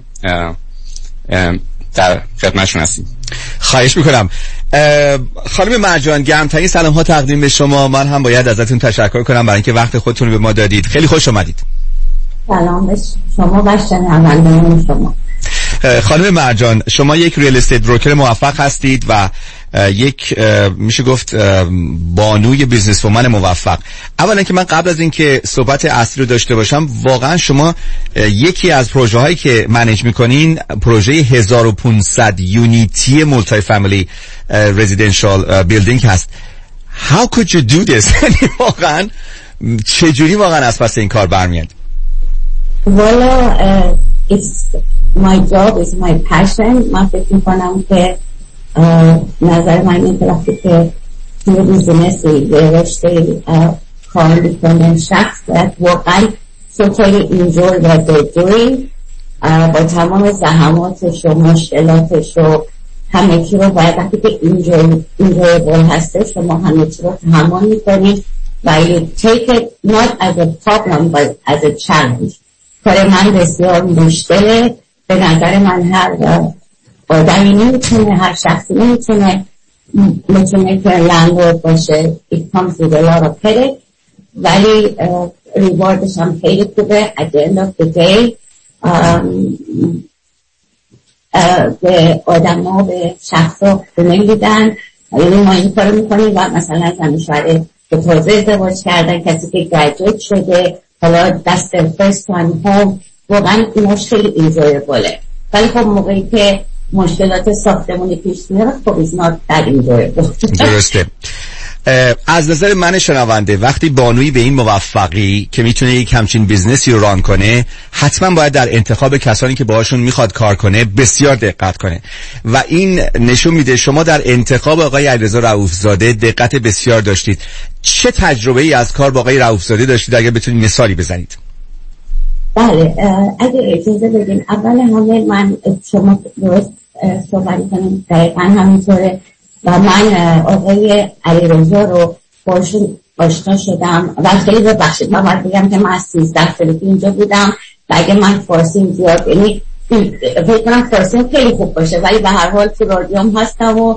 در خدمتشون هستیم. خواهش میکنم. خانم مرجان گرمترین سلام ها تقدیم به شما. من هم باید ازتون تشکر کنم برای اینکه وقت خودتون رو به ما دادید. خیلی خوش اومدید. سلام به شما و شنوندگان شما. خانم مرجان شما یک ریل استیت بروکر موفق هستید و یک میشه گفت بانوی بیزنس وومن موفق. اولا که من قبل از اینکه صحبت اصلی رو داشته باشم، واقعا شما یکی از پروژه هایی که منیج میکنین پروژه 1500 یونیتی مولتی فامیلی رزیدنشال بیلدینگ هست. How could you do this؟ واقعا چجوری واقعا از پس این کار برمیاد؟ والا it's my job, is my passion. من فکر میکنم که نظر من این وقتی که توی بیزنسی یه رشته کار میکنن شخص باید واقعا totally enjoy what they're doing. با تمام زحماتش و مشکلاتش و همه چی رو باید وقتی که enjoyable هسته شما همه چی رو تحمل میکنید و you take it not as a problem but as a challenge. کار من بسیار مشکله. به نظر من هر آدمی نمیتونه، هر شخصی نمیتونه که لندلورد باشه. It comes with a lot of headache ولی ریواردش هم خیلی خوبه. At the end of the day به آدم ها به شخص ها خونه میدن. یعنی ما این کار میکنیم و مثلا زن شوهر که تازه ازدواج کردن، کسی که گریجویت شده حالا دست first time home، واقعا مشکل enjoyable. ولی خب موقعی که مشکلات ساختمونی پیش میاد خب it's not that enjoyable. درسته. از نظر من شنونده وقتی بانوی به این موفقی که میتونه یک همچین بیزنسی رو ران کنه، حتما باید در انتخاب کسانی که باهاشون میخواد کار کنه بسیار دقت کنه و این نشون میده شما در انتخاب آقای علیرضا رؤوفزاده دقت بسیار داشتید. چه تجربه ای از کار با آقای رؤوفزاده داشتید اگر بتونید مثالی بزنید؟ بله اگر اجازه بدین اول همه من شما درست صحبت کنیم دقیقا همینطوره و من آقای علیرضا رو باشون آشنا شدم و خیلی ببخشید من باید بگم که من از 13 سالگی اینجا بودم و اگه من فارسیم زیاد یعنی فکر کنم فارسیم خیلی خوب باشه ولی به هر حال تو رادیوم هستم و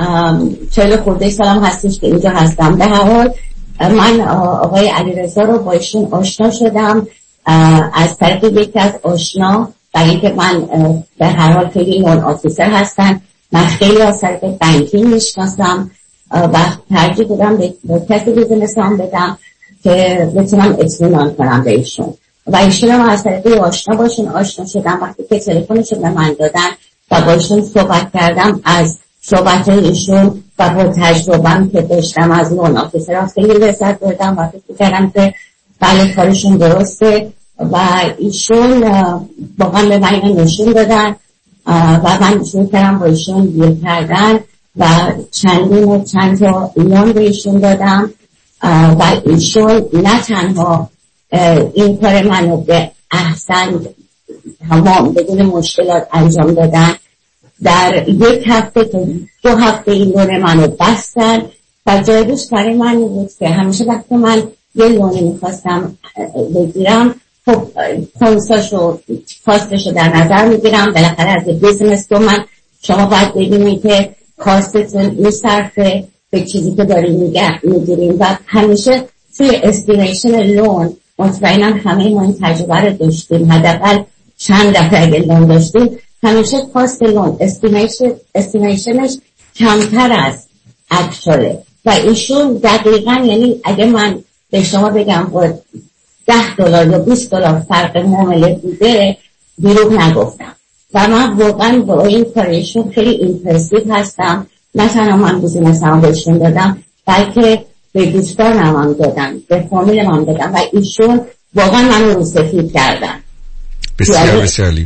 40 خورده سالم هستش که اینجا هستم. به هر حال من آقای علیرضا رو با ایشون آشنا شدم از طریق یکی از آشنا و اینکه من به هر حال خیلی لون آفیسر هستن. من خیلی از طریق بانکینگ میشناسم و ترجیح دادم به کسی بیزنسام بدم که بتونم اطمینان کنم به ایشون و ایشون هم از طریق آشنا شدم. وقتی که تلفنشون به من دادن و با ایشون صحبت کردم از صحبت ایشون و با تجربه‌ام که داشتم از لون آفیسر خیلی لذت بردم و فکر کردم که بله کارشون درسته و ایشون واقعا به من نشون دادن و من شروع کردم با ایشون دیل کردن و چند تا ایمان به ایشون دادم و ایشون نه تنها این کار منو به احسن تمام بدون مشکلات انجام دادن، در یک هفته تا 2 هفته این لون منو بستن و جایبش برای من بود که همیشه وقتی من یه لونه میخواستم بگیرم خب کنساشو کاستشو در نظر میگیرم. بالاخره از بیزنس تو من شما باید ببینید که کاستتون میصرفه به چیزی که داریم میگیریم و همیشه توی استیمیشن لون مطمئنم همه ما این تجربه رو داشتیم، حداقل چند دفعه اگه لون داشتیم همیشه کاست لون استیمیشنش کمتر از اکچوله و ایشون دقیقا یعنی اگه من به شما بگم با $10 یا $20 فرق معامله بوده دروغ نگفتم و من واقعا با این کارشون خیلی ایمپرسیو هستم. نه تنها من بیزینسم بهشون دادم بلکه به دوستانم هم دادم، به فامیلم هم دادم و ایشون واقعا منو رو سفید کردن. بسیار بسیاری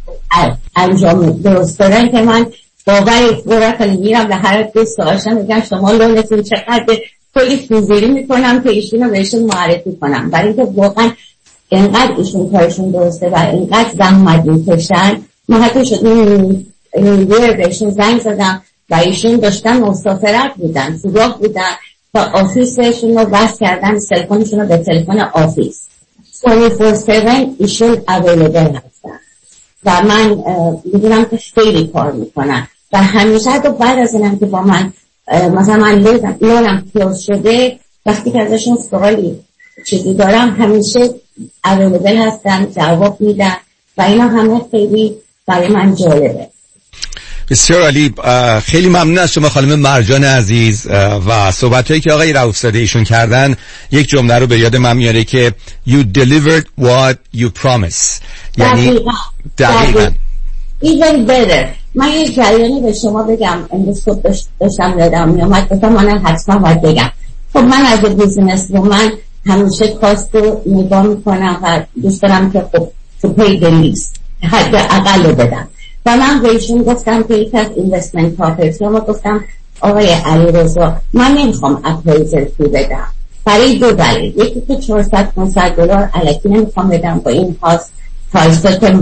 انجام درست دادن که من باوری کنی میرم به هر دوست آشنا میگم شما لونتون چقدر، کلی فوزوری میکنم که ایشون رو بهشون معرفی کنم، برای اینکه واقعا اینقدر ایشون کارشون درسته و اینقدر زحمت میکشن. ما حتی شدیم بهشون زنگ زدم و ایشون داشتن مسافرت بودن، تو راه بودن و آفیسشون رو بس کردن، تلفنشون رو به تلفن آفیس 24/7 ایشون اویلیبل هستن و من میدونم که خیلی کار میکنن و همیشه حتی بعد از اینم که با من مثلا من لونم کلوز شده، وقتی که ازشون سوالی چیزی دارم همیشه اویلیبل هستن، جواب میدن و اینا همه خیلی برای من جالبه. بسیار عالی. خیلی ممنون از شما خانم مرجان عزیز و صحبتایی که آقای رؤوف‌زاده ایشون کردن. یک جمله رو به یاد من میاره که you delivered what you promised. یعنی دقیقاً even better. من یک جریانی به شما بگم، امروز صبح داشتم یادم میامد گفتم منم حتما باید بگم. خب من از بیزینس من همیشه کاست رو نگاه میکنم و دوست دارم که خب تو پی دلیست حد اقل رو بدم و من بهشون گفتم که یک از اینوستمنت پراپرتی ما گفتم آقای علیرضا من نمیخوام اپرایزر فی بدم برای دو دلیل. یکی که $400-500 الکی نمیخوام بدم با این پرایسا که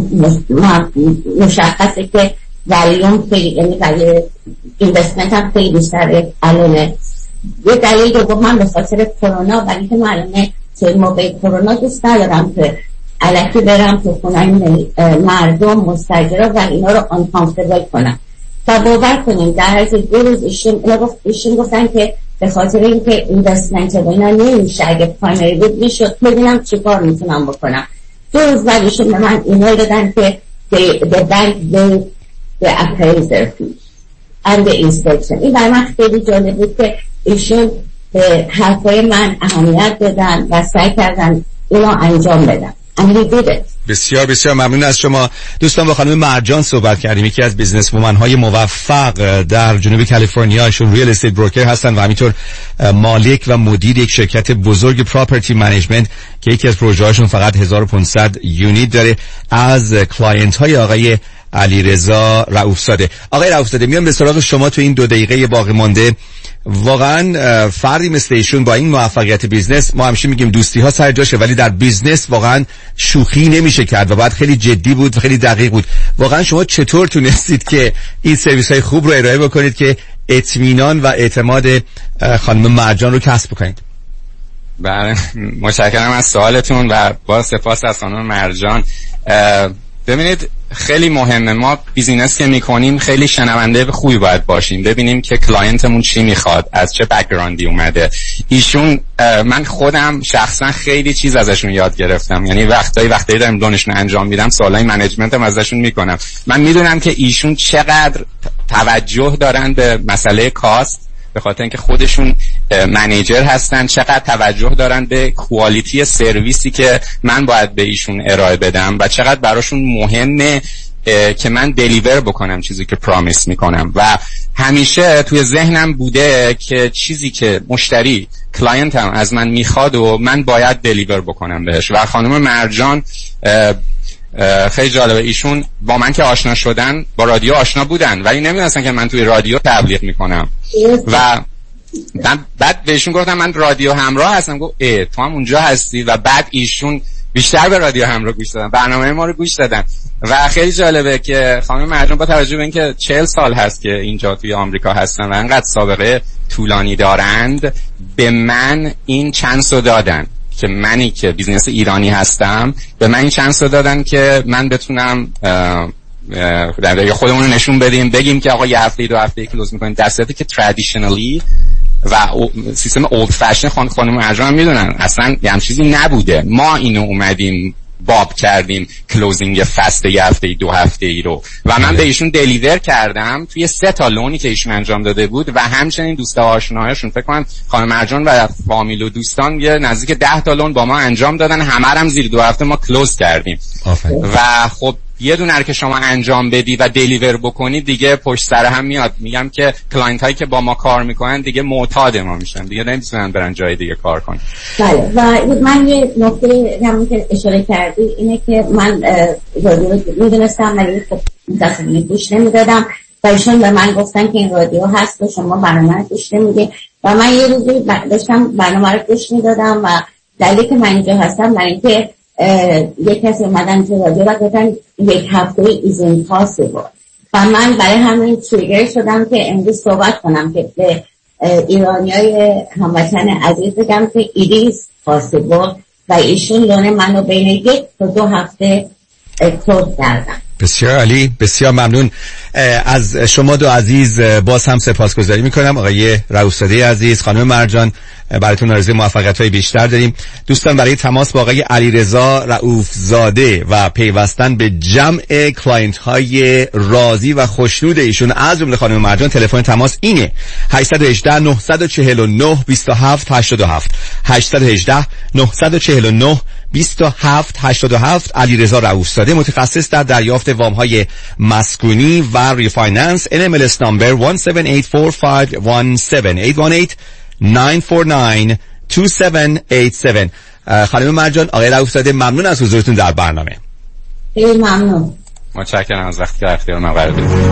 مشخصه که ولیوم خیلی، یعنی برای اینوستمنت هم خیلی بیشتره الانه. یه دلیل دوم من به خاطر کرونا، ولی که من الانه توی موقع کرونا دوست ندارم که الکی برم تو خونه مردم مستاجرها و اینا رو آنکامفتبل کنم. و باور کنیم در عرض 2 روز ایشون گفتن که به خاطر اینکه اینوستمنت و اینا نمیشه، اگه پرایمری بود میشد، ببینم چی کار میتونم بکنم. 2 روز بعد ایشون به من ایمیل دادن که the bank gave the appraiser fee and the inspection. این برای من خیلی جالب بود که ایشون به حرفای من اهمیت دادن و سعی کردن اینو انجام بدن. بسیار بسیار ممنون از شما. دوستان با خانم مرجان صحبت کردیم، یکی از بیزنس وومن های موفق در جنوب کالیفرنیا. ایشون ریل استیت بروکر هستن و همینطور مالک و مدیر یک شرکت بزرگ پراپرتی منیجمنت که یکی از پروژه هاشون فقط 1500 یونیت داره. از کلاینت های آقای علیرضا رؤوف‌زاده. آقای رؤوف‌زاده میام به سراغ شما تو این 2 دقیقه باقی مانده. واقعا فردی مثل ایشون با این موفقیت بیزنس، ما همیشه میگیم دوستی ها سر جاشه، ولی در بیزنس واقعا شوخی نمیشه کرد و باید خیلی جدی بود و خیلی دقیق بود. واقعا شما چطور تونستید که این سرویس های خوب رو ارائه بکنید که اطمینان و اعتماد خانم مرجان رو کسب بکنید؟ بله، متشکرم از سوالتون و با سپاس از خانم مرجان. ببینید خیلی مهمه ما بیزینس که میکنیم خیلی شنونده خوبی باید باشیم، ببینیم که کلاینتمون چی میخواد، از چه بک‌گراندی اومده. ایشون من خودم شخصا خیلی چیز ازشون یاد گرفتم، یعنی وقتایی دارم دانشون انجام میدم سوالای منیجمنتم ازشون میکنم. من میدونم که ایشون چقدر توجه دارن به مسئله کاست، به خاطر اینکه خودشون منیجر هستن، چقدر توجه دارن به کوالیتی سرویسی که من باید به ایشون ارائه بدم و چقدر براشون مهمه که من دلیور بکنم چیزی که پرامیس میکنم. و همیشه توی ذهنم بوده که چیزی که مشتری کلاینتم از من میخواد و من باید دلیور بکنم بهش. و خانم مرجان خیلی جالبه، ایشون با من که آشنا شدن با رادیو آشنا بودن ولی نمیدونستن که من توی رادیو تبلیغ میکنم و بعد بهشون گفتم من رادیو همراه هستم. گفت تو هم اونجا هستی؟ و بعد ایشون بیشتر به رادیو همراه گوش دادن، برنامه ما رو گوش دادن. و خیلی جالبه که خانم مرجان با توجه به اینکه 40 سال هست که اینجا توی آمریکا هستن و انقدر سابقه طولانی دارند، به من این چانس رو دادن که منی که بیزنس ایرانی هستم به من این چانس رو دادن که من بتونم در خودمون رو نشون بدیم، بگیم که آقا یه هفته 2 هفته کلوز میکنیم، در صورتی که ترادیشنالی و سیستم اولد فشن خانم مرجان هم میدونن اصلا یه هم چیزی نبوده. ما اینو اومدیم باب کردیم کلوزینگ فست یه هفته 2 هفته ای رو و من به ایشون دلیور کردم توی 3 تا لونی که ایشون انجام داده بود و همچنین دوستا آشناهاشون فکر کنم خانم مرجان و فامیل و دوستان یه نزدیک 10 تا لون با ما انجام دادن، همه هم زیر 2 هفته ما کلوز کردیم. و خب یه دونه که شما انجام بدی و دلیور بکنی دیگه پشت سر هم میاد. میگم که کلاینت هایی که با ما کار میکنن دیگه معتاد ما میشن، دیگه نمیتونن برن جای دیگه کار کنن. بله و من یه نکته همون که اشاره کردی اینه که من رادیو رو میدونستم ولی خب متاسفانه گوش نمیدادم و ایشون به من گفتن که این رادیو هست و شما برنامه رو گوش نمیدید و من یه روزی داشتم برنامه رو گوش میدادم و دلیلی که من اینجا هستم برای اینکه یک کسی اومدن تو رادیو و گفتن یک هفته is impossible و من برای همین تریگر شدم که امروز صحبت کنم که به ایرانیای هموطن عزیز بگم که it is possible و ایشون لونه منو بین 1 تا 2 هفته کلوز کردن. بسیار عالی، بسیار ممنون از شما دو عزیز. باز هم سپاسگزاری میکنم آقای رؤوف‌زاده عزیز، خانم مرجان، براتون آرزوی موفقیت‌های بیشتر داریم. دوستان برای تماس با آقای علیرضا رؤوف‌زاده و پیوستن به جمع کلاینت‌های راضی و خوشنود ایشون از جمله خانم مرجان تلفن تماس اینه 818 949 2787 818 949 2787. علیرضا رؤوف‌زاده متخصص در دریافت وام‌های مسکونی و ریفایننس. NMLS نمبر 1784517 818-949-2787. خانم مرجان، آقای رؤوف‌زاده ممنون از حضورتون در برنامه. خیلی ممنون. متشکرم از وقتی که اختیار من قرار دادید.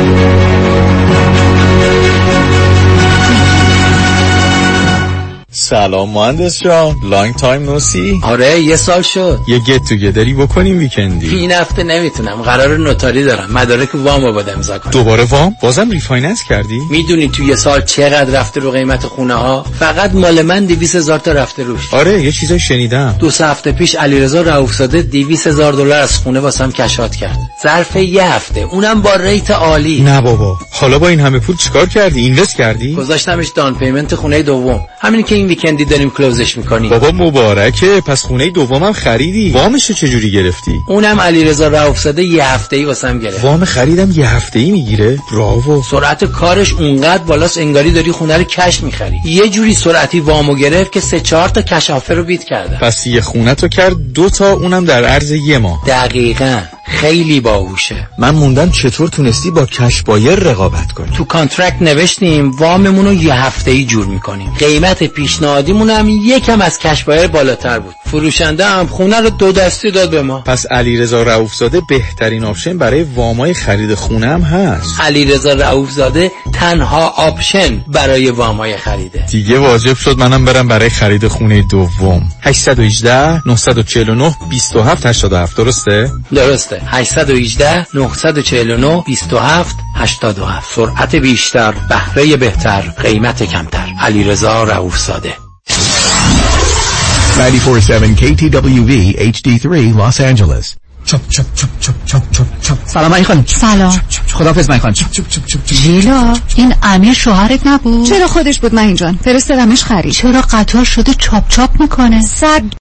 سلام مهندس جان، لانگ تایم نو سی. آره یه سال شد. یه گت توگیدری بکنیم ویکندی. این هفته نمیتونم، قرار نوتاری دارم، مدارک وامو باید امضا کنم. دوباره وام؟ بازم ریفایننس کردی؟ میدونی تو یه سال چقدر رفته رو قیمت خونه ها؟ فقط مال من 200,000 تا رفته روش. آره یه چیزای شنیدم. 2 هفته پیش علیرضا رؤوف‌زاده $200,000 از خونه واسم کشات کرد ظرف یه هفته، اونم با ریت عالی. نه بابا، حالا با این همه پول چیکار کردی؟ اینوست کردی؟ گذاشتمش دان پیمنت خونه دوم، همین که این ویکندی داریم کلوزش میکنیم. بابا مبارکه، پس خونه دومم خریدی. وامشو چجوری گرفتی؟ اونم علیرضا رؤوف‌زاده یه هفته‌ای واسم گرفت. وام خریدم یه هفته‌ای میگیره؟ براو. سرعت کارش اونقدر بالاست انگاری داری خونه رو کش میخری. یه جوری سرعتی وامو گرفت که 3-4 تا کش آفر رو بیت کرده. پس یه خونه تو کرد 2 تا، اونم در عرض یه ماه. دقیقاً، خیلی باهوشه. من موندم چطور تونستی با کش بایر رقابت کنی؟ تو کانترکت نوشتیم واممون رو یه هفته‌ای جور میکنیم. قیمت پیشنهادیمون هم یکم از کش بایر بالاتر بود. فروشنده هم خونه رو 2 دستی داد به ما. پس علیرضا رؤوف‌زاده بهترین آپشن برای وامای خرید خونه هم هست. علیرضا رؤوف‌زاده تنها آپشن برای وامای خریده. دیگه واجب شد منم برم برای خرید خونه دوم. 818 949 2787 درسته؟ درسته. 818 949 2787. سرعت بیشتر، بهره بهتر، قیمت کمتر. علیرضا رؤوف‌زاده. 94.7 KTWV HD3 Los Angeles. سلام علی خانم. سلام. خداحافظ من خانم. جیلا، این امیر شوهرت نبود؟ چرا خودش بود من اینجان فرستادمش خرید. چرا قطار شده چاپ چاپ میکنه؟